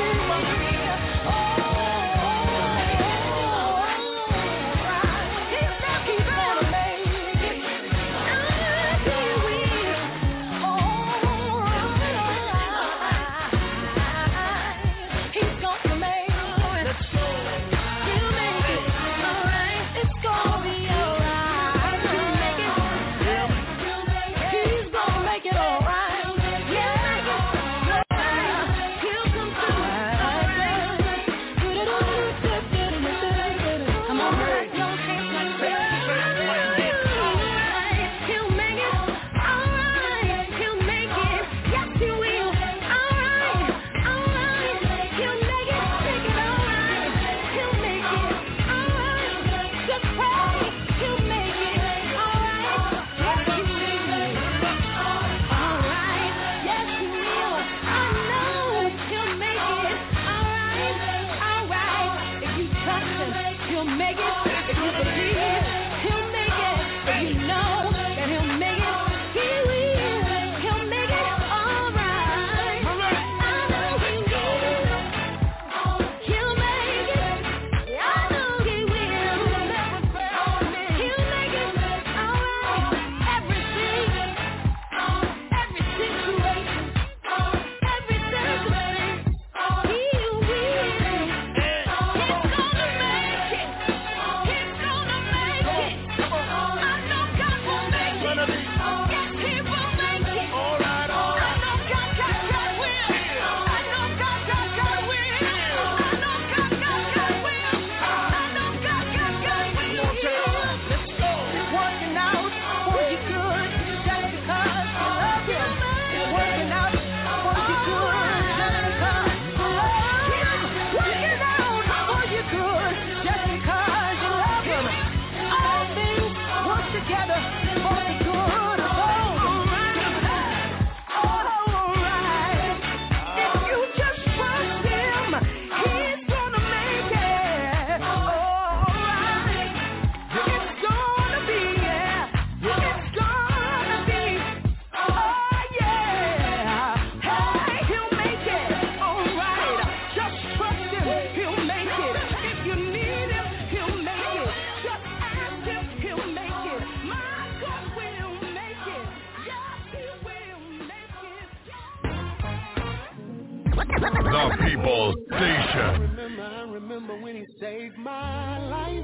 The People's Station. I remember when he saved my life.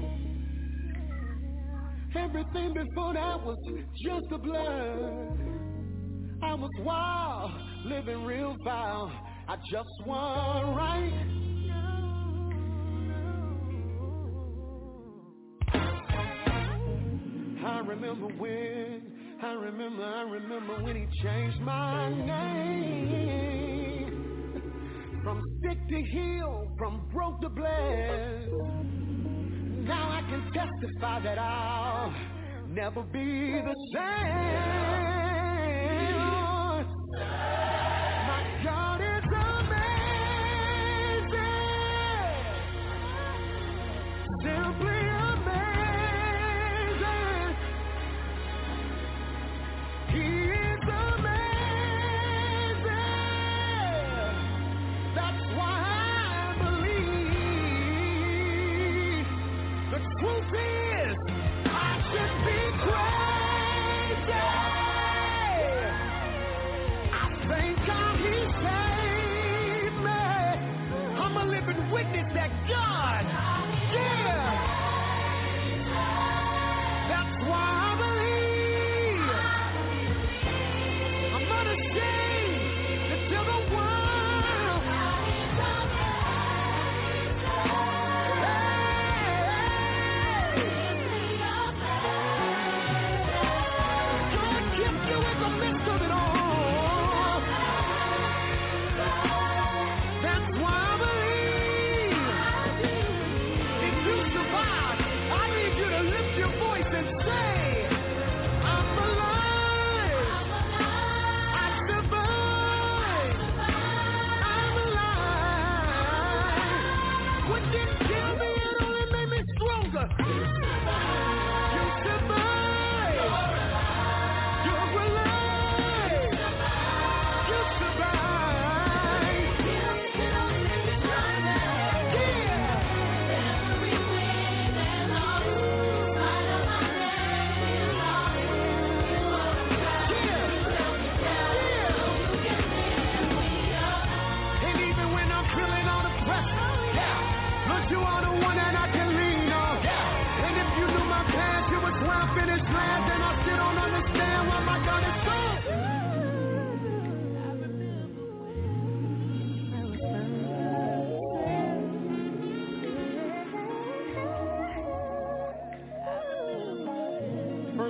Everything before that was just a blur. I was wild, living real foul. I just want right. I remember when he changed my name. From sick to heal, from broke to blessed. Now I can testify that I'll never be the same. My God is amazing. Simply amazing. He is amazing.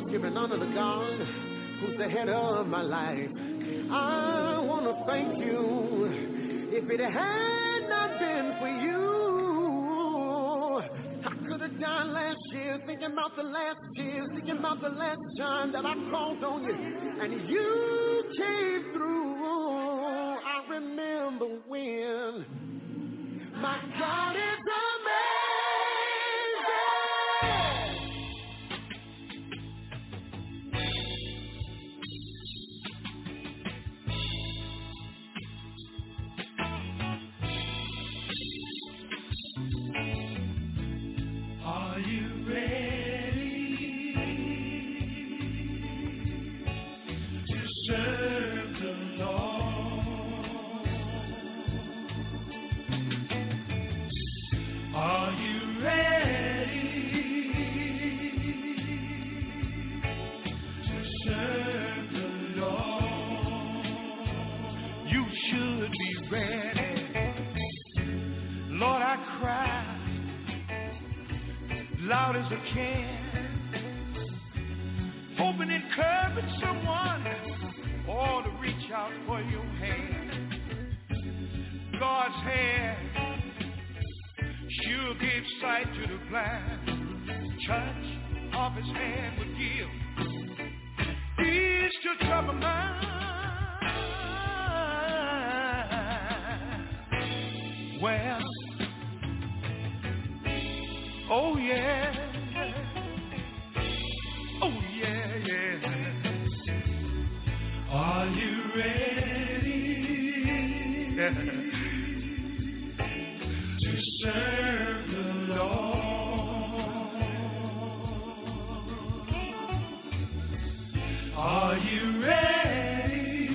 giving honor to God, who's the head of my life. I want to thank you. If it had not been for you, I could have died last year thinking about the last tears, thinking about the last time that I called on you, and you came through. I remember when. My God is Are you ready to serve the Lord? Are you ready to serve the Lord? You should be ready. Lord, I cry loud as I can, hoping to encourage someone or to reach out for your hand. God's hand sure gave sight to the blind. Touch of his hand would give peace to troubled mind. Well, oh yeah, oh yeah, yeah. Are you ready to serve the Lord? Are you ready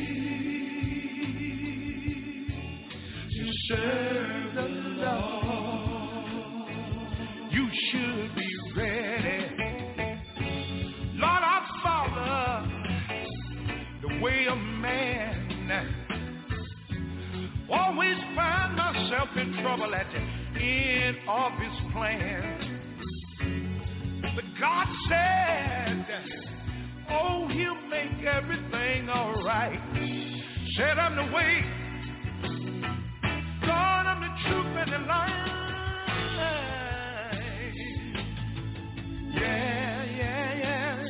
to serve the Lord? You should be ready. Lord, I follow the way of man. Always find myself in trouble at the end of his plan. But God said, oh, he'll make everything all right. Said I'm the way, God, I'm the truth and the light. Yeah, yeah, yeah.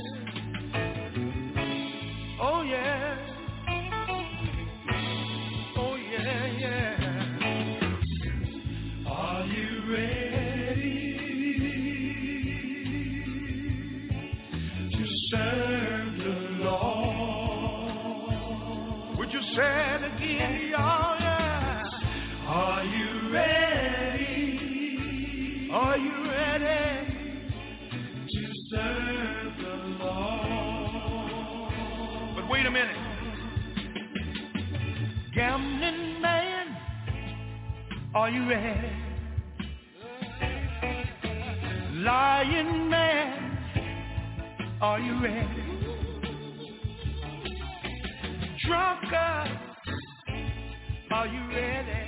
Oh, yeah. Oh, yeah, yeah. Are you ready to serve the Lord? Would you say it again? Oh, yeah. Are you ready? Are you ready? Serve the Lord. But wait a minute. Gambling man, are you ready? Lying man, are you ready? Drunkard, are you ready?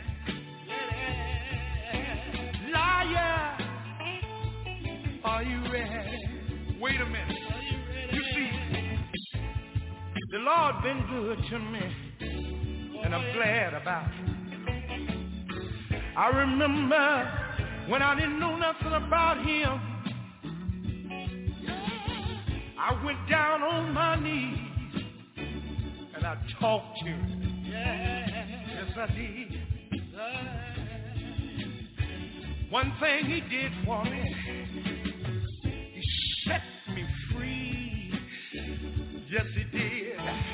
Liar, are you ready? Wait a minute. You see, the Lord been good to me, and I'm glad about it. I remember when I didn't know nothing about him, I went down on my knees and I talked to him. Yes, I did. One thing he did for me, he set me free. Yes, he did.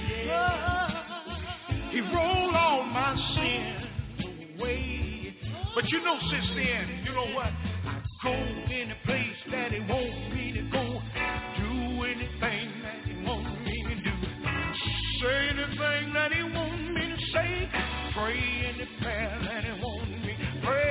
He rolled all my sins away. But you know, since then, you know what? I go in a place that he wants me to go. Do anything that he wants me to do. Say anything that he wants me to say. Pray any prayer that he wants me to pray.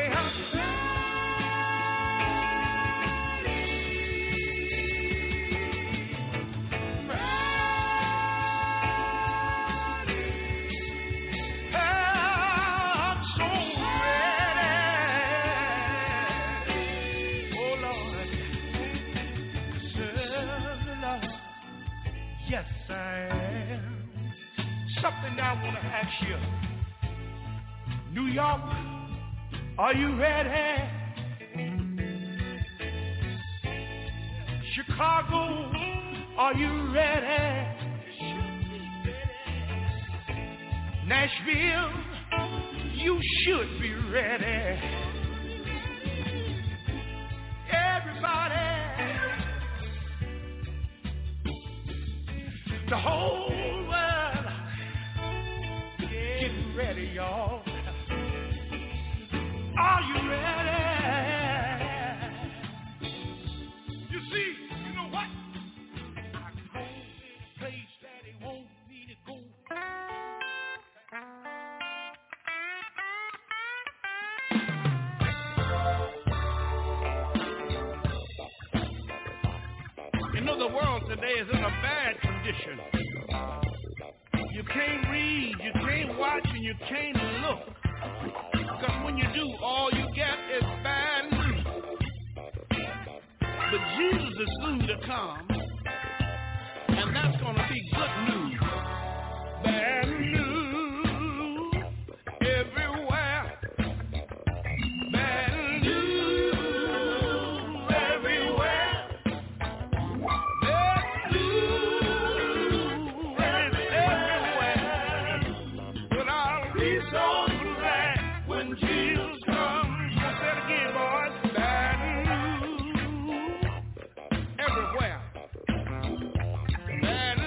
Yes, I am. Something I want to ask you. New York, are you ready? Chicago, are you ready? Nashville, you should be ready. Everybody, the whole world, get ready, y'all. Are you ready? You see, you know what? I go to a place that he wants me to go. You know the world today is in a bad condition. You can't read, you can't watch, and you can't look. Because when you do, all you get is bad news. But Jesus is soon to come, and that's going to be good news. Bad news everywhere. Bad news everywhere. Bad news everywhere. But I'll be so glad when Jesus comes. I said again, boys, bad news everywhere. Bad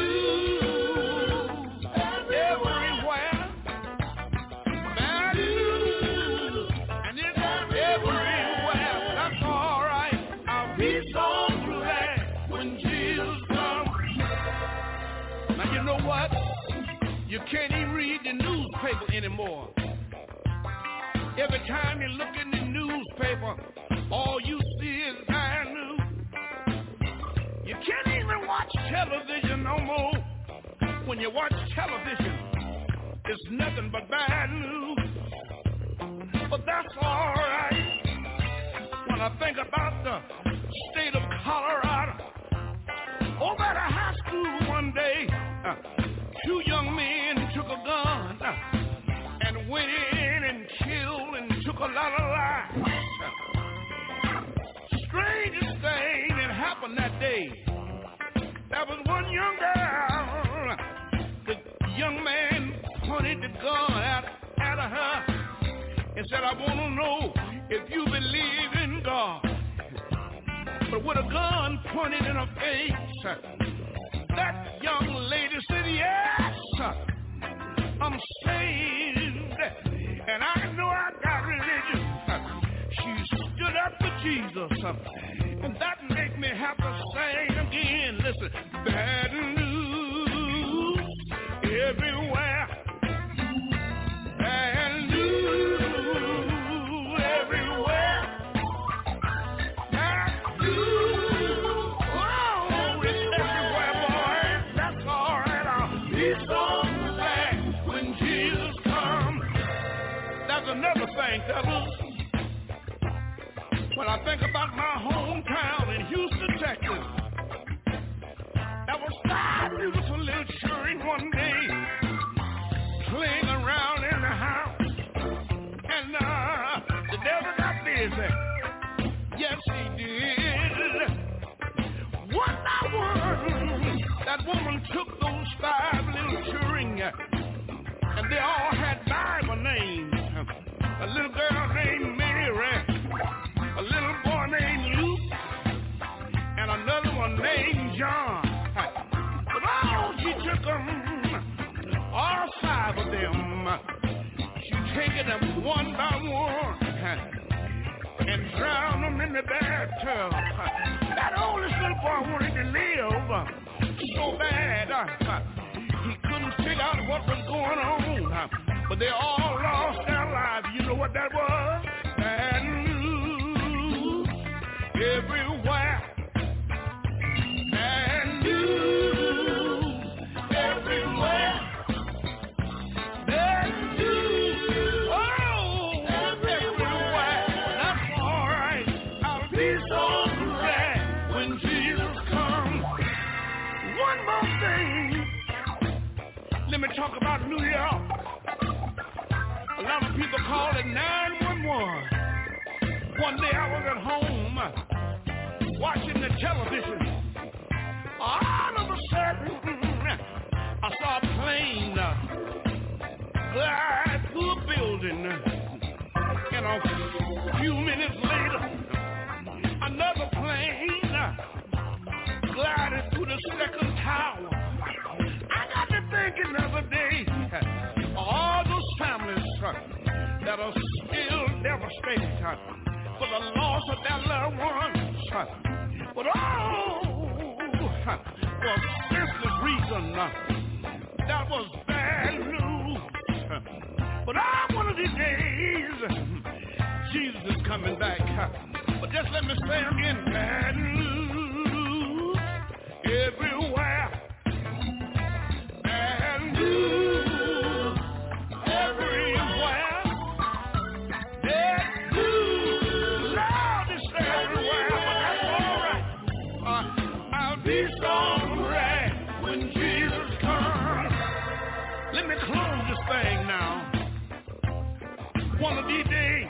news everywhere. Bad news, and it's everywhere. That's all right. I'll be so glad when Jesus comes. Now you know what? You can't even read the newspaper anymore. Every time you look in the newspaper, all you see is bad news. You can't even watch television no more. When you watch television, it's nothing but bad news. But that's all right. When I think about the state of Colorado, over at a high school one day, two young men took a gun and went in and killed and took a lot of lives. Strangest thing that happened that day, there was one young girl. The young man pointed the gun at her and said, I want to know if you believe in God. But with a gun pointed in her face, that young lady said, yes, I'm saved, and I know I got religion. She stood up for Jesus, and that made me have to sing again. Listen, bad news everywhere. Bad news everywhere. Bad news, oh, it's everywhere, boy. That's all right. I'll be so glad when Jesus comes. That's another thing, fellas. When I think about my hometown in Houston, Texas, there was 5 beautiful little children one day playing around in the house, and the devil got busy. Yes, he did. One by one, that woman took those 5 little children, and they all had Bible names. A little girl named Mary, a little boy named Luke, and another one named John. But she took them, all 5 of them. She taken them one by one and drowned them in the bathtub. That oldest little boy wanted to live so bad. He couldn't figure out what was going on. But they all lost their lives. You know what that was? Bad news everywhere. Bad news everywhere. Bad news, oh, everywhere. That's all right. I'll be so glad when Jesus comes. one more thing. Let me talk about New York. A lot of people call it 911. One day I was at home watching the television. All of a sudden, I saw a plane glide through a building. And a few minutes later, another plane glided through the second tower. I got to thinking the other day, all those families that are still devastated for the loss of their loved ones. But for senseless reason, that was bad news. But one of these days, Jesus is coming back. But just let me say again, bad news everywhere. Bad news everywhere. Bad news, Lord, it's everywhere. But that's all right. I'll be so glad when Jesus comes. Let me close this thing now. One of these days,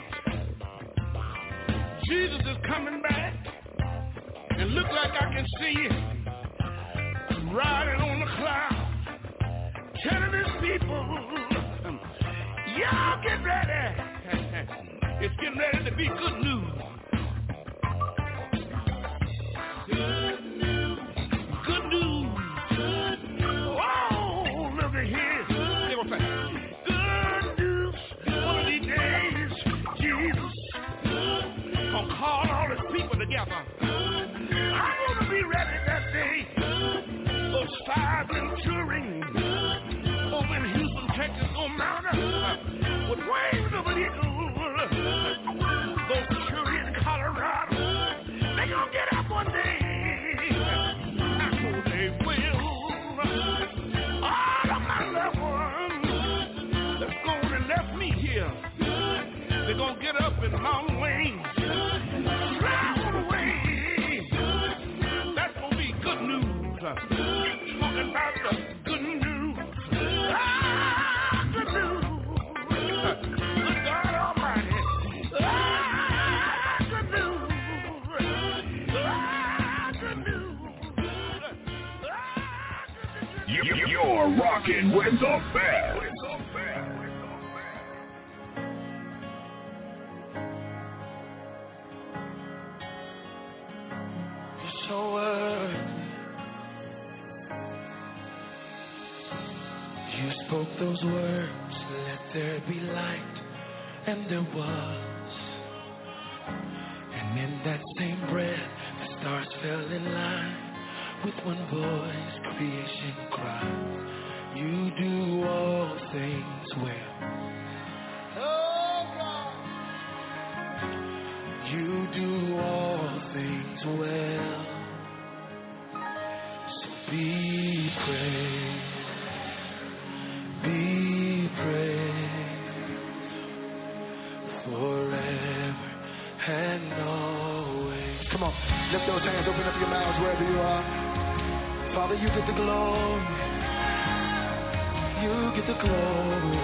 Jesus is coming back, and look like I can see him riding on the cloud, telling his people, y'all get ready. It's getting ready to be good news. Good news. Good news. Good news. Oh, look at here. They were saying, good news. One of these days, Jesus gonna call all his people together. I'm gonna be ready that day. Those 5 Centurion over in Houston, Texas, on Mount with wings of an eagle. Those Centurion in Colorado, they gonna get up one day. I know they will. All of my loved ones that's gone and left me here, they're gonna get up in long ways. Drive away. That's gonna be good news. Talking about the good news. Good news. Good God Almighty. Good news. Good news. You're rocking with the best. So worthy. You spoke those words, let there be light, and there was. And in that same breath, the stars fell in line. With one voice, creation cries, you do all things well. Oh God, you do all things well. Be praised forever and always. Come on, lift those hands, open up your mouths wherever you are. Father, you get the glory. You get the glory.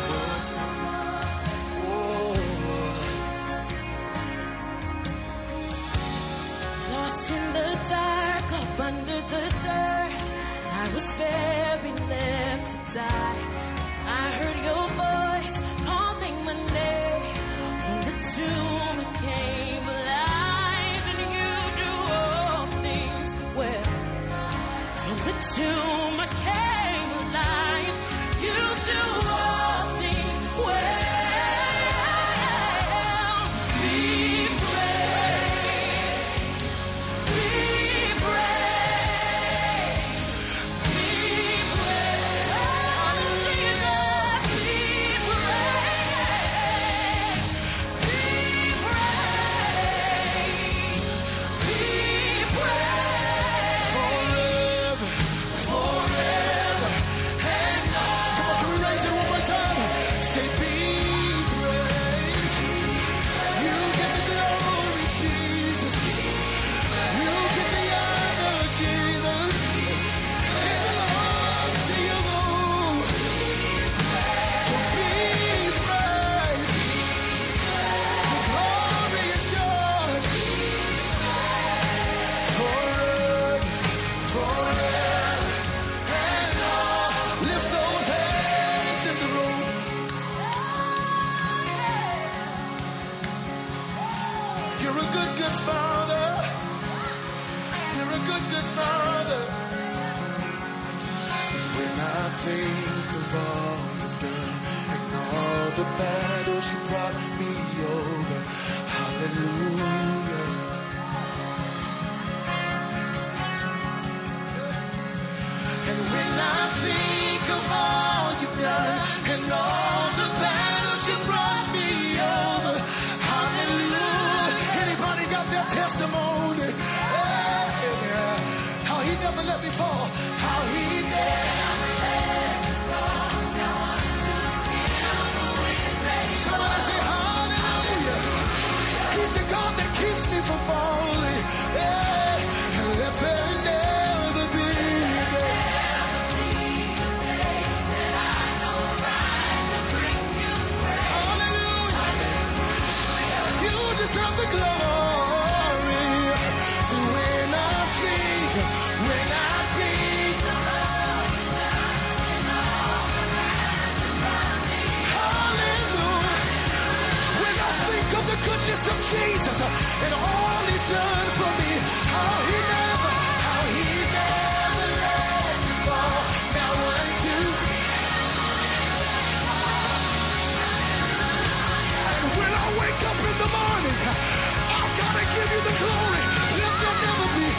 Lost in the dark, up under the dirt, I was buried, left to die. I heard your voice calling my name, when the tomb came alive, and you do all things well. When the tomb came alive, you do all things well. Forever think of all you've done and all the battles you brought me over. Hallelujah. And when I think of all you've done and all the battles you brought me over, hallelujah. Anybody got that testimony? Yeah. How he never let me fall. How he never let me fall. Somebody say hallelujah. He's the God that keeps me from falling. Yeah. And let there never be. The glory when I think hallelujah, when I think of the goodness of Jesus and all he's done for me, how he never let me fall. Now 1, 2, and when I wake up in the morning, I've got to give you the glory. Let there never be.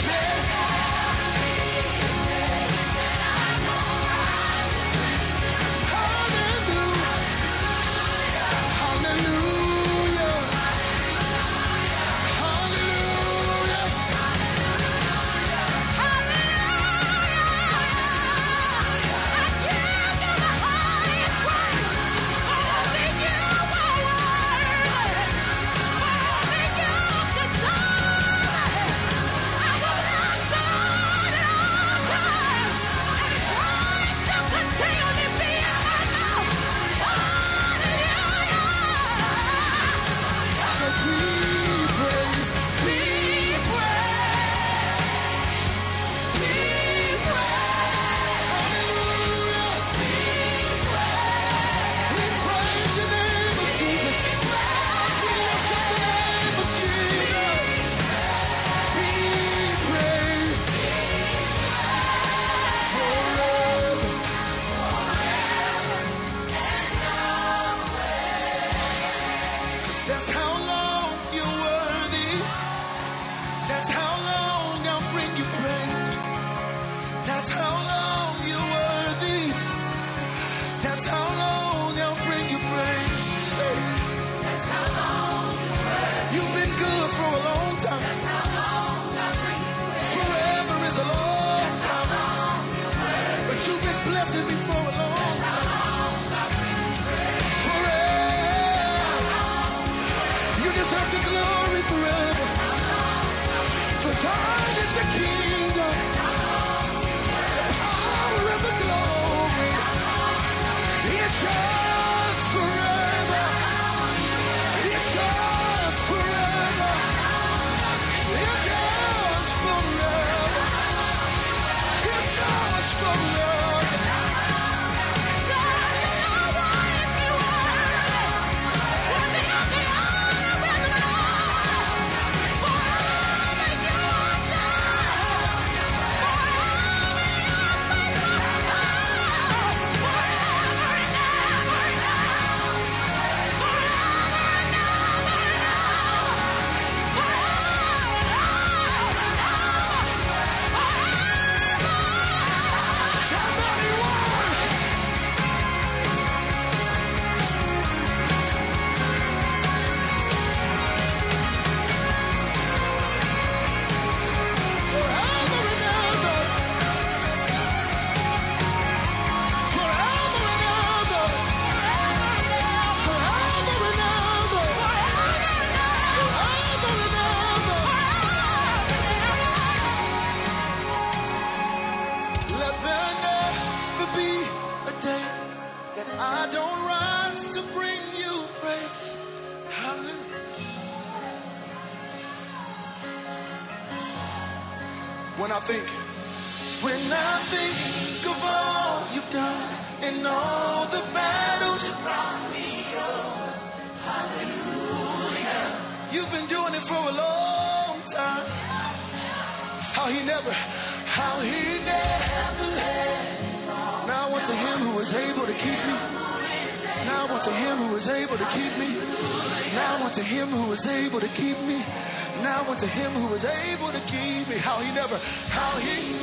Hallelujah. Hallelujah. When I think of all you've done and all the battles you brought me over, hallelujah. You've been doing it for a long time. How he never let me fall. Now I want the to keep me. Now unto him who is able to keep me. Now unto him who is able to keep me. Now unto him who is able to keep me. How he never let me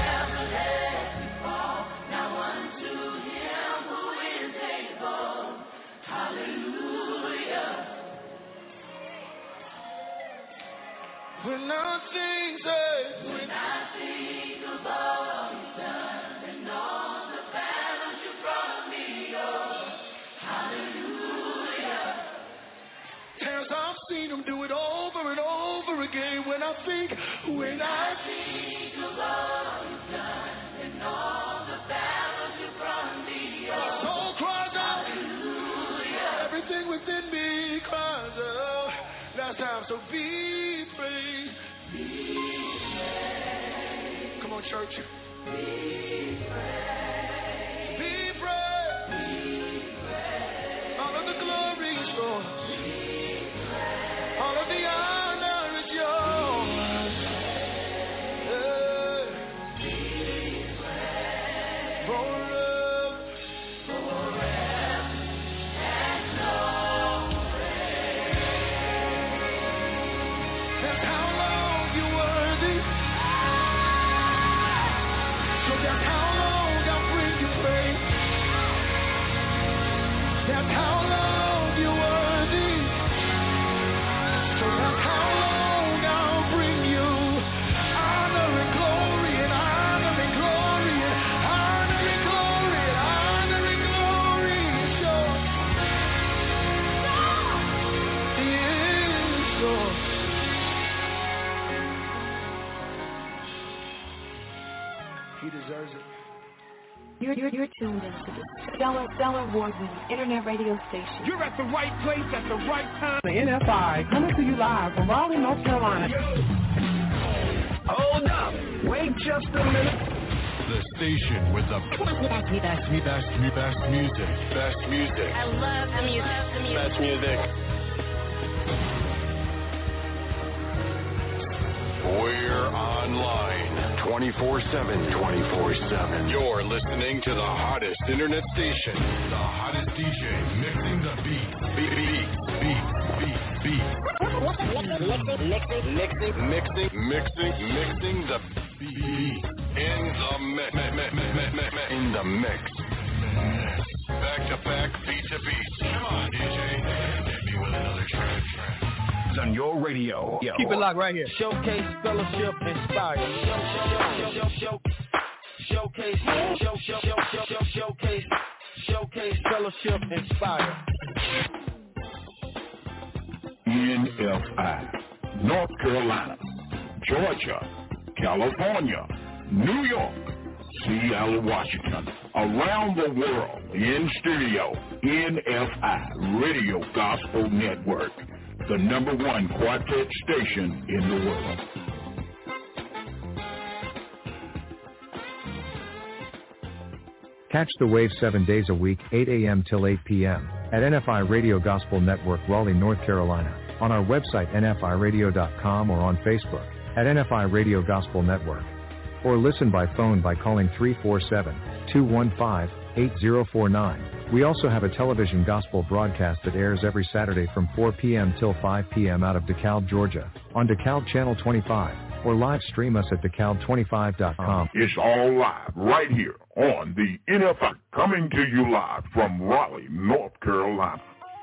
fall. Now unto him who is able. Hallelujah. When I think of all you've done and all the battles you brought me over. Hallelujah. As I've seen him do it over and over again. When I think of all you've done and all the battles you brought me over. My soul cries out. Hallelujah. Everything within me cries out. Last time, so be praised. Be praised. Come on, church. Be praised. Be praised. Be praised. All of the glory is yours. Be praised. All of the honor is yours. Be praised. Forever. Forever. And always. That's how long you're worthy. So that's how long I'll bring you praise. That's how long you're worthy. So that's how long I'll bring you honor and glory and honor and glory and honor and glory and honor and glory. It's yours. It is yours. He deserves it. You're tuned into the stellar award-winning internet radio station. You're at the right place at the right time. The NFI coming to you live from Raleigh, North Carolina. Hold up. Wait just a minute. The station with the best music. Best music. I love the music. Best music. We're online 24/7. You're listening to the hottest internet station. The hottest DJ mixing the beat. Beat. Mixing the beat. In the mix. Back to back, beat to beat. Come on, DJ. Hit me with another track. It's on your radio. Keep it locked right here. Showcase, fellowship, inspire. Showcase, fellowship, inspire. NFI, North Carolina, Georgia, California, New York, Seattle, Washington, around the world, in studio, NFI Radio Gospel Network, the #1 quartet station in the world. Catch the wave 7 days a week, 8 a.m. till 8 p.m. at NFI Radio Gospel Network, Raleigh, North Carolina, on our website nfiradio.com or on Facebook at NFI Radio Gospel Network. Or listen by phone by calling 347-215-8049. We also have a television gospel broadcast that airs every Saturday from 4 p.m. till 5 p.m. out of DeKalb, Georgia, on DeKalb Channel 25, or live stream us at DeKalb25.com. It's all live right here on the NFI, coming to you live from Raleigh, North Carolina.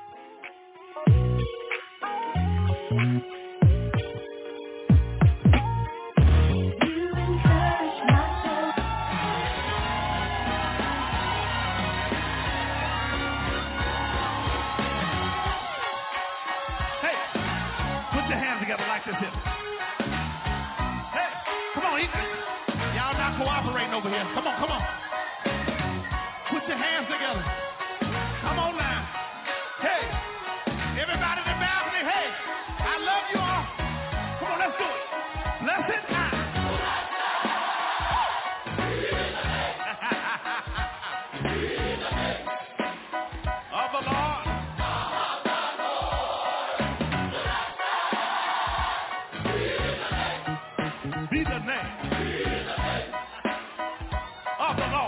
Over here. Come on. Put your hands together. Come on now. Hey, everybody in the balcony, hey, I love you all. Come on, let's do it. Blessed of the Lord. Be the name. Of the Lord.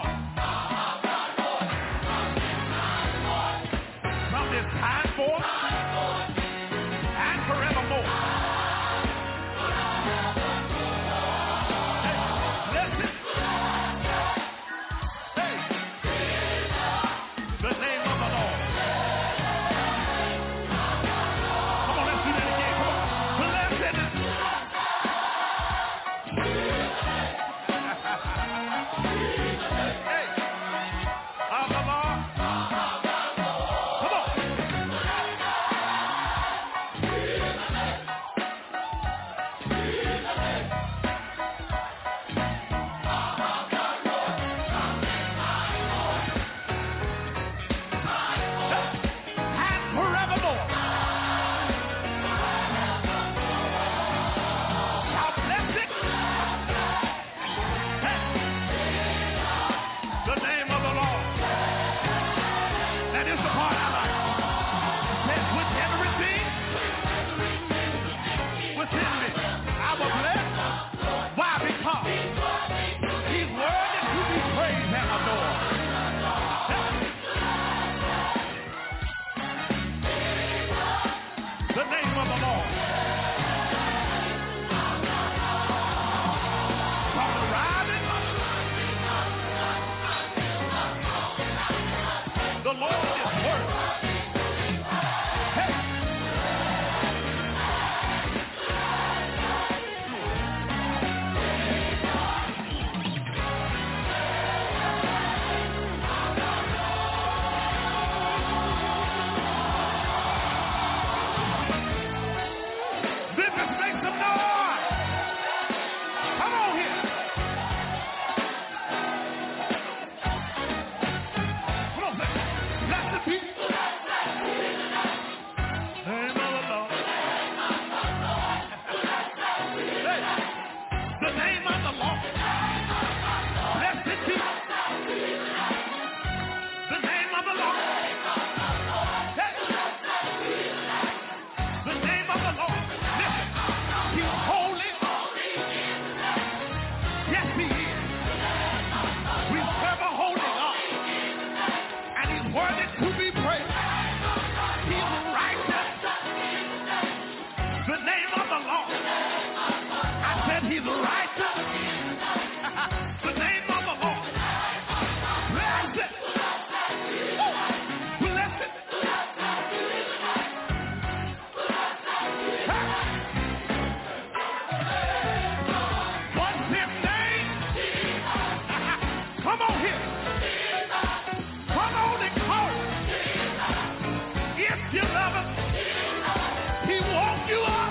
here. Come on and call him. If you love him, he woke you up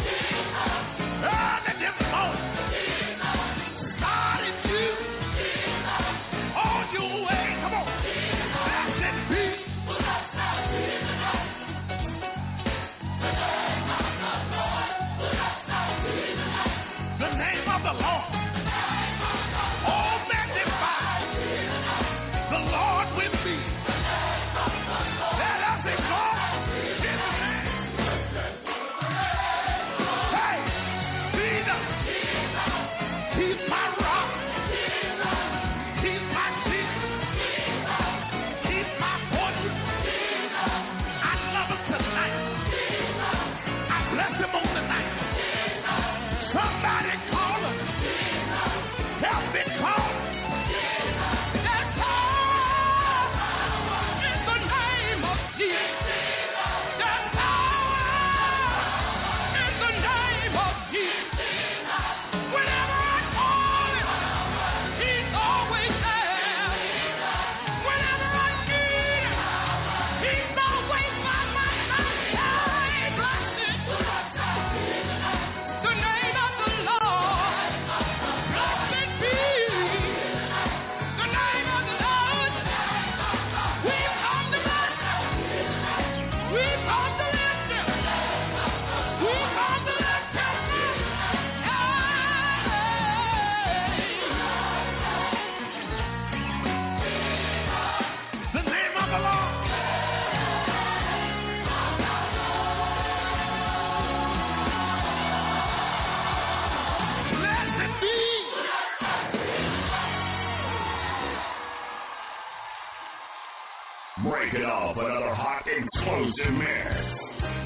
early this morning. Started you on your way. Come on. Blessed be the name of the Lord. Oh, magnify the Lord with me. Let us exalt his name. Hey, Jesus, he's my rock. He's my shield. He's my fortress. I love him tonight. I bless him on the night. Somebody call him. Help me call him. There's power in the name of Jesus. There's power in the name of Jesus. Whenever I call him, he's always there. Whenever I need him, he's always by my side. Blessed the name of the Lord. Blessed be the name of the Lord. We've come to bless him. We've come to lift him. We've come to lift him. The name of the Lord. Blessed be. Break it off another hot explosive mix.